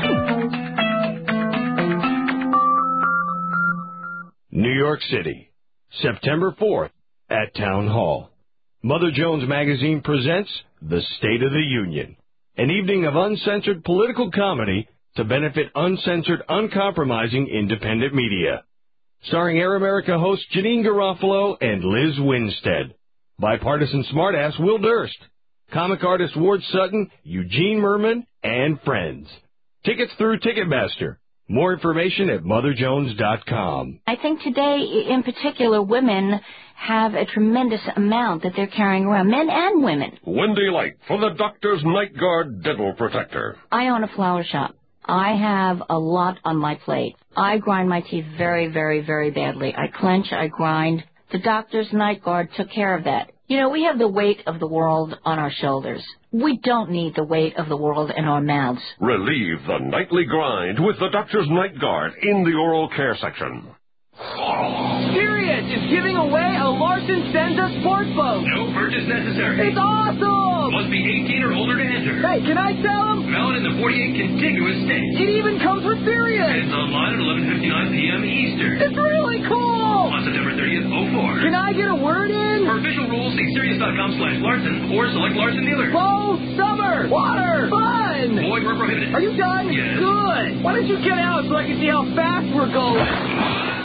New York City, September fourth, at Town Hall. Mother Jones Magazine presents The State of the Union, an evening of uncensored political comedy to benefit uncensored, uncompromising independent media. Starring Air America host Janine Garofalo and Liz Winstead. Bipartisan smartass Will Durst. Comic artist Ward Sutton, Eugene Merman, and friends. Tickets through Ticketmaster. More information at mother jones dot com. I think today, in particular, women have a tremendous amount that they're carrying around, men and women. Wendy Light for the Doctor's Night Guard Dental Protector. I own a flower shop. I have a lot on my plate. I grind my teeth very, very, very badly. I clench, I grind. The Doctor's Night Guard took care of that. You know, we have the weight of the world on our shoulders. We don't need the weight of the world in our mouths. Relieve the nightly grind with the Doctor's Night Guard in the oral care section. Sirius is giving away a Larson Senza sports boat. No purchase necessary. It's awesome! Must be eighteen or older to enter. Hey, can I tell them? Valid in the forty-eight contiguous states. It even comes with Sirius. And it's online at eleven fifty-nine p.m. Eastern. It's really cool! On September thirtieth, oh four. Can I get a word in? For official rules, see Sirius.com slash Larson or select Larson dealer. Boat, summer, water, fun! Void where prohibited. Are you done? Yes. Good. Why don't you get out so I can see how fast we're going?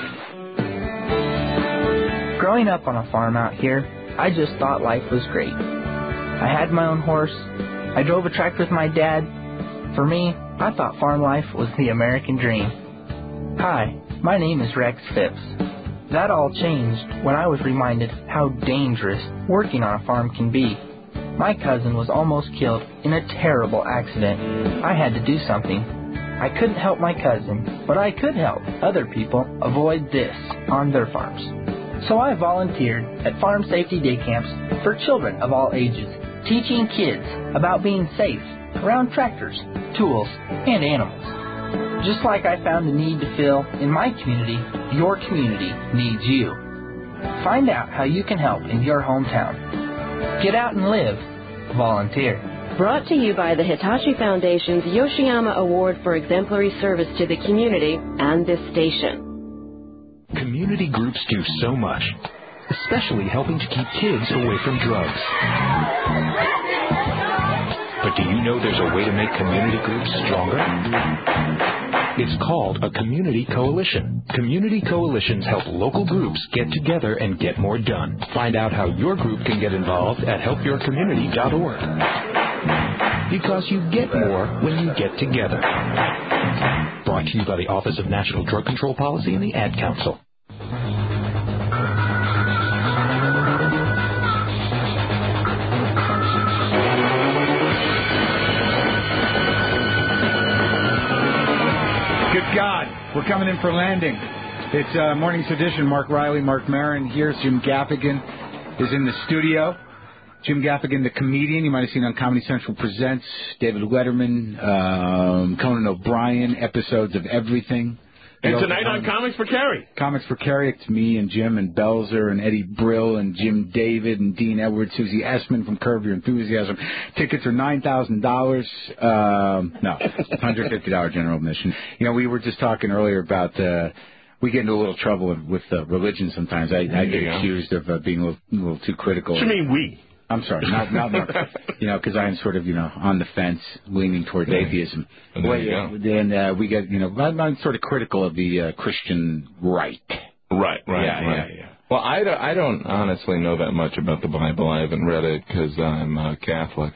Growing up on a farm out here, I just thought life was great. I had my own horse. I drove a tractor with my dad. For me, I thought farm life was the American dream. Hi, my name is Rex Phipps. That all changed when I was reminded how dangerous working on a farm can be. My cousin was almost killed in a terrible accident. I had to do something. I couldn't help my cousin, but I could help other people avoid this on their farms. So I volunteered at farm safety day camps for children of all ages, teaching kids about being safe around tractors, tools, and animals. Just like I found a need to fill in my community, your community needs you. Find out how you can help in your hometown. Get out and live. Volunteer. Brought to you by the Hitachi Foundation's Yoshiyama Award for Exemplary Service to the Community and this station. Community groups do so much, especially helping to keep kids away from drugs. But do you know there's a way to make community groups stronger? It's called a community coalition. Community coalitions help local groups get together and get more done. Find out how your group can get involved at help your community dot org. Because you get more when you get together. Brought to you by the Office of National Drug Control Policy and the Ad Council. Good God, we're coming in for landing. It's uh, Morning's Edition. Mark Riley, Mark Maron here. Jim Gaffigan is in the studio. Jim Gaffigan, the comedian, you might have seen on Comedy Central Presents, David Letterman, um, Conan O'Brien, episodes of everything. And tonight on Comics for Kerry. Comics for Kerry, it's me and Jim and Belzer and Eddie Brill and Jim David and Dean Edwards, Susie Essman from Curb Your Enthusiasm. Tickets are nine thousand dollars. Um, no, one hundred fifty dollars general admission. You know, we were just talking earlier about... Uh, we get into a little trouble with uh, religion sometimes. I, I get accused of uh, being a little, a little too critical. What do you mean we? I'm sorry, not not Mark. You know, because I'm sort of, you know, on the fence, leaning towards yeah. atheism. Well, there you go. Then uh, we get, you know, I'm, I'm sort of critical of the uh, Christian right. Right, right, yeah, right. Yeah, yeah. Well, I don't, I don't honestly know that much about the Bible. I haven't read it because I'm uh, Catholic.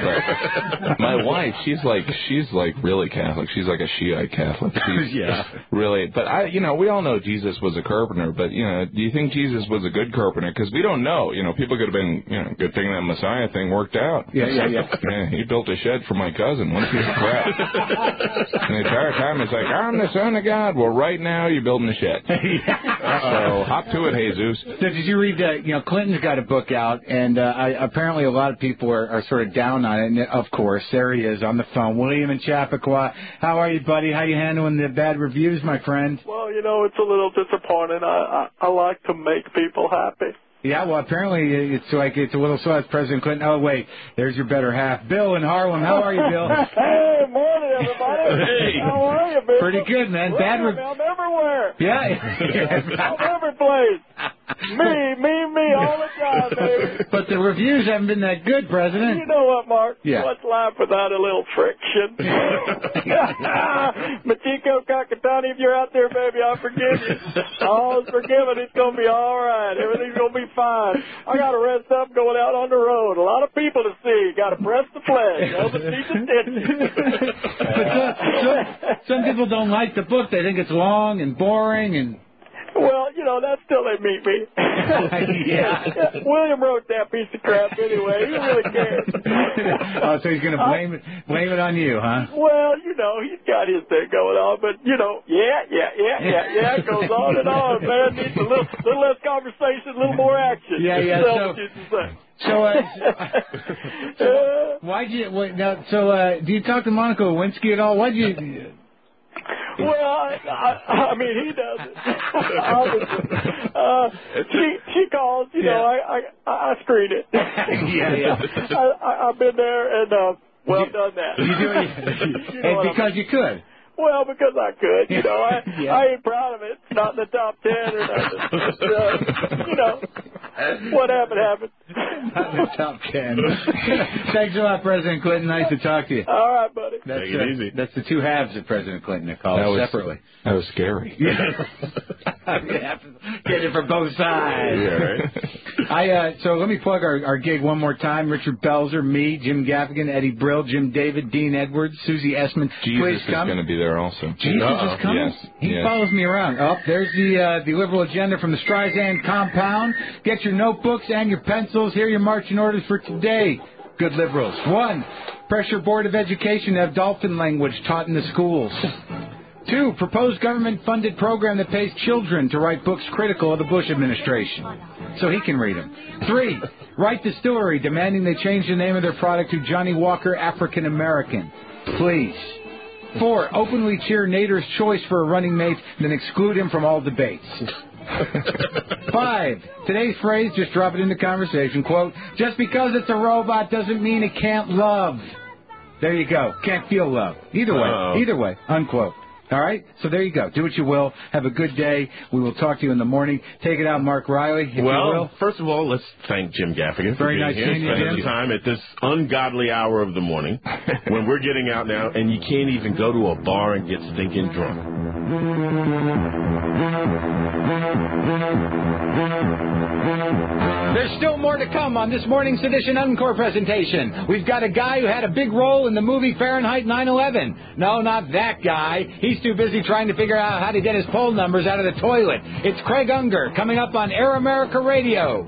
But my wife, she's like, she's like really Catholic. She's like a Shiite Catholic. She's yeah. Really, but I, you know, we all know Jesus was a carpenter. But you know, do you think Jesus was a good carpenter? Because we don't know. You know, people could have been, you know, good thing that Messiah thing worked out. Yeah, yeah, yeah. yeah he built a shed for my cousin. One piece of crap. And the entire time it's like, I'm the son of God. Well, right now you're building a shed. So hop to it, Jesus. So did you read that? You know, Clinton's got a book out, and uh, I, apparently a lot of people are, are sort of down on it. And of course, there he is on the phone, William in Chappaqua. How are you, buddy? How you handling the bad reviews, my friend? Well, you know, it's a little disappointing. I I, I like to make people happy. Yeah, well, apparently it's like it's a little so. It's President Clinton. Oh, wait, there's your better half. Bill in Harlem. How are you, Bill? Hey, morning, everybody. Hey. How are you, Bill? Pretty good, man. Well, Bad re- I'm everywhere. Yeah. I'm every place. Me, me, me, all the time, baby. But the reviews haven't been that good, President. You know what, Mark? Yeah. What's life without a little friction? Machiko Kakatani, if you're out there, baby, I forgive you. All's forgiven. It's going to be all right. Everything's going to be fine. I got to rest up going out on the road. A lot of people to see. Got to press the flag. Oversee the stitches. But some, some, some people don't like the book. They think it's long and boring and... Well, you know, that's still they meet me. yeah. William wrote that piece of crap anyway. He really cares. Oh, so he's going to blame it, blame it on you, huh? Well, you know, he's got his thing going on, but, you know, yeah, yeah, yeah, yeah, yeah, it goes on and on, man. Needs a little, little less conversation, a little more action. Yeah, yeah, so... So, uh, so why'd you, wait, now, so, uh, do you talk to Monica Lewinsky at all? Why'd you... Well, I, I, I mean, he doesn't. uh, she she calls, you yeah. know, I, I I screen it. yeah, yeah. I, I I've been there and uh, well you, done that. You do it, you know and because I mean. you could. Well, because I could, you know, I yeah. I ain't proud of it. It's not in the top ten or nothing. But, uh, you know, what happened happened. Not in the top ten. Thanks a lot, President Clinton. Nice to talk to you. All right, buddy. That's, Take it uh, easy. That's the two halves of President Clinton. They call it separately. That was scary. Yeah. You have to get it from both sides. Yeah, right. I uh, so let me plug our, our gig one more time. Richard Belzer, me, Jim Gaffigan, Eddie Brill, Jim David, Dean Edwards, Susie Essman. Jesus Please is come. going to be there also. Jesus Uh-oh. is coming. Yes. He yes. follows me around. Oh, there's the uh, the liberal agenda from the Streisand compound. Get your notebooks and your pencils. Here are your marching orders for today. Good liberals. One, pressure Board of Education to have dolphin language taught in the schools. Two, proposed government-funded program that pays children to write books critical of the Bush administration, so he can read them. Three, Wright Distillery demanding they change the name of their product to Johnny Walker African American. Please. Four, openly cheer Nader's choice for a running mate, then exclude him from all debates. Five, today's phrase, just drop it into conversation, quote, just because it's a robot doesn't mean it can't love. There you go. Can't feel love. Either way. Uh-oh. Either way. Unquote. All right? So there you go. Do what you will. Have a good day. We will talk to you in the morning. Take it out, Mark Riley, if well, you will. First of all, let's thank Jim Gaffigan for Very being nice here. seeing you, Spending Jim. time at this ungodly hour of the morning when we're getting out now, and you can't even go to a bar and get stinking drunk. There's still more to come on this morning's Sedition Encore presentation. We've got a guy who had a big role in the movie Fahrenheit nine eleven. No, not that guy. He's too busy trying to figure out how to get his poll numbers out of the toilet. It's Craig Unger coming up on Air America Radio.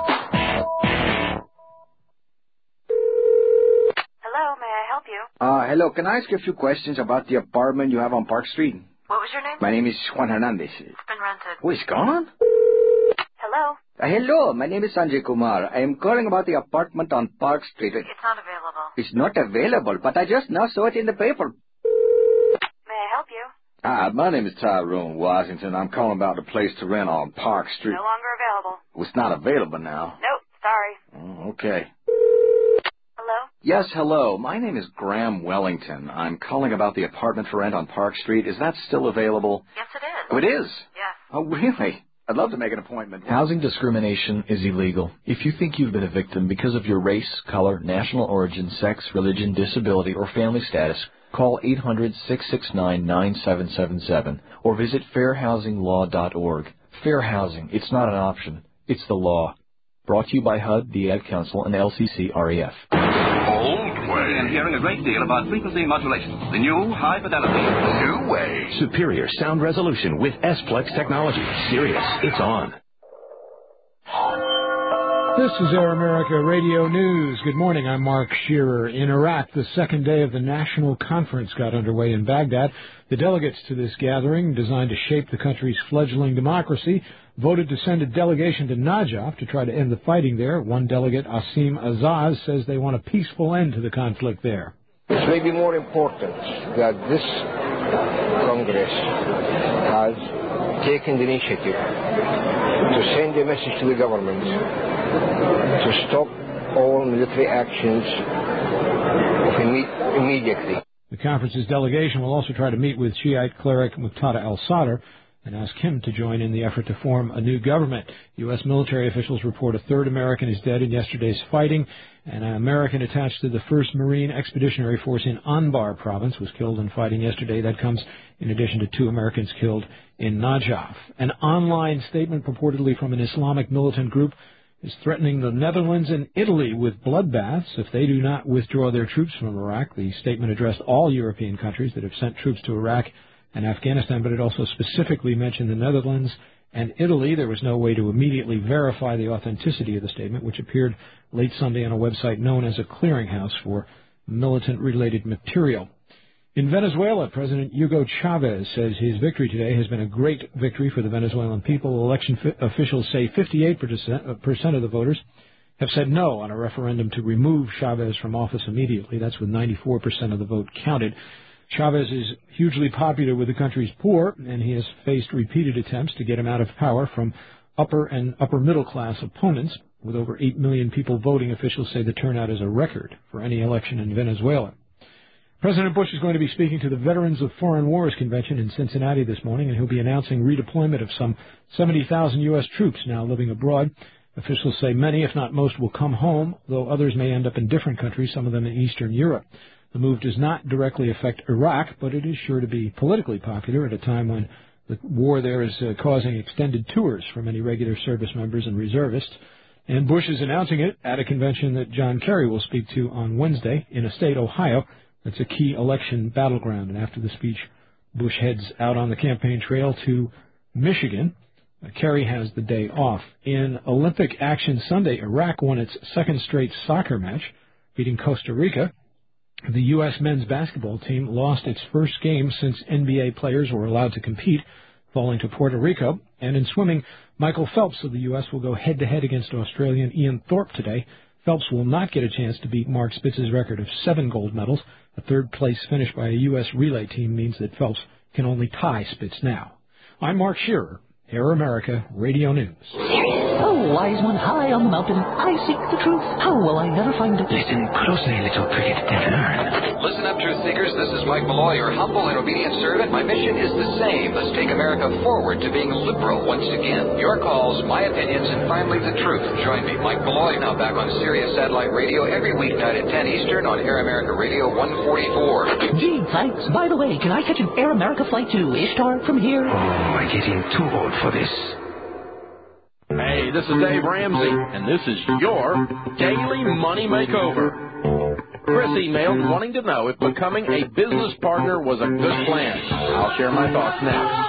Hello, may I help you? Uh, hello. Can I ask you a few questions about the apartment you have on Park Street? What was your name? My name is Juan Hernandez. It's been rented. Oh, it's gone? Hello? Uh, hello, my name is Sanjay Kumar. I am calling about the apartment on Park Street. It's not available. It's not available, but I just now saw it in the paper. May I help you? Ah, my name is Tyrone Washington. I'm calling about the place to rent on Park Street. No longer available. Oh, it's not available now. Nope, sorry. Oh, okay. Hello? Yes, hello. My name is Graham Wellington. I'm calling about the apartment for rent on Park Street. Is that still available? Yes, it is. Oh, it is? Yes. Oh, really? I'd love to make an appointment. Housing discrimination is illegal. If you think you've been a victim because of your race, color, national origin, sex, religion, disability, or family status, call eight hundred, six six nine, nine seven seven seven or visit fair housing law dot org. Fair housing, it's not an option. It's the law. Brought to you by H U D, the Ad Council, and L C C R E F. And hearing a great deal about frequency modulation. The new high fidelity. New way. Superior sound resolution with S-Plex technology. Sirius, it's on. This is Air America Radio News. Good morning, I'm Mark Shearer. In Iraq, the second day of the National Conference got underway in Baghdad. The delegates to this gathering, designed to shape the country's fledgling democracy, voted to send a delegation to Najaf to try to end the fighting there. One delegate, Asim Azaz, says they want a peaceful end to the conflict there. It may be more important that this Congress has taken the initiative to send a message to the government to stop all military actions imme- immediately. The conference's delegation will also try to meet with Shiite cleric Muqtada al-Sadr and ask him to join in the effort to form a new government. U S military officials report a third American is dead in yesterday's fighting. An American attached to the first Marine Expeditionary Force in Anbar province was killed in fighting yesterday. That comes in addition to two Americans killed in Najaf. An online statement purportedly from an Islamic militant group is threatening the Netherlands and Italy with bloodbaths if they do not withdraw their troops from Iraq. The statement addressed all European countries that have sent troops to Iraq and Afghanistan, but it also specifically mentioned the Netherlands and Italy. There was no way to immediately verify the authenticity of the statement, which appeared late Sunday on a website known as a clearinghouse for militant-related material. In Venezuela, President Hugo Chavez says his victory today has been a great victory for the Venezuelan people. Election fi- officials say fifty-eight percent of the voters have said no on a referendum to remove Chavez from office immediately. That's with ninety-four percent of the vote counted. Chavez is hugely popular with the country's poor, and he has faced repeated attempts to get him out of power from upper and upper-middle-class opponents. With over eight million people voting, officials say the turnout is a record for any election in Venezuela. President Bush is going to be speaking to the Veterans of Foreign Wars Convention in Cincinnati this morning, and he'll be announcing redeployment of some seventy thousand U S troops now living abroad. Officials say many, if not most, will come home, though others may end up in different countries, some of them in Eastern Europe. The move does not directly affect Iraq, but it is sure to be politically popular at a time when the war there is uh, causing extended tours for many regular service members and reservists. And Bush is announcing it at a convention that John Kerry will speak to on Wednesday in a state, Ohio, that's a key election battleground. And after the speech, Bush heads out on the campaign trail to Michigan. Uh, Kerry has the day off. In Olympic action Sunday, Iraq won its second straight soccer match, beating Costa Rica. The U S men's basketball team lost its first game since N B A players were allowed to compete, falling to Puerto Rico. And in swimming, Michael Phelps of the U S will go head-to-head against Australian Ian Thorpe today. Phelps will not get a chance to beat Mark Spitz's record of seven gold medals. A third-place finish by a U S relay team means that Phelps can only tie Spitz now. I'm Mark Shearer, Air America Radio News. Oh, wise one high on the mountain, I seek the truth. How will I never find it? Listen closely, little cricket, and learn. Listen up, truth seekers. This is Mike Malloy, your humble and obedient servant. My mission is the same. Let's take America forward to being liberal once again. Your calls, my opinions, and finally the truth. Join me, Mike Malloy, now back on Sirius Satellite Radio every weeknight at ten Eastern on Air America Radio one forty-four. Gee, thanks. By the way, can I catch an Air America flight to Ishtar from here? Oh, I'm getting too old for this. Hey, this is Dave Ramsey, and this is your Daily Money Makeover. Chris emailed wanting to know if becoming a business partner was a good plan. I'll share my thoughts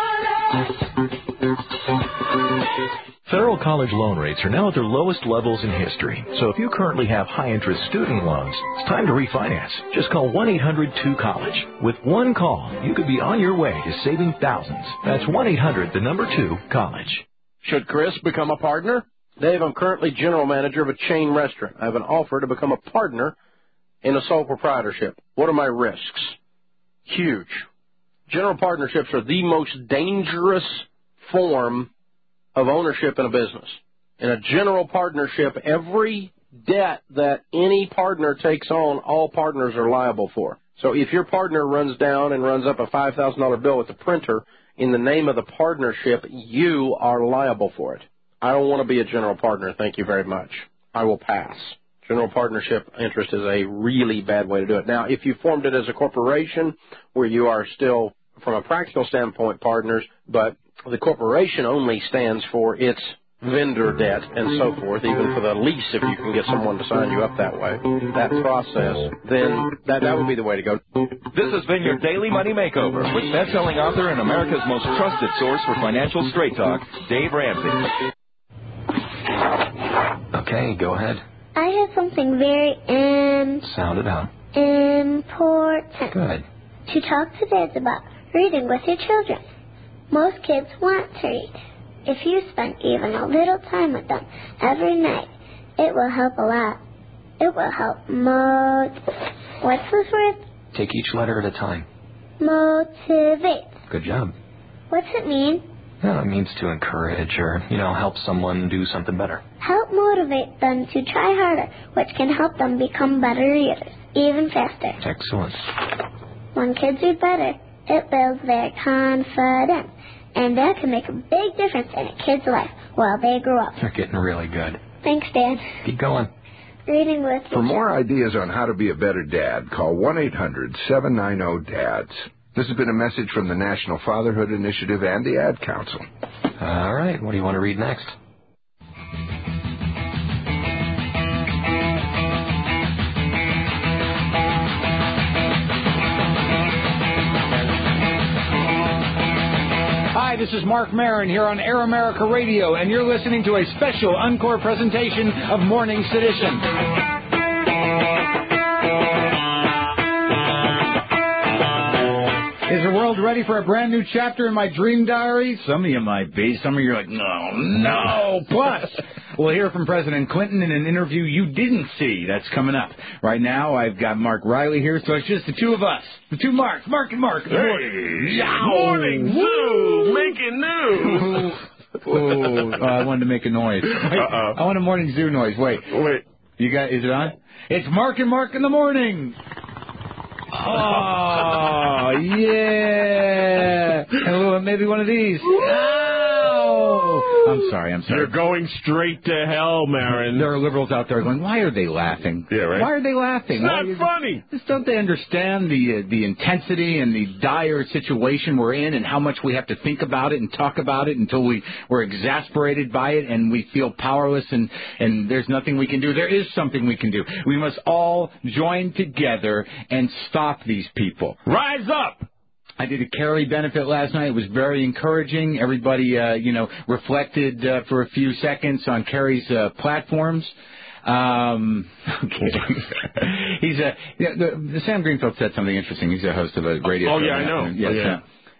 next. Federal college loan rates are now at their lowest levels in history. So if you currently have high-interest student loans, it's time to refinance. Just call one eight hundred two college. With one call, you could be on your way to saving thousands. That's one eight hundred, the number two, college. Should Chris become a partner? Dave, I'm currently general manager of a chain restaurant. I have an offer to become a partner in a sole proprietorship. What are my risks? Huge. General partnerships are the most dangerous form of ownership in a business. In a general partnership, every debt that any partner takes on, all partners are liable for. So if your partner runs down and runs up a five thousand dollars bill with the printer in the name of the partnership, you are liable for it. I don't want to be a general partner. Thank you very much. I will pass. General partnership interest is a really bad way to do it. Now, if you formed it as a corporation where you are still, from a practical standpoint, partners, but the corporation only stands for its vendor debt and so forth, even for the lease, if you can get someone to sign you up that way, that process, then that, that would be the way to go. This has been your Daily Money Makeover with best-selling author and America's most trusted source for financial straight talk, Dave Ramsey. Okay, go ahead. I have something very um Sound it out. important Good. to talk to dads about reading with your children. Most kids want to read. If you spend even a little time with them every night, it will help a lot. It will help mo... What's this word? Take each letter at a time. Motivate. Good job. What's it mean? Well, it means to encourage or, you know, help someone do something better. Help motivate them to try harder, which can help them become better readers, even faster. Excellent. When kids read better, it builds their confidence, and that can make a big difference in a kid's life while they grow up. You're getting really good. Thanks, Dad. Keep going. Reading with For more ideas on how to be a better dad, call one eight hundred seven nine zero dads. This has been a message from the National Fatherhood Initiative and the Ad Council. All right, what do you want to read next? Hi, this is Mark Maron here on Air America Radio, and you're listening to a special encore presentation of Morning Sedition. Is the world ready for a brand new chapter in my dream diary? Some of you might be. Some of you are like, no, no. Plus, we'll hear from President Clinton in an interview you didn't see. That's coming up. Right now, I've got Mark Riley here, so it's just the two of us. The two Marks. Mark and Mark. Hey. Morning Zoo. Making news. Oh, uh, I wanted to make a noise. Wait, Uh-oh. I want a Morning Zoo noise. Wait. Wait. You got, is it on? It's Mark and Mark in the morning. Oh, yeah. And a little, maybe one of these. Ow. I'm sorry, I'm sorry. You're going straight to hell, Marin. There are liberals out there going, why are they laughing? Yeah, right. Why are they laughing? It's not why funny. Just don't they understand the uh, the intensity and the dire situation we're in and how much we have to think about it and talk about it until we, we're exasperated by it and we feel powerless and, and there's nothing we can do? There is something we can do. We must all join together and stop these people. Rise up! I did a Carrie benefit last night. It was very encouraging. Everybody, uh, you know, reflected uh, for a few seconds on Carrie's uh, platforms. Um, I'm kidding. He's a, yeah, the, the Sam Greenfield said something interesting. He's a host of a radio oh, show. Oh, yeah, I know. Yes, oh, yeah.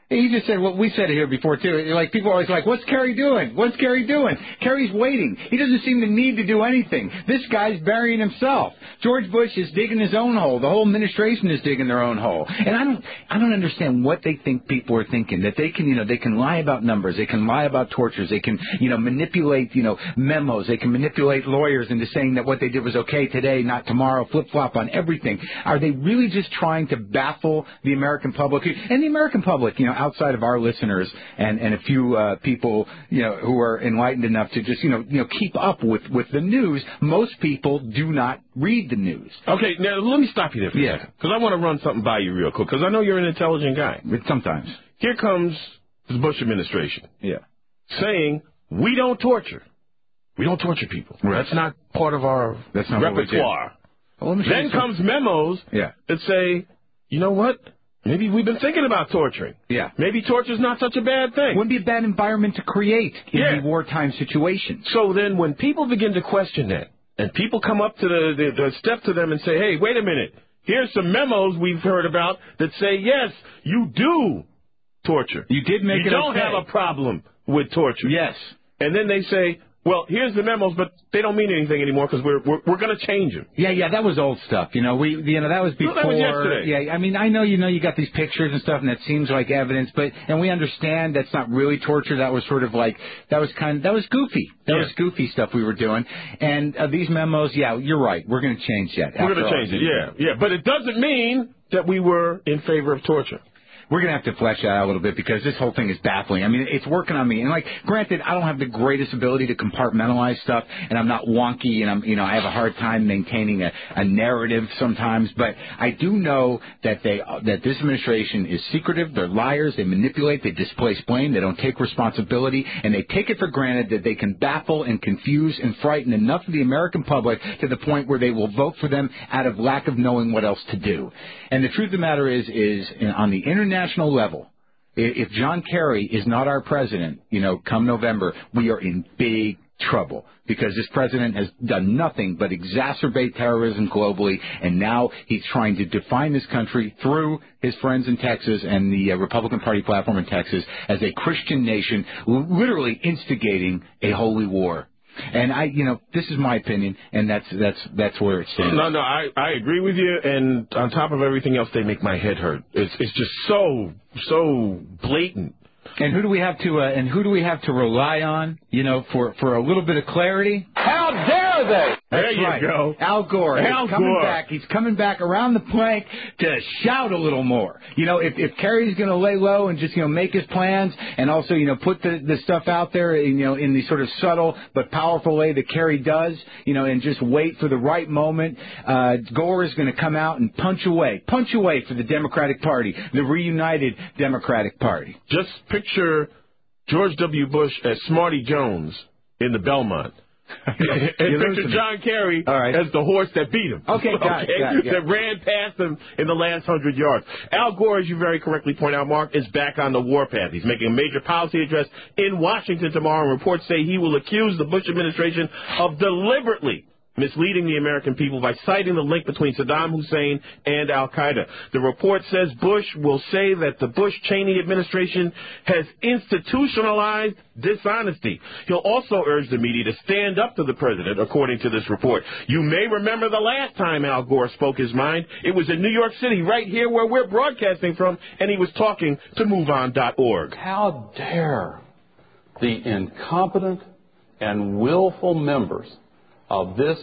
You just said what we said here before, too. Like, people are always like, what's Kerry doing? What's Kerry doing? Kerry's waiting. He doesn't seem to need to do anything. This guy's burying himself. George Bush is digging his own hole. The whole administration is digging their own hole. And I don't I don't understand what they think people are thinking, that they can, you know, they can lie about numbers. They can lie about tortures. They can, you know, manipulate, you know, memos. They can manipulate lawyers into saying that what they did was okay today, not tomorrow, flip-flop on everything. Are they really just trying to baffle the American public? And the American public, you know, outside of our listeners and, and a few uh, people, you know, who are enlightened enough to just, you know, you know, keep up with, with the news, most people do not read the news. Okay, now let me stop you there for yeah. a second, because I want to run something by you real quick, because I know you're an intelligent guy. Sometimes. Here comes the Bush administration. Yeah. Saying, we don't torture. We don't torture people. Right. That's not part of our That's not repertoire. Well, then comes memos yeah. that say, you know what? Maybe we've been thinking about torturing. Yeah. Maybe torture's not such a bad thing. Wouldn't be a bad environment to create in yeah. a wartime situation. So then when people begin to question that, and people come up to the, the, the step to them and say, hey, wait a minute, here's some memos we've heard about that say, yes, you do torture. You did make you it don't okay. have a problem with torture. Yes. And then they say, well, here's the memos, but they don't mean anything anymore because we're we're, we're going to change them. Yeah, yeah, that was old stuff. You know, we you know that was before. No, that was yesterday. Yeah, I mean, I know you know you got these pictures and stuff, and that seems like evidence, but and we understand that's not really torture. That was sort of like that was kind of, that was goofy. That yeah. was goofy stuff we were doing. And uh, these memos, yeah, you're right. We're going to change that. We're going to change it. Yeah, yeah, but it doesn't mean that we were in favor of torture. We're going to have to flesh that out a little bit because this whole thing is baffling. I mean, it's working on me. And, like, granted, I don't have the greatest ability to compartmentalize stuff, and I'm not wonky, and I'm, you know, I have a hard time maintaining a, a narrative sometimes. But I do know that they that this administration is secretive. They're liars. They manipulate. They displace blame. They don't take responsibility, and they take it for granted that they can baffle and confuse and frighten enough of the American public to the point where they will vote for them out of lack of knowing what else to do. And the truth of the matter is, is on the internet, national level, if John Kerry is not our president, you know, come November, we are in big trouble because this president has done nothing but exacerbate terrorism globally, and now he's trying to define this country through his friends in Texas and the uh, Republican Party platform in Texas as a Christian nation, literally instigating a holy war. And I, you know, this is my opinion, and that's that's that's where it stands. No, no, I, I agree with you. And on top of everything else, they make my head hurt. It's it's just so so blatant. And who do we have to uh, and who do we have to rely on? You know, for for a little bit of clarity. How dare they? That's there you right. go. Al Gore. Al He's coming Gore. back. He's coming back around the plank to shout a little more. You know, if if Kerry's going to lay low and just, you know, make his plans and also, you know, put the, the stuff out there, you know, in the sort of subtle but powerful way that Kerry does, you know, and just wait for the right moment, uh, Gore is going to come out and punch away. Punch away for the Democratic Party, the reunited Democratic Party. Just picture George W. Bush as Smarty Jones in the Belmont. and picture John Kerry right. as the horse that beat him. Okay, got okay? it, got it, got it. That ran past him in the last hundred yards. Al Gore, as you very correctly point out, Mark, is back on the warpath. He's making a major policy address in Washington tomorrow, and reports say he will accuse the Bush administration of deliberately misleading the American people by citing the link between Saddam Hussein and al-Qaeda. The report says Bush will say that the Bush-Cheney administration has institutionalized dishonesty. He'll also urge the media to stand up to the president, according to this report. You may remember the last time Al Gore spoke his mind. It was in New York City, right here where we're broadcasting from, and he was talking to move on dot org. How dare the incompetent and willful members of this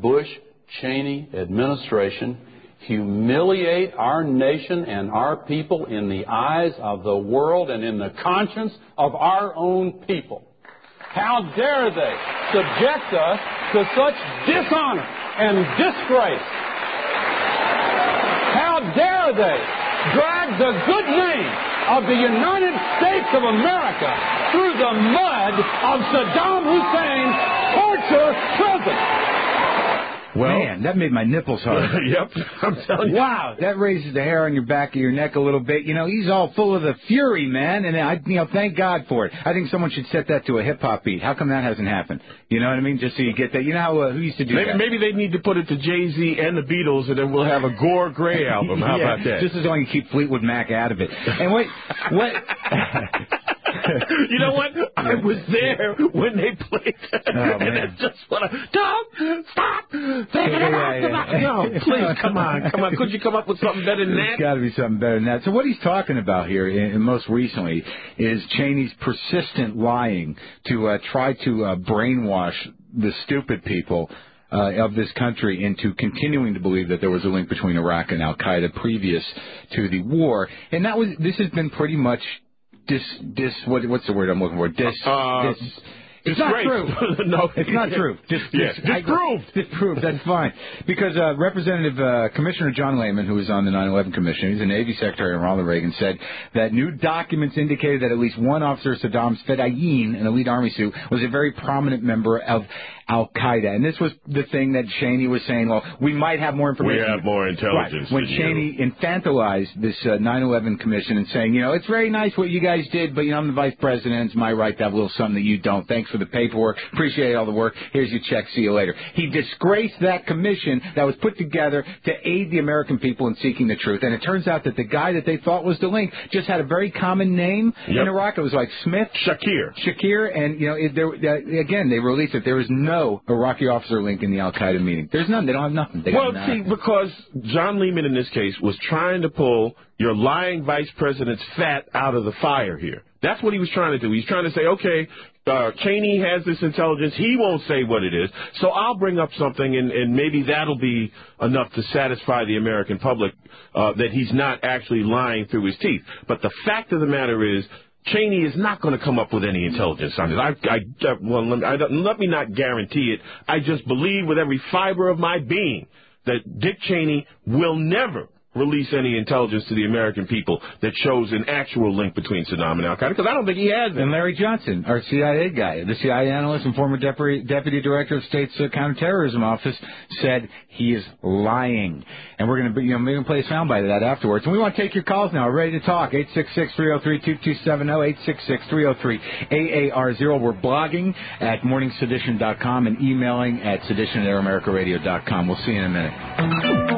Bush-Cheney administration humiliate our nation and our people in the eyes of the world and in the conscience of our own people. How dare they subject us to such dishonor and disgrace? How dare they drag the good name of the United States of America through the mud of Saddam Hussein's torture prison? Well, man, that made my nipples hard. Yep, I'm telling you. Wow, that raises the hair on your back of your neck a little bit. You know, he's all full of the fury, man, and I, you know, thank God for it. I think someone should set that to a hip hop beat. How come that hasn't happened? You know what I mean? Just so you get that. You know how uh, who used to do maybe, that? Maybe they need to put it to Jay-Z and the Beatles, and then we'll have a Gore Gray album. How yeah, about that? Just as long as you keep Fleetwood Mac out of it. And wait, what? You know what? I was there when they played that. Oh, and man. it's just what I... Don't stop thinking Yeah, about yeah, about- yeah. No, please, come on, come on. Could you come up with something better than There's that? got to be something better than that. So what he's talking about here, and most recently, is Cheney's persistent lying to uh, try to uh, brainwash the stupid people Uh, of this country into continuing to believe that there was a link between Iraq and Al-Qaeda previous to the war. And that was, this has been pretty much dis, dis, what, what's the word I'm looking for? Dis, Uh, dis, it's not true. No. It's not true. Dis, Yes, dis, I- disproved. Disproved. That's fine. Because uh, Representative uh, Commissioner John Lehman, who was on the nine eleven Commission, he's a Navy Secretary in Ronald Reagan, said that new documents indicated that at least one officer of Saddam's Fedayeen, an elite army suit, was a very prominent member of Al-Qaeda. And this was the thing that Cheney was saying, well, we might have more information. We have more intelligence Right. When than Cheney infantilized this uh, nine eleven Commission and saying, you know, it's very nice what you guys did, but, you know, I'm the vice president. It's my right to have a little something that you don't. Thanks for the paperwork. Appreciate all the work. Here's your check. See you later. He disgraced that commission that was put together to aid the American people in seeking the truth. And it turns out that the guy that they thought was the link just had a very common name Yep. in Iraq. It was like Smith. Shakir. Shakir. And, you know, it, there, uh, again, they released it. There is no Iraqi officer link in the Al-Qaeda meeting. There's none. They don't have nothing. They Well, got see, nothing. because John Lehman in this case was trying to pull your lying vice president's fat out of the fire here. That's what he was trying to do. He's trying to say, okay, uh, Cheney has this intelligence. He won't say what it is. So I'll bring up something, and, and maybe that'll be enough to satisfy the American public uh, that he's not actually lying through his teeth. But the fact of the matter is, Cheney is not going to come up with any intelligence on this. I, I, well, let me, I, let me not guarantee it. I just believe with every fiber of my being that Dick Cheney will never release any intelligence to the American people that shows an actual link between Saddam and Al-Qaeda, because I don't think he has it. And Larry Johnson, our C I A guy, the C I A analyst and former deputy, deputy director of State's uh, counterterrorism office, said he is lying. And we're going to, you know, maybe play a soundbite of that afterwards. And we want to take your calls now. We're ready to talk. eight six six, three oh three, two two seven oh, eight six six, three oh three, A A R zero. We're blogging at morning sedition dot com and emailing at sedition at air america radio dot com. We'll see you in a minute.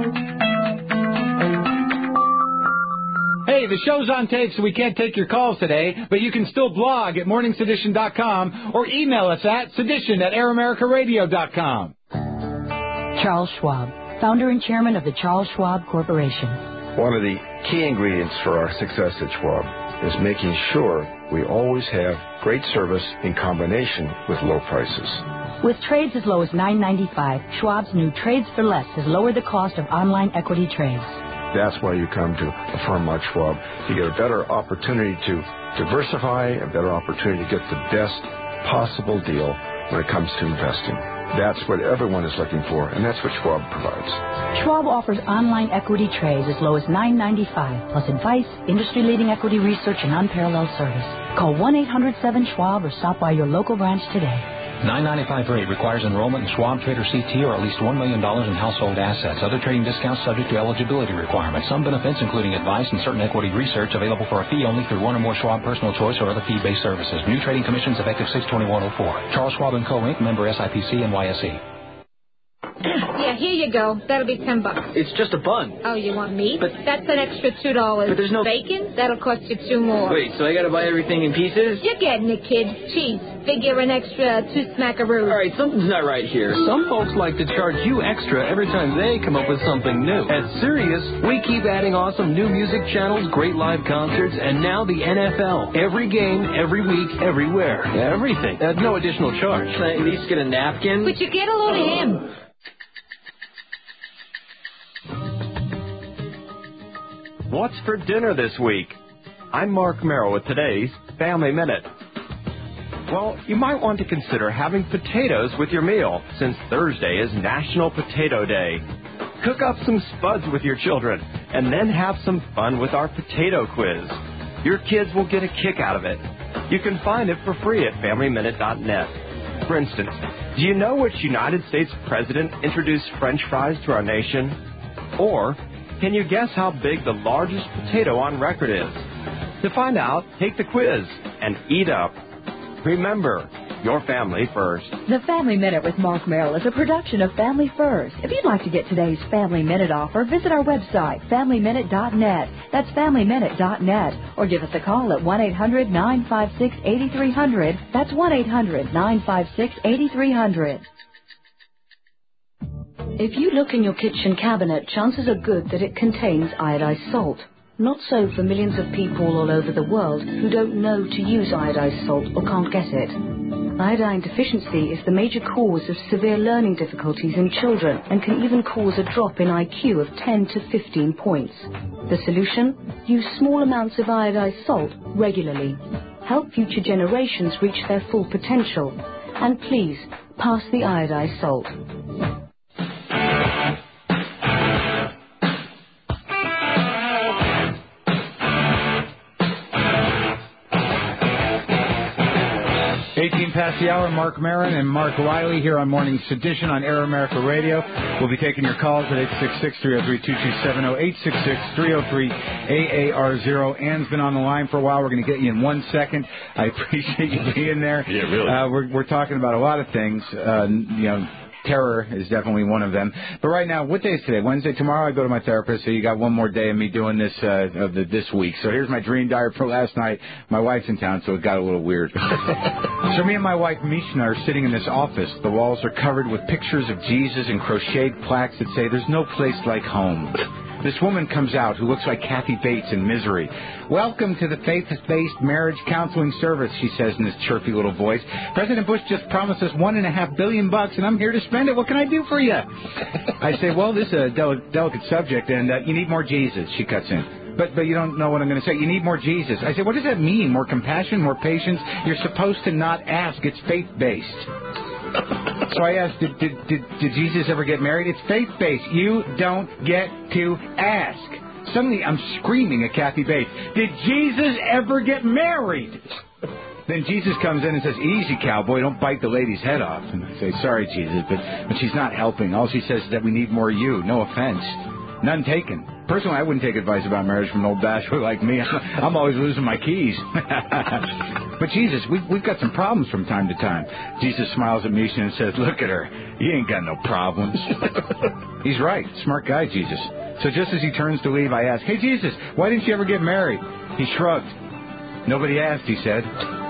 Hey, the show's on tape, so we can't take your calls today, but you can still blog at morning sedition dot com or email us at sedition at air america radio dot com. Charles Schwab, founder and chairman of the Charles Schwab Corporation. One of the key ingredients for our success at Schwab is making sure we always have great service in combination with low prices. With trades as low as nine ninety-five, Schwab's new Trades for Less has lowered the cost of online equity trades. That's why you come to a firm like Schwab. You get a better opportunity to diversify, a better opportunity to get the best possible deal when it comes to investing. That's what everyone is looking for, and that's what Schwab provides. Schwab offers online equity trades as low as nine ninety-five, plus advice, industry-leading equity research, and unparalleled service. Call one eight hundred seven schwab or stop by your local branch today. nine ninety-five rate requires enrollment in Schwab Trader C T or at least one million dollars in household assets. Other trading discounts subject to eligibility requirements. Some benefits, including advice and certain equity research, available for a fee only through one or more Schwab Personal Choice or other fee-based services. New trading commissions effective six twenty-one oh four. Charles Schwab and Co. Incorporated, member S I P C N Y S E. Yeah, here you go. That'll be ten bucks. It's just a bun. Oh, you want meat? But that's an extra two dollars. But there's no bacon. That'll cost you two more. Wait, so I gotta buy everything in pieces? You're getting it, kid. Cheese. Figure an extra two smackaroos. All right, something's not right here. Some folks like to charge you extra every time they come up with something new. At Sirius, we keep adding awesome new music channels, great live concerts, and now the N F L. Every game, every week, everywhere. Everything. At no additional charge. Can I at least get a napkin? But you get a load of him. What's for dinner this week? I'm Mark Merrill with today's Family Minute. Well, you might want to consider having potatoes with your meal, since Thursday is National Potato Day. Cook up some spuds with your children, and then have some fun with our potato quiz. Your kids will get a kick out of it. You can find it for free at family minute dot net. For instance, do you know which United States president introduced French fries to our nation? Or can you guess how big the largest potato on record is? To find out, take the quiz and eat up. Remember, your family first. The Family Minute with Mark Merrill is a production of Family First. If you'd like to get today's Family Minute offer, visit our website, family minute dot net. That's family minute dot net. Or give us a call at one eight hundred nine five six eight three zero zero. That's one eight hundred nine five six eight three zero zero. If you look in your kitchen cabinet, chances are good that it contains iodized salt. Not so for millions of people all over the world who don't know to use iodized salt or can't get it. Iodine deficiency is the major cause of severe learning difficulties in children and can even cause a drop in I Q of ten to fifteen points. The solution? Use small amounts of iodized salt regularly. Help future generations reach their full potential. And please, pass the iodized salt. eighteen past the hour, Mark Maron and Mark Wiley here on Morning Sedition on Air America Radio. We'll be taking your calls at eight six six, three oh three, two two seven zero, eight six six, three oh three, A A R zero. Ann's been on the line for a while. We're going to get you in one second. I appreciate you being there. Yeah, really. Uh, we're, we're talking about a lot of things, uh, you know. Terror is definitely one of them. But right now, what day is today? Wednesday. Tomorrow I go to my therapist, so you got one more day of me doing this uh, of the, this week. So here's my dream diary for last night. My wife's in town, so it got a little weird. So me and my wife, Mishna, are sitting in this office. The walls are covered with pictures of Jesus and crocheted plaques that say, "There's no place like home." This woman comes out who looks like Kathy Bates in Misery. "Welcome to the faith-based marriage counseling service," she says in this chirpy little voice. "President Bush just promised us one and a half billion bucks, and I'm here to spend it. What can I do for you?" I say, "Well, this is a del- delicate subject, and uh, you need more Jesus." She cuts in. But but you don't know what I'm going to say. You need more Jesus. I say, what does that mean? More compassion, more patience? You're supposed to not ask. It's faith-based. So I asked, did, did, did, did Jesus ever get married? It's faith-based. You don't get to ask. Suddenly I'm screaming at Kathy Bates, did Jesus ever get married? Then Jesus comes in and says, "Easy, cowboy, don't bite the lady's head off." And I say, "Sorry, Jesus, but, but she's not helping. All she says is that we need more you. No offense. None taken. Personally, I wouldn't take advice about marriage from an old bachelor like me. I'm always losing my keys." But Jesus, we, we've got some problems from time to time. Jesus smiles at me and says, "Look at her. You ain't got no problems." He's right. Smart guy, Jesus. So just as he turns to leave, I ask, "Hey, Jesus, why didn't you ever get married?" He shrugged. "Nobody asked," he said.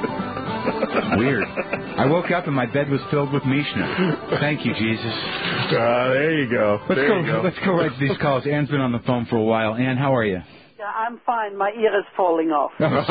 Weird. I woke up and my bed was filled with Mishna. Thank you, Jesus. Uh, there you go. Let's there go, you go. Let's go right to these calls. Ann's been on the phone for a while. Ann, how are you? Yeah, I'm fine. My ear is falling off.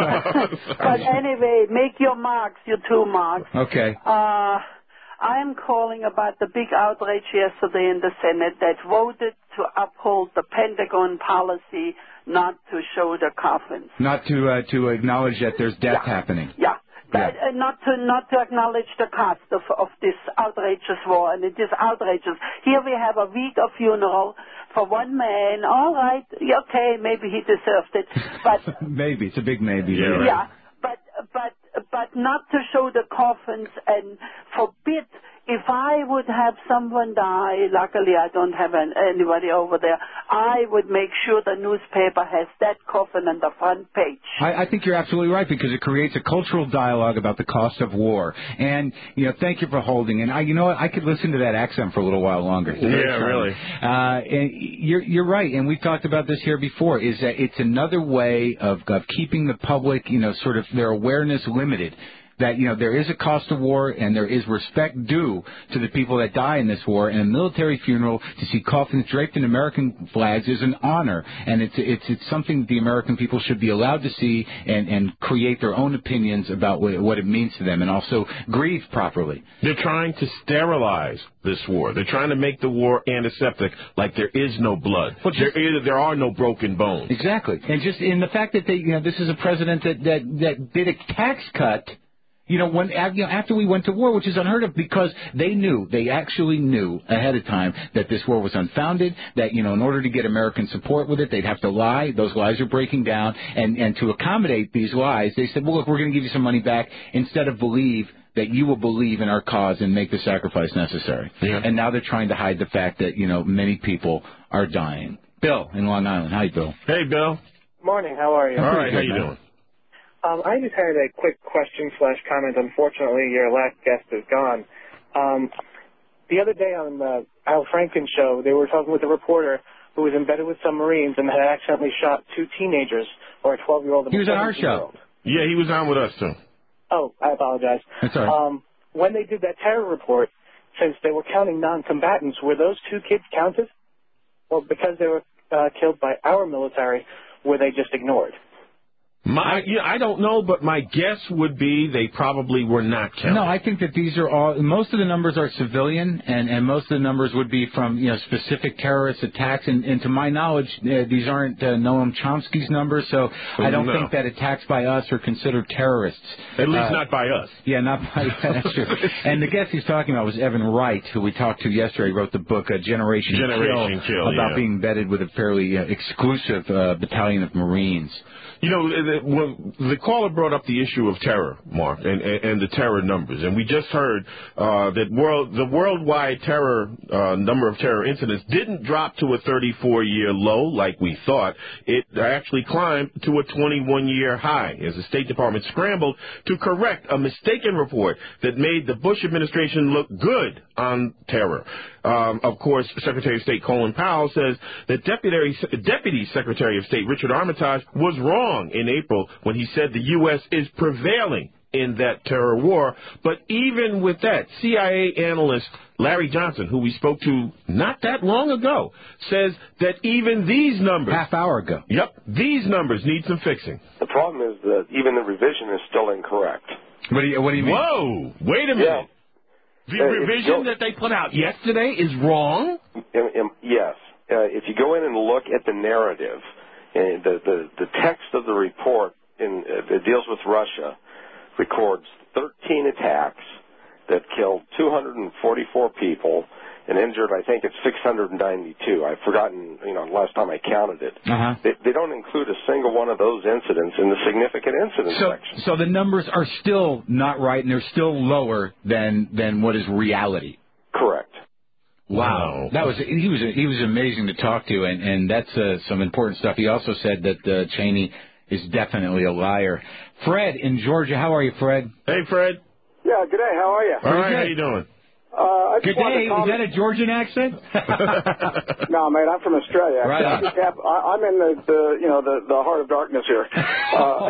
But anyway, make your marks, your two marks. Okay. Uh, I'm calling about the big outrage yesterday in the Senate that voted to uphold the Pentagon policy not to show the coffins. Not to uh, to acknowledge that there's death yeah. happening. Yeah. Yeah. But, uh, not to not to acknowledge the cost of, of this outrageous war, and it is outrageous. Here we have a week of funeral for one man. All right, okay, maybe he deserved it, but maybe it's a big maybe. Yeah, right. yeah, but but but not to show the coffins and forbid. If I would have someone die, luckily I don't have an, anybody over there, I would make sure the newspaper has that coffin on the front page. I, I think you're absolutely right, because it creates a cultural dialogue about the cost of war. And, you know, thank you for holding. And, I, you know what, I could listen to that accent for a little while longer. Yeah, really. Uh, and you're, you're right, and we've talked about this here before, is that it's another way of, of keeping the public, you know, sort of their awareness limited. That, you know, there is a cost of war and there is respect due to the people that die in this war. And a military funeral, to see coffins draped in American flags, is an honor. And it's it's it's something that the American people should be allowed to see and, and create their own opinions about what, what it means to them, and also grieve properly. They're trying to sterilize this war. They're trying to make the war antiseptic, like there is no blood. But there is, there are no broken bones. Exactly. And just in the fact that they, you know, this is a president that, that, that did a tax cut. You know, when you know, after we went to war, which is unheard of, because they knew, they actually knew ahead of time that this war was unfounded, that, you know, in order to get American support with it, they'd have to lie. Those lies are breaking down. And, and to accommodate these lies, they said, well, look, we're going to give you some money back instead of believe that you will believe in our cause and make the sacrifice necessary. Yeah. And now they're trying to hide the fact that, you know, many people are dying. Bill in Long Island. Hi, Bill. Hey, Bill. Morning. How are you? All right. How you doing? Um, I just had a quick question slash comment. Unfortunately, your last guest is gone. Um, the other day on the Al Franken show, they were talking with a reporter who was embedded with some Marines and had accidentally shot two teenagers, or a twelve-year-old and a He was on our seventeen-year-old. show. Yeah, he was on with us, too. Oh, I apologize. That's all right. Um, when they did that terror report, since they were counting non-combatants, were those two kids counted? Or because they were uh, killed by our military, were they just ignored? My, yeah, I don't know, but my guess would be they probably were not counted. No, I think that these are all, most of the numbers are civilian, and, and most of the numbers would be from, you know, specific terrorist attacks. And, and to my knowledge, uh, these aren't uh, Noam Chomsky's numbers, so Oh, I don't no. think that attacks by us are considered terrorists. At least Uh, not by us. Yeah, not by that's true. And the guest he's talking about was Evan Wright, who we talked to yesterday. He wrote the book uh, Generation, Generation Kill, Kill, about yeah. being embedded with a fairly uh, exclusive uh, battalion of Marines. You know, the, when the caller brought up the issue of terror, Mark, and, and, and the terror numbers, and we just heard uh, that world the worldwide terror uh, number of terror incidents didn't drop to a thirty-four year low like we thought. It actually climbed to a twenty-one year high as the State Department scrambled to correct a mistaken report that made the Bush administration look good on terror. Um, of course, Secretary of State Colin Powell says that Deputy, Deputy Secretary of State Richard Armitage was wrong in April when he said the U S is prevailing in that terror war. But even with that, C I A analyst Larry Johnson, who we spoke to not that long ago, says that even these numbers... Half hour ago. Yep, these numbers need some fixing. The problem is that even the revision is still incorrect. What do you, what do you mean? Whoa, wait a minute. Yeah. The Uh, revision go- that they put out yesterday is wrong? Um, um, yes. Uh, if you go in and look at the narrative, uh, the, the, the text of the report in, uh, that deals with Russia records thirteen attacks that killed two hundred forty-four people and injured, I think it's six hundred ninety-two. I've forgotten, you know, last time I counted it. Uh-huh. They, they don't include a single one of those incidents in the significant incident So, section. so the numbers are still not right, and they're still lower than than what is reality. Correct. Wow, that was he was he was amazing to talk to, and and that's uh, some important stuff. He also said that uh, Cheney is definitely a liar. Fred in Georgia, how are you, Fred? Hey, Fred. Yeah, good day. How are you? All right, how you doing? Uh, I just Good wanted day. to Is comment- that a Georgian accent? No, mate, I'm from Australia. Right I on. just hap- I, I'm in the, the you know the, the heart of darkness here. Uh,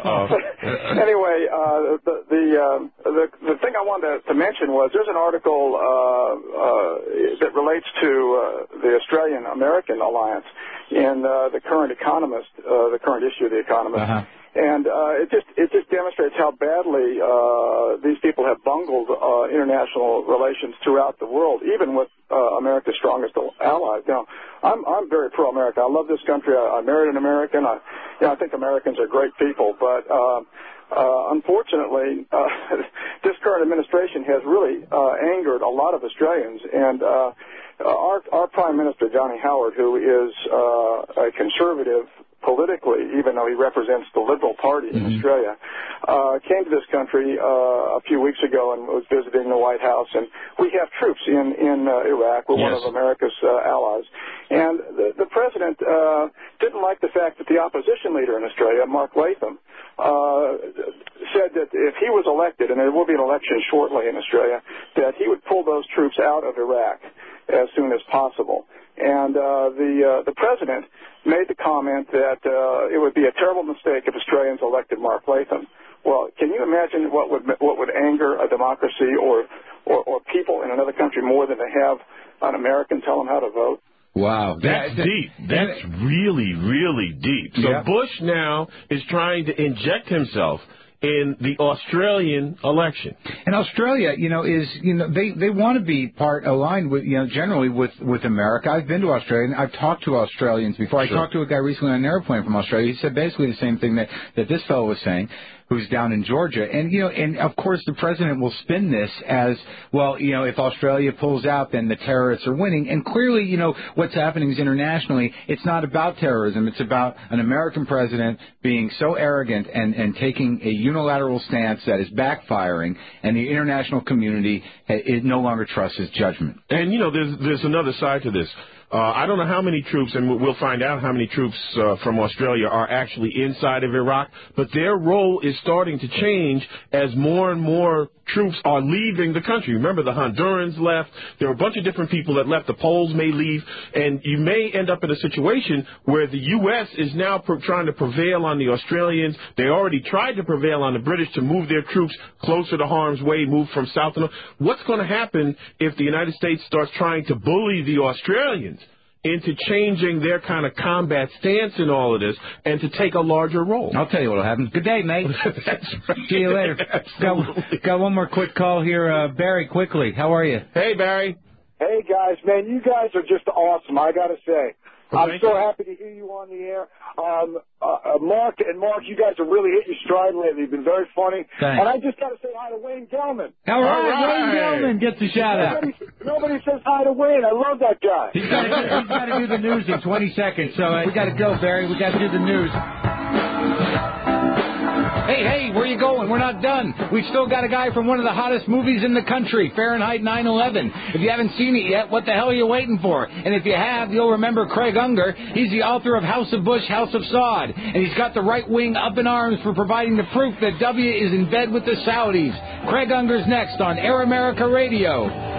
anyway, uh, the the, um, the the thing I wanted to, to mention was there's an article uh, uh, that relates to uh, the Australian American alliance in uh, the current Economist, uh, the current issue of the Economist. Uh-huh. And uh, it just it just demonstrates how badly uh, these people have bungled uh, international relations throughout the world, even with uh, America's strongest allies. You know, I'm I'm very pro-America. I love this country. I, I married an American. I, you know, I think Americans are great people, but uh, uh, unfortunately, uh, this current administration has really uh, angered a lot of Australians. And uh, our our Prime Minister Johnny Howard, who is uh, a conservative politically, even though he represents the Liberal Party in Mm-hmm. Australia, uh, came to this country uh, a few weeks ago and was visiting the White House. And we have troops in, in uh, Iraq. We're one Yes. of America's uh, allies. And the, the president uh, didn't like the fact that the opposition leader in Australia, Mark Latham, uh, said that if he was elected, and there will be an election shortly in Australia, that he would pull those troops out of Iraq as soon as possible. And uh, the uh, the president made the comment that uh, it would be a terrible mistake if Australians elected Mark Latham. Well, can you imagine what would what would anger a democracy or, or, or people in another country more than to have an American tell them how to vote? Wow, That's deep. That's really, really deep. So Yeah. Bush now is trying to inject himself in the Australian election. And Australia, you know, is, you know, they, they want to be part aligned with, you know, generally with, with America. I've been to Australia, and I've talked to Australians before. I Sure. talked to a guy recently on an airplane from Australia. He said basically the same thing that, that this fellow was saying. who's down in Georgia. And, you know, and of course the president will spin this as, well, you know, if Australia pulls out, then the terrorists are winning. And clearly, you know, what's happening is internationally, it's not about terrorism. It's about an American president being so arrogant and, and taking a unilateral stance that is backfiring, and the international community it no longer trusts his judgment. And, you know, there's, there's another side to this. Uh, I don't know how many troops, and we'll find out how many troops uh, from Australia are actually inside of Iraq, but their role is starting to change as more and more troops are leaving the country. Remember, the Hondurans left. There are a bunch of different people that left. The Poles may leave, and you may end up in a situation where the U S is now pro- trying to prevail on the Australians. They already tried to prevail on the British to move their troops closer to harm's way, move from south to north. What's going to happen if the United States starts trying to bully the Australians into changing their kind of combat stance in all of this and to take a larger role? I'll tell you what will happen. Good day, mate. That's right. See you later. Got, got one more quick call here. Uh, Barry, quickly. How are you? Hey, Barry. Hey, guys. Man, you guys are just awesome, I got to say. Well, I'm so you. happy to hear you on the air. Um, uh, Mark and Mark, you guys have really hit your stride lately. You've been very funny. Thanks. And I just got to say hi to Wayne Gellman. All right, All right. Wayne Gellman gets a shout out. Nobody, nobody says hi to Wayne. I love that guy. He's got to, he's got to do the news in twenty seconds, so uh, we got to go, Barry. We got to do the news. Hey, hey, where you going? We're not done. We've still got a guy from one of the hottest movies in the country, Fahrenheit nine eleven. If you haven't seen it yet, what the hell are you waiting for? And if you have, you'll remember Craig Unger. He's the author of House of Bush, House of Saud. And he's got the right wing up in arms for providing the proof that W is in bed with the Saudis. Craig Unger's next on Air America Radio.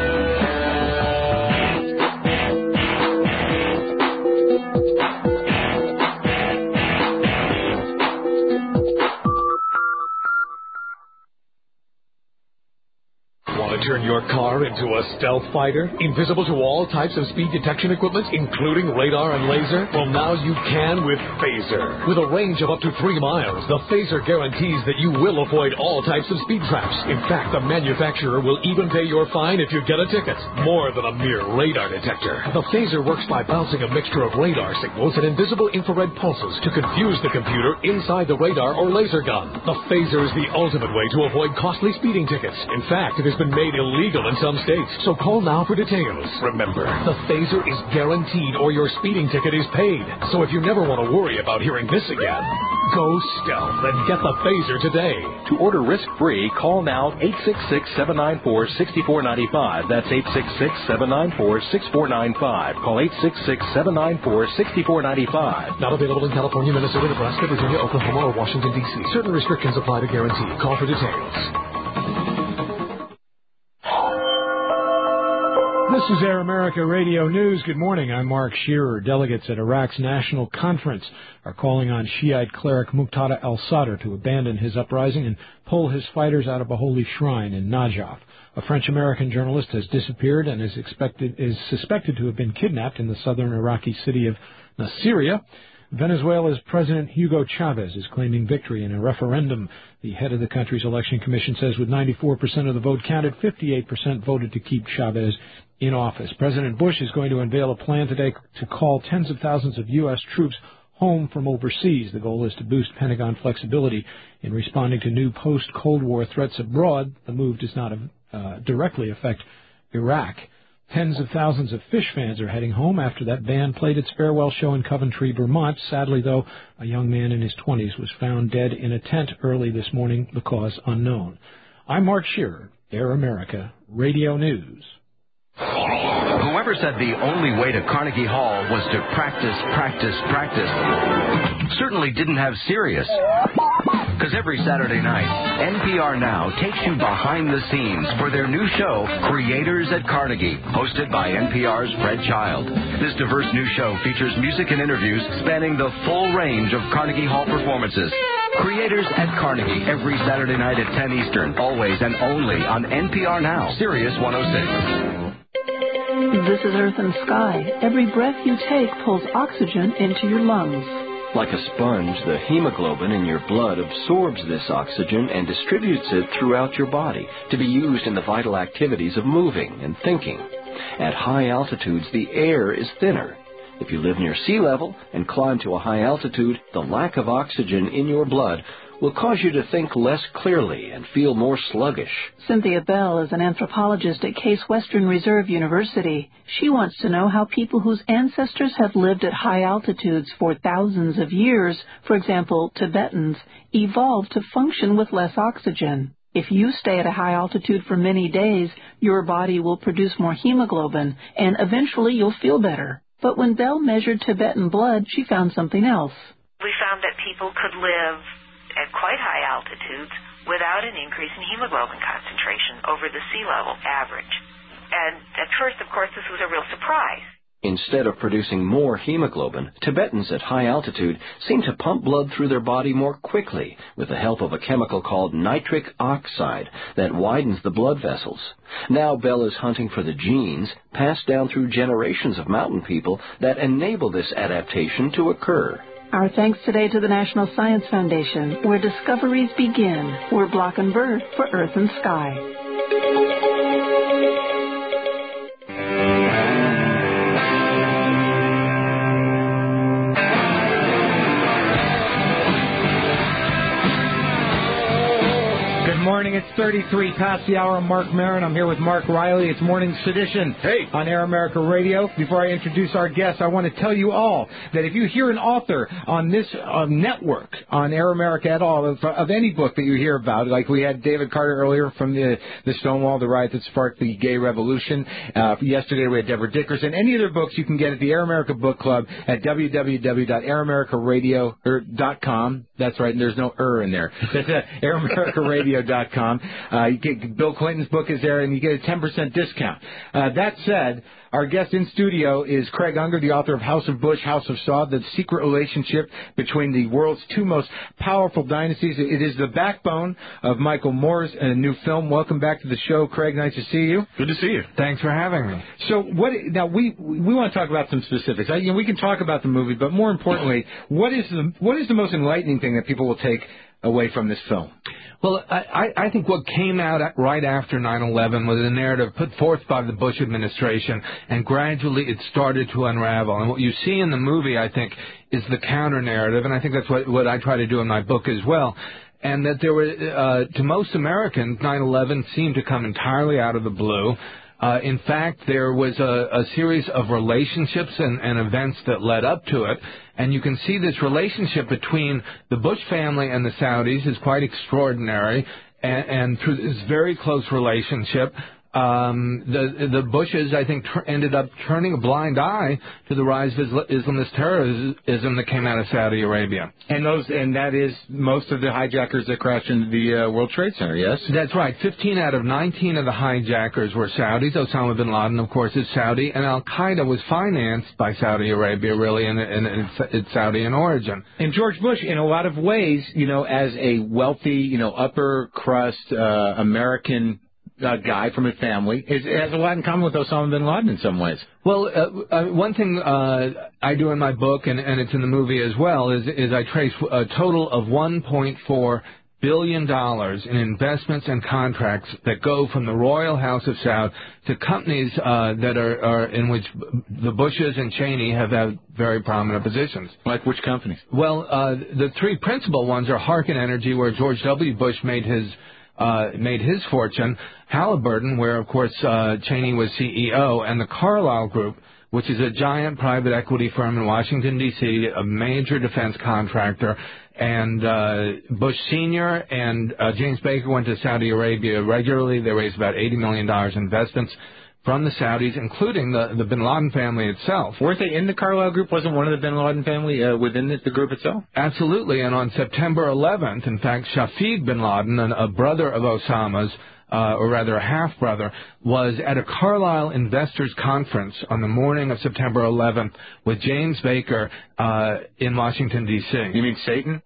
Want to turn your car into a stealth fighter? Invisible to all types of speed detection equipment, including radar and laser? Well, now you can with Phaser. With a range of up to three miles, the Phaser guarantees that you will avoid all types of speed traps. In fact, the manufacturer will even pay your fine if you get a ticket. More than a mere radar detector. The Phaser works by bouncing a mixture of radar signals and invisible infrared pulses to confuse the computer inside the radar or laser gun. The Phaser is the ultimate way to avoid costly speeding tickets. In fact, it has been made illegal in some states, so call now for details. Remember, the Phaser is guaranteed or your speeding ticket is paid. So if you never want to worry about hearing this again, go stealth and get the Phaser today. To order risk-free, call now eight six six, seven nine four, six four nine five. That's eight six six, seven nine four, six four nine five. Call eight six six, seven nine four, six four nine five. Not available in California, Minnesota, Nebraska, Virginia, Oklahoma, or Washington, D C. Certain restrictions apply to guarantee. Call for details. This is Air America Radio News. Good morning. I'm Mark Shearer. Delegates at Iraq's National Conference are calling on Shiite cleric Muqtada al-Sadr to abandon his uprising and pull his fighters out of a holy shrine in Najaf. A French-American journalist has disappeared and is expected is suspected to have been kidnapped in the southern Iraqi city of Nasiriyah. Venezuela's President Hugo Chavez is claiming victory in a referendum. The head of the country's election commission says with ninety-four percent of the vote counted, fifty-eight percent voted to keep Chavez in office. President Bush is going to unveil a plan today to call tens of thousands of U S troops home from overseas. The goal is to boost Pentagon flexibility in responding to new post-Cold War threats abroad. The move does not uh, directly affect Iraq. Tens of thousands of Phish fans are heading home after that band played its farewell show in Coventry, Vermont. Sadly, though, a young man in his twenties was found dead in a tent early this morning, the cause unknown. I'm Mark Shearer, Air America Radio News. Whoever said the only way to Carnegie Hall was to practice, practice, practice certainly didn't have Sirius. Because every Saturday night, N P R Now takes you behind the scenes for their new show, Creators at Carnegie, hosted by N P R's Fred Child. This diverse new show features music and interviews spanning the full range of Carnegie Hall performances. Creators at Carnegie, every Saturday night at ten Eastern, always and only on N P R Now, Sirius one oh six. This is Earth and Sky. Every breath you take pulls oxygen into your lungs. Like a sponge, the hemoglobin in your blood absorbs this oxygen and distributes it throughout your body to be used in the vital activities of moving and thinking. At high altitudes, the air is thinner. If you live near sea level and climb to a high altitude, the lack of oxygen in your blood will cause you to think less clearly and feel more sluggish. Cynthia Bell is an anthropologist at Case Western Reserve University. She wants to know how people whose ancestors have lived at high altitudes for thousands of years, for example, Tibetans, evolved to function with less oxygen. If you stay at a high altitude for many days, your body will produce more hemoglobin, and eventually you'll feel better. But when Bell measured Tibetan blood, she found something else. We found that people could live at quite high altitudes without an increase in hemoglobin concentration over the sea level average. And at first, of course, this was a real surprise. Instead of producing more hemoglobin, Tibetans at high altitude seem to pump blood through their body more quickly with the help of a chemical called nitric oxide that widens the blood vessels. Now Bell is hunting for the genes passed down through generations of mountain people that enable this adaptation to occur. Our thanks today to the National Science Foundation, where discoveries begin. We're Block and Bird for Earth and Sky. Morning, it's thirty-three past the hour. I'm Mark Maron. I'm here with Mark Riley. It's Morning Sedition hey. on Air America Radio. Before I introduce our guests, I want to tell you all that if you hear an author on this uh, network, on Air America at all, of, of any book that you hear about, like we had David Carter earlier from the, the Stonewall, the riot that sparked the gay revolution. Uh, yesterday we had Deborah Dickerson. Any other books you can get at the Air America Book Club at w w w dot air america radio dot com. That's right, and there's no er in there. That's at air america radio dot com. Uh, you get, Bill Clinton's book is there, and you get a ten percent discount. Uh, that said, our guest in studio is Craig Unger, the author of House of Bush, House of Saud, the secret relationship between the world's two most powerful dynasties. It is the backbone of Michael Moore's uh, new film. Welcome back to the show, Craig. Nice to see you. Good to see you. Thanks for having me. So, what? Now we we want to talk about some specifics. I, you know, we can talk about the movie, but more importantly, what is the what is the most enlightening thing that people will take away from this film? Well, I, I think what came out right after nine eleven was a narrative put forth by the Bush administration, and gradually it started to unravel. And what you see in the movie, I think, is the counter-narrative, and I think that's what, what I try to do in my book as well. And that there were, uh, to most Americans, nine eleven seemed to come entirely out of the blue. Uh, in fact, there was a, a series of relationships and, and events that led up to it. And you can see this relationship between the Bush family and the Saudis is quite extraordinary. And, and through this very close relationship, um, the the Bushes, I think, ter- ended up turning a blind eye to the rise of Isla- Islamist terrorism that came out of Saudi Arabia. And those, and that is most of the hijackers that crashed into the uh, World Trade Center, yes? That's right. fifteen out of nineteen of the hijackers were Saudis. Osama bin Laden, of course, is Saudi. And Al-Qaeda was financed by Saudi Arabia, really, and, and it's, it's Saudi in origin. And George Bush, in a lot of ways, you know, as a wealthy, you know, upper crust uh, American uh, guy from his family, is, has a lot in common with Osama bin Laden in some ways. Well, uh, uh, one thing uh, I do in my book, and, and it's in the movie as well, is, is I trace a total of one point four billion dollars in investments and contracts that go from the Royal House of Saud to companies uh, that are, are in which the Bushes and Cheney have had very prominent positions. Like which companies? Well, uh, the three principal ones are Harken Energy, where George W. Bush made his Uh, made his fortune, Halliburton, where, of course, uh, Cheney was C E O, and the Carlyle Group, which is a giant private equity firm in Washington, D C, a major defense contractor. And uh, Bush Senior and uh, James Baker went to Saudi Arabia regularly. They raised about eighty million dollars in investments from the Saudis, including the, the bin Laden family itself. Weren't they in the Carlyle Group? Wasn't one of the bin Laden family uh, within the, the group itself? Absolutely. And on September eleventh, in fact, Shafiq bin Laden, a brother of Osama's, uh, or rather a half-brother, was at a Carlyle Investors Conference on the morning of September eleventh with James Baker uh, in Washington, D C You mean Satan?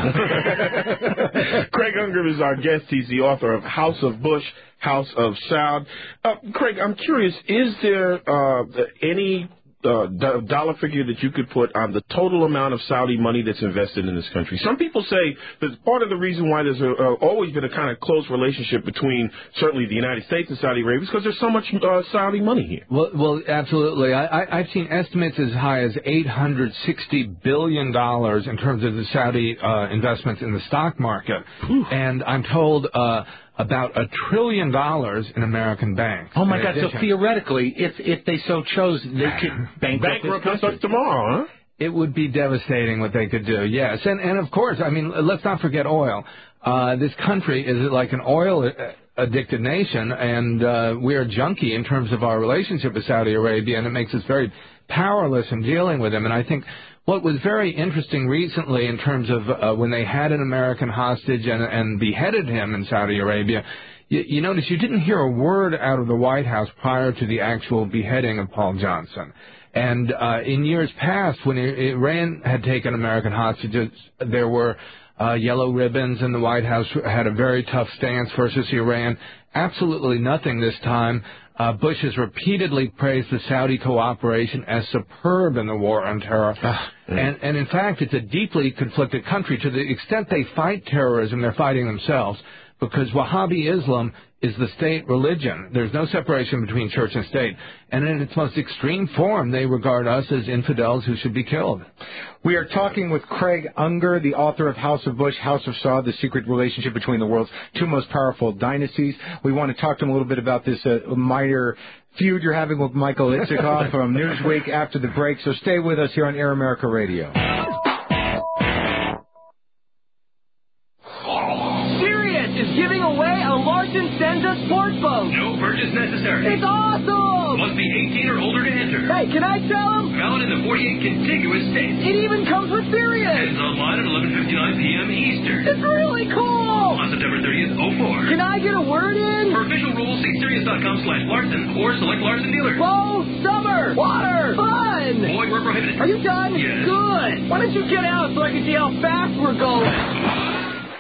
Craig Unger is our guest. He's the author of House of Bush, House of Saud. Uh, Craig, I'm curious, is there uh, any uh, do- dollar figure that you could put on the total amount of Saudi money that's invested in this country? Some people say that part of the reason why there's a, uh, always been a kind of close relationship between certainly the United States and Saudi Arabia is because there's so much uh, Saudi money here. Well, well, absolutely. I, I, I've seen estimates as high as eight hundred sixty billion dollars in terms of the Saudi uh, investments in the stock market. And I'm told uh, about a trillion dollars in American banks. Oh, my in God. So addition. theoretically, if if they so chose, they could bankrupt this country. us tomorrow, huh? It would be devastating what they could do, yes. And, and of course, I mean, let's not forget oil. Uh, this country is like an oil addicted nation, and uh, we are junky in terms of our relationship with Saudi Arabia, and it makes us very powerless in dealing with them. And I think what was very interesting recently in terms of uh, when they had an American hostage and, and beheaded him in Saudi Arabia, you, you notice you didn't hear a word out of the White House prior to the actual beheading of Paul Johnson. And uh, in years past, when Iran had taken American hostages, there were uh, yellow ribbons, and the White House had a very tough stance versus Iran. Absolutely nothing this time. Uh, Bush has repeatedly praised the Saudi cooperation as superb in the war on terror. Ah, and, and in fact, it's a deeply conflicted country. To the extent they fight terrorism, they're fighting themselves, because Wahhabi Islam is the state religion. There's no separation between church and state. And in its most extreme form, they regard us as infidels who should be killed. We are talking with Craig Unger, the author of House of Bush, House of Saud, the secret relationship between the world's two most powerful dynasties. We want to talk to him a little bit about this uh, minor feud you're having with Michael Isikoff from Newsweek after the break. So stay with us here on Air America Radio. Is giving away a Larson Senza sports boat. No purchase necessary. It's awesome! Must be eighteen or older to enter. Hey, can I tell him? Valid in the forty-eight contiguous states. It even comes with Sirius. Ends online at eleven fifty-nine p.m. Eastern. It's really cool! On September thirtieth, oh four. Can I get a word in? For official rules, see Sirius.com slash Larson or select Larson dealer. Boat, summer, water, fun! Void where prohibited. Are you done? Yes. Good. Why don't you get out so I can see how fast we're going?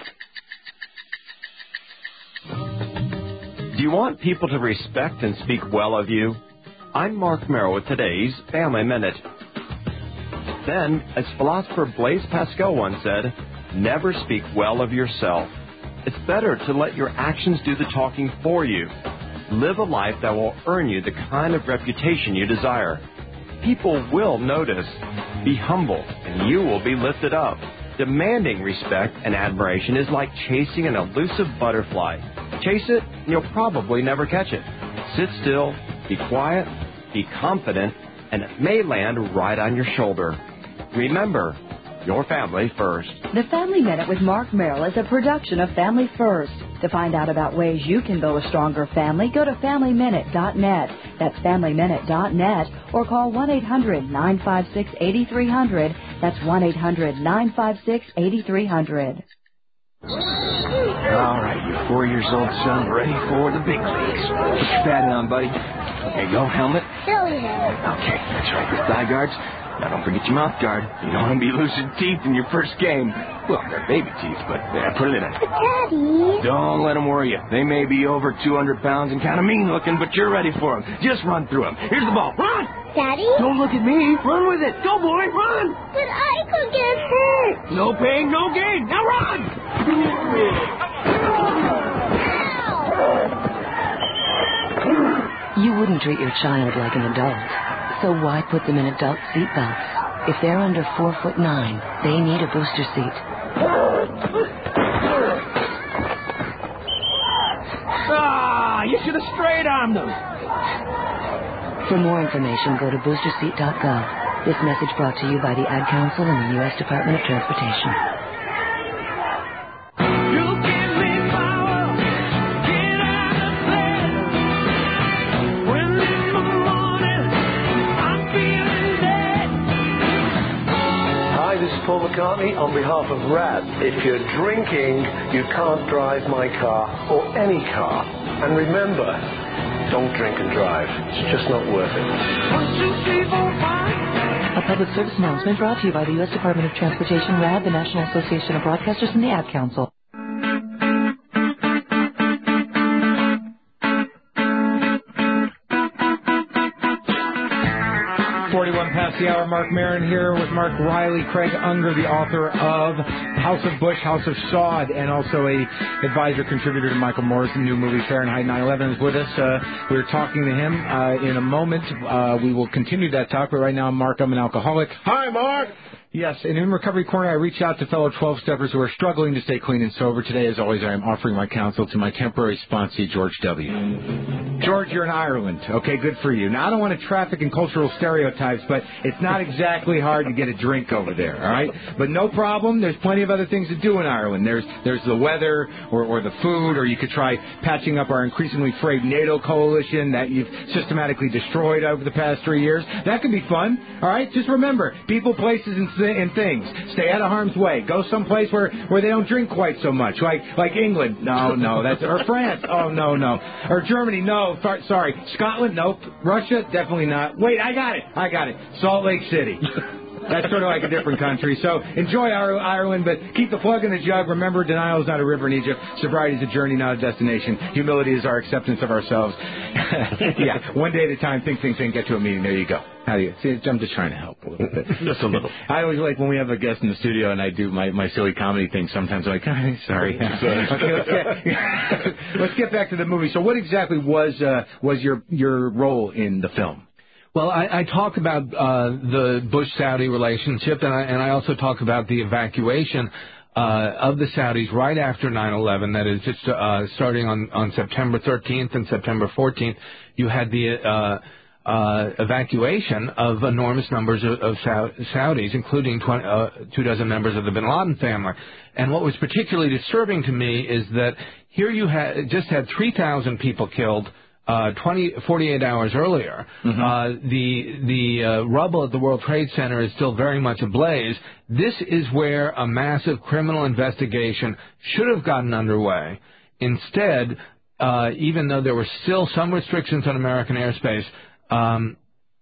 Do you want people to respect and speak well of you? I'm Mark Merrill with today's Family Minute. Then, as philosopher Blaise Pascal once said, never speak well of yourself. It's better to let your actions do the talking for you. Live a life that will earn you the kind of reputation you desire. People will notice. Be humble, and you will be lifted up. Demanding respect and admiration is like chasing an elusive butterfly. Chase it, and you'll probably never catch it. Sit still, be quiet, be confident, and it may land right on your shoulder. Remember, your family first. The Family Minute with Mark Merrill is a production of Family First. To find out about ways you can build a stronger family, go to family minute dot net. That's family minute dot net, or call one eight hundred nine five six eight three zero zero. That's one eight hundred nine five six eight three zero zero. All right, your four years old son ready for the big leagues. Put your pad on, buddy. There you go, helmet. Okay, that's right, your thigh guards. Now don't forget your mouth guard. You don't want to be losing teeth in your first game. Well, they're baby teeth, but yeah, put it in. Daddy. Don't let them worry you. They may be over two hundred pounds and kind of mean looking, but you're ready for them. Just run through them. Here's the ball. Run! Daddy? Don't look at me. Run with it. Go, boy. Run! But I could get hurt. No pain, no gain. Now run! You wouldn't treat your child like an adult. So why put them in adult seat belts? If they're under four foot nine, they need a booster seat. Ah, you should have straight armed them. For more information, go to booster seat dot gov. This message brought to you by the Ad Council and the U S Department of Transportation. Paul McCartney on behalf of R A D. If you're drinking, you can't drive my car or any car. And remember, don't drink and drive. It's just not worth it. A public service announcement brought to you by the U S Department of Transportation, R A D, the National Association of Broadcasters, and the Ad Council. forty-one past the hour. Mark Maron here with Mark Riley. Craig Unger, the author of House of Bush, House of Sod, and also a advisor contributor to Michael Moore's new movie Fahrenheit nine eleven is with us. Uh, we're talking to him uh, in a moment. Uh, we will continue that talk, but right now, Mark, I'm an alcoholic. Hi, Mark. Yes, and in Recovery Corner, I reach out to fellow twelve-steppers who are struggling to stay clean and sober. Today, as always, I am offering my counsel to my temporary sponsee, George W. George, you're in Ireland. Okay, good for you. Now, I don't want to traffic in cultural stereotypes, but it's not exactly hard to get a drink over there, all right? But no problem. There's plenty of other things to do in Ireland. There's there's the weather or, or the food, or you could try patching up our increasingly frayed NATO coalition that you've systematically destroyed over the past three years. That can be fun, all right? Just remember, people, places, and th- and things. Stay out of harm's way. Go someplace where, where they don't drink quite so much, like like England. No, no, that's or France. Oh no, no, or Germany. No, far, sorry. Scotland. Nope. Russia. Definitely not. Wait, I got it. I got it. Salt Lake City. That's sort of like a different country. So enjoy Ireland, but keep the plug in the jug. Remember, denial is not a river in Egypt. Sobriety is a journey, not a destination. Humility is our acceptance of ourselves. Yeah, one day at a time. Think, think, think. Get to a meeting. There you go. How do you? See, I'm just trying to help a little bit. Just a little. I always like when we have a guest in the studio and I do my, my silly comedy thing. Sometimes I'm like, oh, sorry. Okay, let's get, let's get back to the movie. So, what exactly was uh, was your your role in the film? Well, I, I talk about uh, the Bush-Saudi relationship, and I, and I also talk about the evacuation uh, of the Saudis right after nine eleven. That is, just uh, starting on, on September thirteenth and September fourteenth, you had the uh, uh, evacuation of enormous numbers of, of Saudis, including twenty, uh, two dozen members of the Bin Laden family. And what was particularly disturbing to me is that here you had just had three thousand people killed Uh, twenty, forty-eight hours earlier. Mm-hmm. Uh, the the uh, rubble at the World Trade Center is still very much ablaze. This is where a massive criminal investigation should have gotten underway. Instead, uh, even though there were still some restrictions on American airspace, um,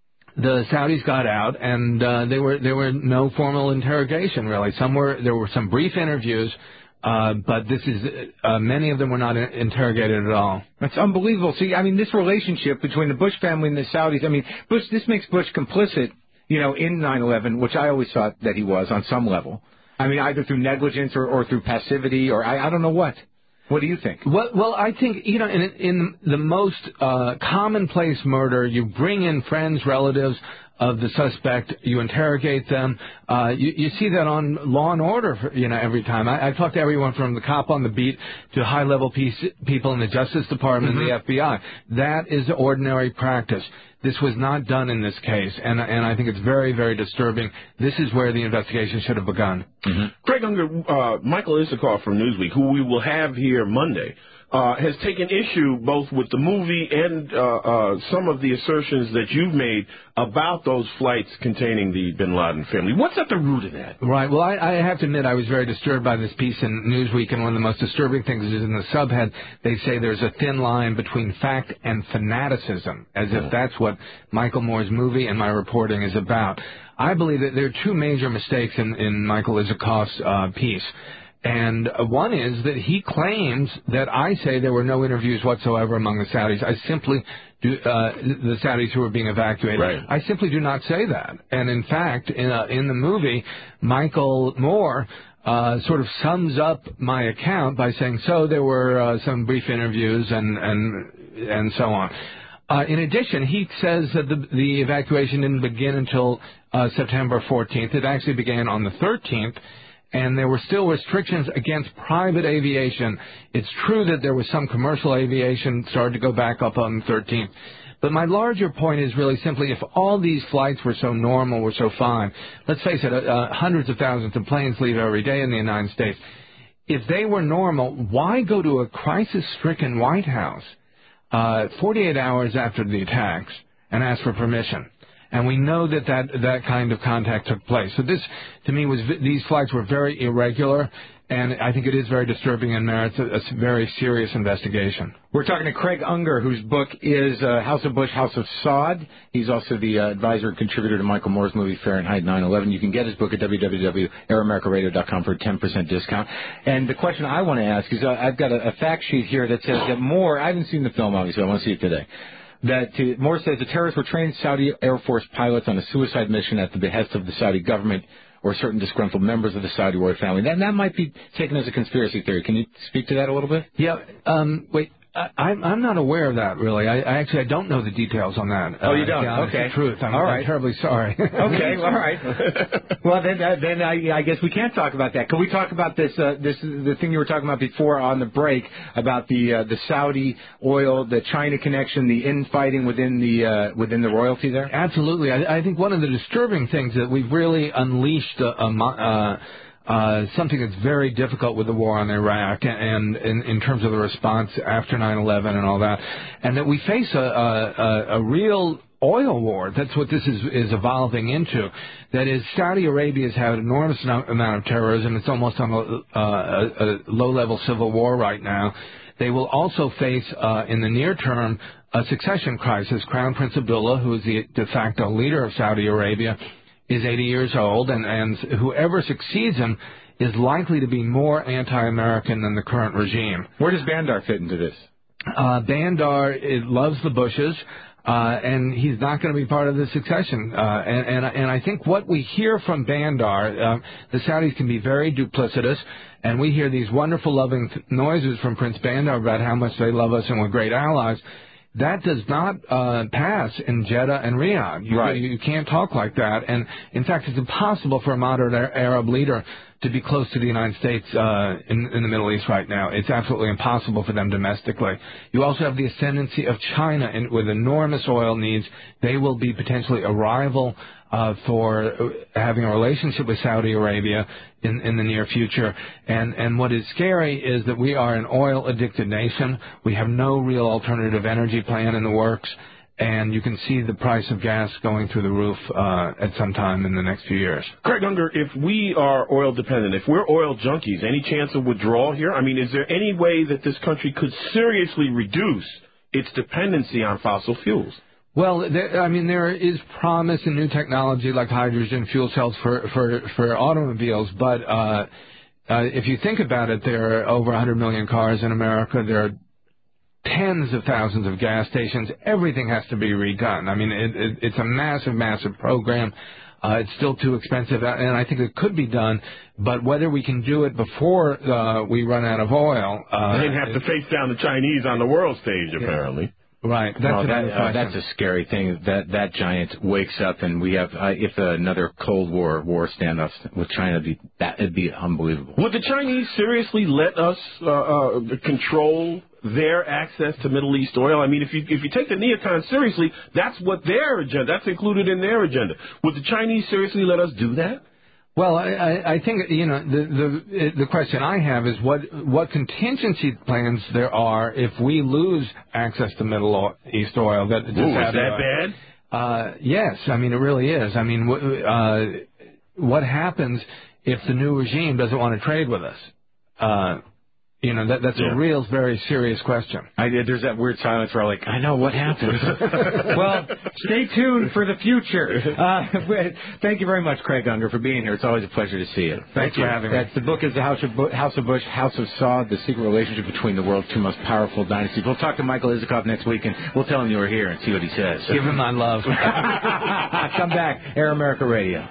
the Saudis got out, and uh, they were there were no formal interrogation really. Some were there were some brief interviews. Uh, but this is, uh, many of them were not interrogated at all. That's unbelievable. See, I mean, this relationship between the Bush family and the Saudis, I mean, Bush, this makes Bush complicit, you know, in nine eleven, which I always thought that he was on some level. I mean, either through negligence or, or through passivity or I, I don't know what. What do you think? Well, well, I think, you know, in, in the most uh, commonplace murder, you bring in friends, relatives of the suspect, you interrogate them. Uh, you, you see that on Law and Order, for, you know, every time. I, I've talked to everyone from the cop on the beat to high-level piece, people in the Justice Department mm-hmm. and the F B I. That is ordinary practice. This was not done in this case, and and I think it's very, very disturbing. This is where the investigation should have begun. Mm-hmm. Craig Unger, uh, Michael Isikoff from Newsweek, who we will have here Monday, uh, has taken issue both with the movie and uh, uh, some of the assertions that you've made about those flights containing the Bin Laden family. What's at the root of that? Right. Well, I, I have to admit I was very disturbed by this piece in Newsweek, and one of the most disturbing things is in the subhead, they say there's a thin line between fact and fanaticism, as if that's what Michael Moore's movie and my reporting is about. I believe that there are two major mistakes in, in Michael Isikoff's uh, piece. And one is that he claims that I say there were no interviews whatsoever among the Saudis. I simply do, uh, the Saudis who were being evacuated. Right. I simply do not say that. And in fact, in, uh, in the movie, Michael Moore uh, sort of sums up my account by saying, so there were uh, some brief interviews and, and, and so on. Uh, in addition, he says that the, the evacuation didn't begin until uh, September fourteenth. It actually began on the thirteenth. And there were still restrictions against private aviation. It's true that there was some commercial aviation started to go back up on the thirteenth. But my larger point is really simply if all these flights were so normal, were so fine, let's face it, uh, hundreds of thousands of planes leave every day in the United States. If they were normal, why go to a crisis-stricken White House uh, forty-eight hours after the attacks and ask for permission? And we know that, that that kind of contact took place. So this, to me, was these flights were very irregular, and I think it is very disturbing and merits a, a very serious investigation. We're talking to Craig Unger, whose book is uh, House of Bush, House of Sod. He's also the uh, advisor and contributor to Michael Moore's movie Fahrenheit nine eleven. You can get his book at w w w dot air america radio dot com for a ten percent discount. And the question I want to ask is, uh, I've got a, a fact sheet here that says that Moore, I haven't seen the film, obviously, I want to see it today. that to, Moore says the terrorists were trained Saudi Air Force pilots on a suicide mission at the behest of the Saudi government or certain disgruntled members of the Saudi royal family. That, that might be taken as a conspiracy theory. Can you speak to that a little bit? Yeah. Um, wait. I, I'm I'm not aware of that, really. I, I actually I don't know the details on that. Oh, you uh, don't? Yeah, Okay. the truth. I'm, all right. I'm terribly sorry. Okay. All right. Well, then uh, then I, I guess we can't talk about that. Can we talk about this uh, this the thing you were talking about before on the break about the uh, the Saudi oil, the China connection, the infighting within the uh, within the royalty there? Absolutely. I, I think one of the disturbing things that we've really unleashed a, a mo- uh, Uh, something that's very difficult with the war on Iraq and, and in terms of the response after nine eleven and all that, and that we face a, a, a real oil war. That's what this is, is evolving into. That is, Saudi Arabia has had an enormous amount of terrorism. It's almost on a, a, a low-level civil war right now. They will also face, uh, in the near term, a succession crisis. Crown Prince Abdullah, who is the de facto leader of Saudi Arabia, is eighty years old, and, and whoever succeeds him is likely to be more anti-American than the current regime. Where does Bandar fit into this? Uh, Bandar it loves the Bushes, uh, and he's not going to be part of the succession. Uh, and, and, and I think what we hear from Bandar, uh, the Saudis can be very duplicitous, and we hear these wonderful loving th- noises from Prince Bandar about how much they love us and we're great allies. That does not uh, pass in Jeddah and Riyadh. You, right. you, you can't talk like that. And, in fact, it's impossible for a moderate Arab leader to be close to the United States uh, in, in the Middle East right now. It's absolutely impossible for them domestically. You also have the ascendancy of China in, with enormous oil needs. They will be potentially a rival uh, for having a relationship with Saudi Arabia in, in the near future. And, and what is scary is that we are an oil-addicted nation. We have no real alternative energy plan in the works. And you can see the price of gas going through the roof uh, at some time in the next few years. Craig Unger, if we are oil dependent, if we're oil junkies, any chance of withdrawal here? I mean, is there any way that this country could seriously reduce its dependency on fossil fuels? Well, there, I mean, there is promise in new technology like hydrogen fuel cells for for, for automobiles, but uh, uh, if you think about it, there are over one hundred million cars in America. There are tens of thousands of gas stations. Everything has to be redone. I mean, it, it, it's a massive, massive program. Uh, it's still too expensive, and I think it could be done. But whether we can do it before uh, we run out of oil, uh, they'd have to face down the Chinese on the world stage, apparently. Yeah. Right. That's, oh, that, uh, that's a scary thing. That that giant wakes up, and we have uh, if another Cold War war standoff with China, be that it'd be unbelievable. Would the Chinese seriously let us uh, uh, control their access to Middle East oil? I mean, if you if you take the neocons seriously, that's what their agenda. That's included in their agenda. Would the Chinese seriously let us do that? Well, I, I think, you know, the, the the question I have is what what contingency plans there are if we lose access to Middle East oil. That, Ooh, is that bad? Uh, yes, I mean, it really is. I mean, uh, what happens if the new regime doesn't want to trade with us? Uh, You know, that, that's yeah. a real, very serious question. I did. There's that weird silence where I'm like, I know what happens. Well, stay tuned for the future. Uh, thank you very much, Craig Unger, for being here. It's always a pleasure to see you. Thanks thank for you. having me. That's, the book is The House of, Bu- House of Bush, House of Saud, The Secret Relationship Between the World's Two Most Powerful Dynasties. We'll talk to Michael Isikoff next week, and we'll tell him you were here and see what he says. Give him my love. Come back. Air America Radio.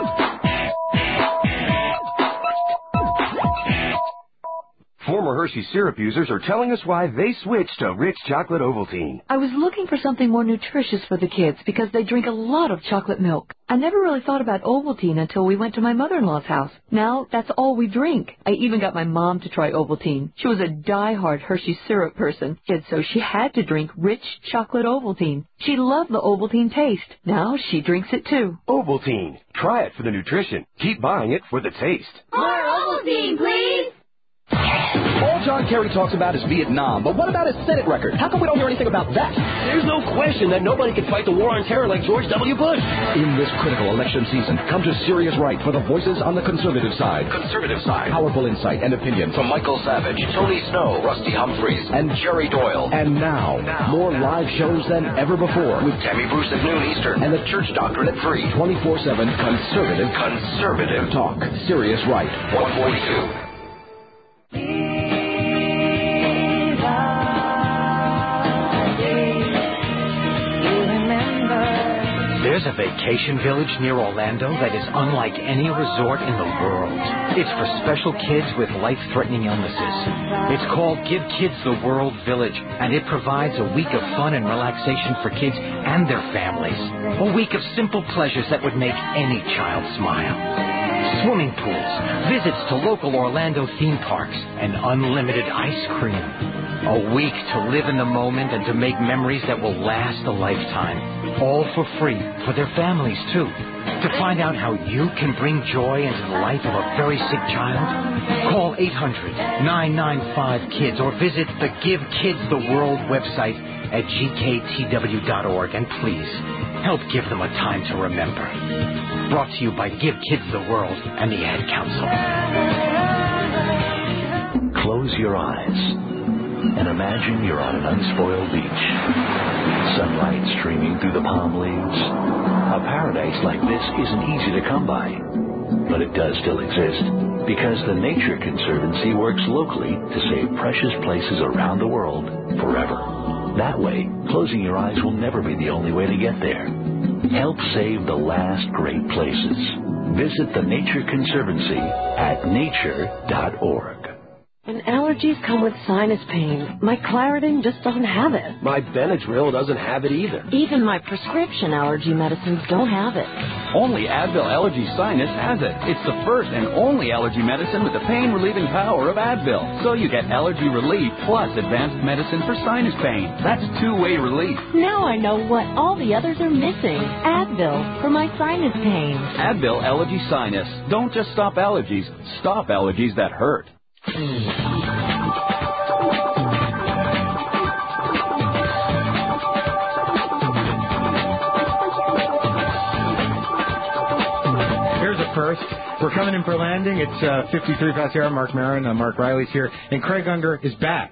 Former Hershey syrup users are telling us why they switched to Rich Chocolate Ovaltine. I was looking for something more nutritious for the kids because they drink a lot of chocolate milk. I never really thought about Ovaltine until we went to my mother-in-law's house. Now, that's all we drink. I even got my mom to try Ovaltine. She was a die-hard Hershey syrup person, and so she had to drink Rich Chocolate Ovaltine. She loved the Ovaltine taste. Now she drinks it too. Ovaltine. Try it for the nutrition. Keep buying it for the taste. More Ovaltine, please. All John Kerry talks about is Vietnam, but what about his Senate record? How come we don't hear anything about that? There's no question that nobody can fight the war on terror like George W. Bush. In this critical election season, come to Sirius Right for the voices on the conservative side. Conservative side. Powerful insight and opinion from Michael Savage, Tony Snow, Rusty Humphreys, and Jerry Doyle. And now, now more now. live shows than ever before with Tammy Bruce at noon Eastern and the Church Doctrine at three. twenty-four seven conservative. Conservative talk. Sirius Right. one forty-two. a vacation village near Orlando that is unlike any resort in the world. It's for special kids with life-threatening illnesses. It's called Give Kids the World Village, and it provides a week of fun and relaxation for kids and their families. A week of simple pleasures that would make any child smile. Swimming pools, visits to local Orlando theme parks, and unlimited ice cream. A week to live in the moment and to make memories that will last a lifetime. All for free for their families, too. To find out how you can bring joy into the life of a very sick child, call eight hundred, nine nine five, KIDS or visit the Give Kids the World website at G K T W dot org, and please help give them a time to remember. Brought to you by Give Kids the World and the Ad Council. Close your eyes and imagine you're on an unspoiled beach. Sunlight streaming through the palm leaves. A paradise like this isn't easy to come by, but it does still exist because the Nature Conservancy works locally to save precious places around the world forever. That way, closing your eyes will never be the only way to get there. Help save the last great places. Visit the Nature Conservancy at nature dot org. When allergies come with sinus pain, my Claritin just doesn't have it. My Benadryl doesn't have it either. Even my prescription allergy medicines don't have it. Only Advil Allergy Sinus has it. It's the first and only allergy medicine with the pain-relieving power of Advil. So you get allergy relief plus advanced medicine for sinus pain. That's two-way relief. Now I know what all the others are missing. Advil for my sinus pain. Advil Allergy Sinus. Don't just stop allergies. Stop allergies that hurt. Here's a first. We're coming in for landing. It's uh, fifty-three past the hour. Mark Maron, uh, Mark Riley's here, and Craig Unger is back.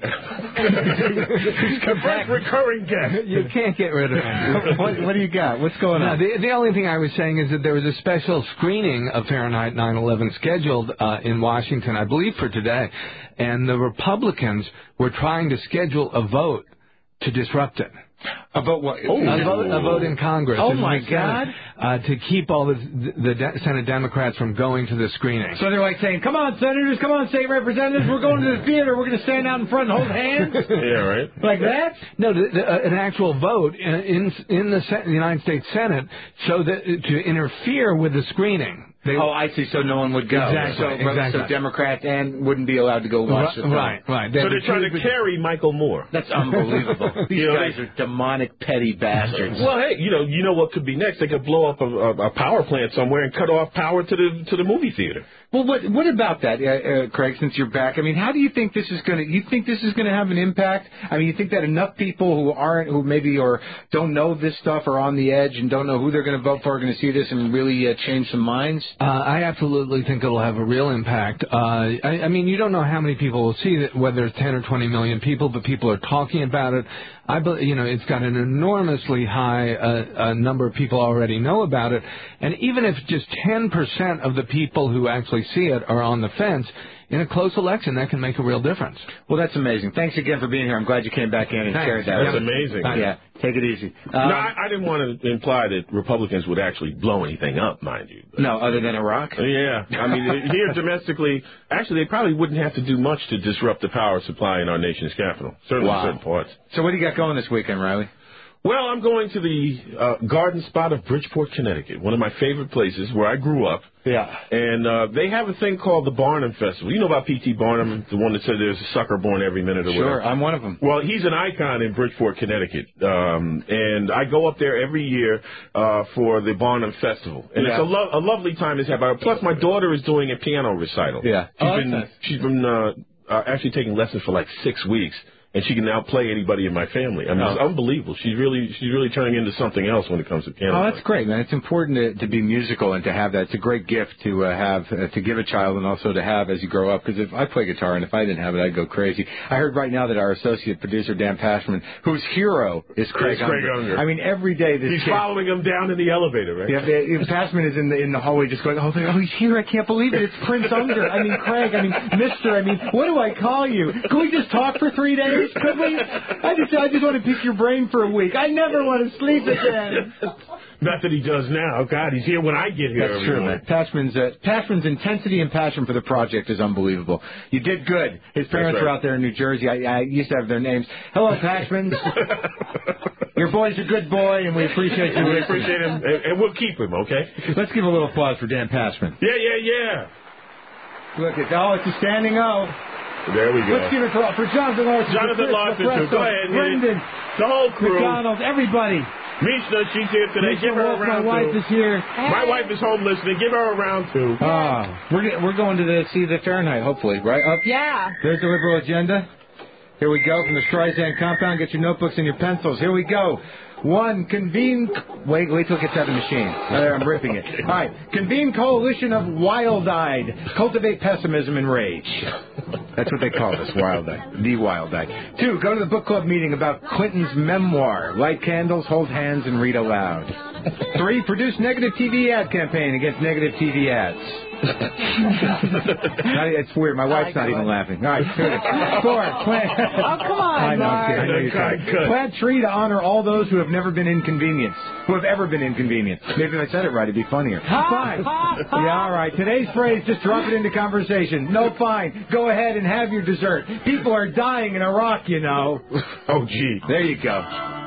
He's come back, recurring guest. You can't get rid of him. what, what do you got? What's going on? No, the, the only thing I was saying is that there was a special screening of Fahrenheit nine eleven scheduled uh, in Washington, I believe, for today, and the Republicans were trying to schedule a vote to disrupt it. A vote what? Oh. A, vote, a vote in Congress. Oh, in my the God. Senate, uh, to keep all the, the de- Senate Democrats from going to the screening. So they're like saying, come on, senators, come on, state representatives, we're going to the theater, we're going to stand out in front and hold hands? Yeah, right. Like that? No, the, the, uh, an actual vote in in, in the, Sen- the United States Senate so that to interfere with the screening. They, oh, I see. So no one would go. Exactly. So, exactly. so Democrats and wouldn't be allowed to go watch right, the film. Right, right. So they're trying to carry Michael Moore. That's unbelievable. These you know, guys are demonic, petty bastards. Well, hey, you know, you know what could be next? They could blow up a, a, a power plant somewhere and cut off power to the to the movie theater. Well, what what about that, uh, uh, Craig? Since you're back, I mean, how do you think this is going to? You think this is going to have an impact? I mean, you think that enough people who aren't, who maybe or don't know this stuff, are on the edge and don't know who they're going to vote for, are going to see this and really uh, change some minds? Uh, I absolutely think it'll have a real impact. Uh, I, I mean, you don't know how many people will see it, whether it's ten or twenty million people, but people are talking about it. I, you know, it's got an enormously high uh, uh, number of people already know about it, and even if just ten percent of the people who actually see it are on the fence, in a close election, that can make a real difference. Well, that's amazing. Thanks again for being here. I'm glad you came back in and Thanks. shared that. That's amazing. Yeah, take it easy. Um, no, I, I didn't want to imply that Republicans would actually blow anything up, mind you. But, no, other than Iraq? Yeah. I mean, here domestically, actually, they probably wouldn't have to do much to disrupt the power supply in our nation's capital, certainly wow. certain parts. So what do you got going this weekend, Riley? Well, I'm going to the uh, garden spot of Bridgeport, Connecticut, one of my favorite places where I grew up. Yeah. And uh, they have a thing called the Barnum Festival. You know about P T Barnum, the one that said there's a sucker born every minute or sure, whatever? Sure, I'm one of them. Well, he's an icon in Bridgeport, Connecticut. Um, and I go up there every year uh, for the Barnum Festival. And yeah. it's a, lo- a lovely time to have. Plus, my daughter is doing a piano recital. Yeah. She's oh, been, nice. she's been uh, uh, actually taking lessons for like six weeks. And she can now play anybody in my family. I mean, oh. it's unbelievable. She's really, she's really turning into something else when it comes to piano. Oh, that's great, man. It's important to, to be musical and to have that. It's a great gift to uh, have, uh, to give a child and also to have as you grow up. Because if I play guitar and if I didn't have it, I'd go crazy. I heard right now that our associate producer, Dan Pashman, whose hero is Craig Unger. Unger. Unger. I mean, every day this He's kid, following him down in the elevator, right? Yeah, Pashman is in the in the hallway just going, oh, oh, he's here. I can't believe it. It's Prince Unger. I mean, Craig. I mean, Mister I mean, what do I call you? Can we just talk for three days? please, could we? I just, I just want to pick your brain for a week. I never want to sleep again. Not that he does now. God, he's here when I get here. That's true, man. Pashman's, uh, Pashman's intensity and passion for the project is unbelievable. You did good. His parents right. are out there in New Jersey. I, I used to have their names. Hello, Pashman. Your boy's a good boy, and we appreciate you. We appreciate him, and, and we'll keep him, okay? Let's give a little applause for Dan Pashman. Yeah, yeah, yeah. Look at oh, it's a standing O. There we go. Let's give it for, for Jonathan Larson. Jonathan Chris, Larson, too. Go ahead. Brendan. The whole crew. McDonald, everybody. Mishna, she's here today. Misha Give her Wolf, a round, my wife too. is here. My wife is home listening. Give her a round, too. Ah, we're, we're going to the, see the Fahrenheit, hopefully, right? Up. Yeah. There's the liberal agenda. Here we go from the Streisand compound. Get your notebooks and your pencils. Here we go. One, convene... Wait, wait till it gets out of the machine. There, I'm ripping it. All right. Convene coalition of wild-eyed. Cultivate pessimism and rage. That's what they call this, wild-eyed. The wild-eyed. Two, go to the book club meeting about Clinton's memoir. Light candles, hold hands, and read aloud. Three, produce negative T V ad campaign against negative T V ads. It's weird. My wife's not even laughing. All right. Four. Plant. Oh, come on, I know. Mark. I know you're trying. Plant tree to honor all those who have never been inconvenienced. Who have ever been inconvenienced. Maybe if I said it right, it'd be funnier. Five. Yeah, all right. Today's phrase, just drop it into conversation. No, fine. Go ahead and have your dessert. People are dying in Iraq, you know. Oh, gee. There you go.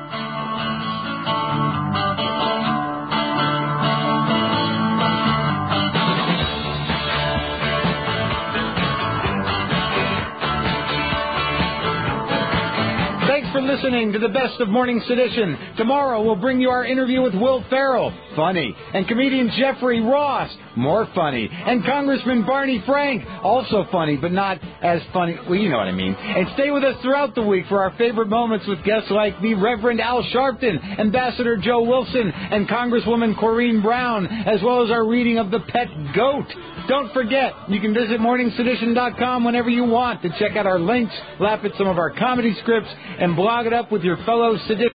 Thanks for listening to the best of Morning Sedition. Tomorrow we'll bring you our interview with Will Ferrell, funny, and comedian Jeffrey Ross, more funny, and Congressman Barney Frank, also funny, but not as funny. Well, you know what I mean. And stay with us throughout the week for our favorite moments with guests like the Reverend Al Sharpton, Ambassador Joe Wilson, and Congresswoman Corrine Brown, as well as our reading of The Pet Goat. Don't forget, you can visit morning sedition dot com whenever you want to check out our links, laugh at some of our comedy scripts, and blog it up with your fellow seditionists.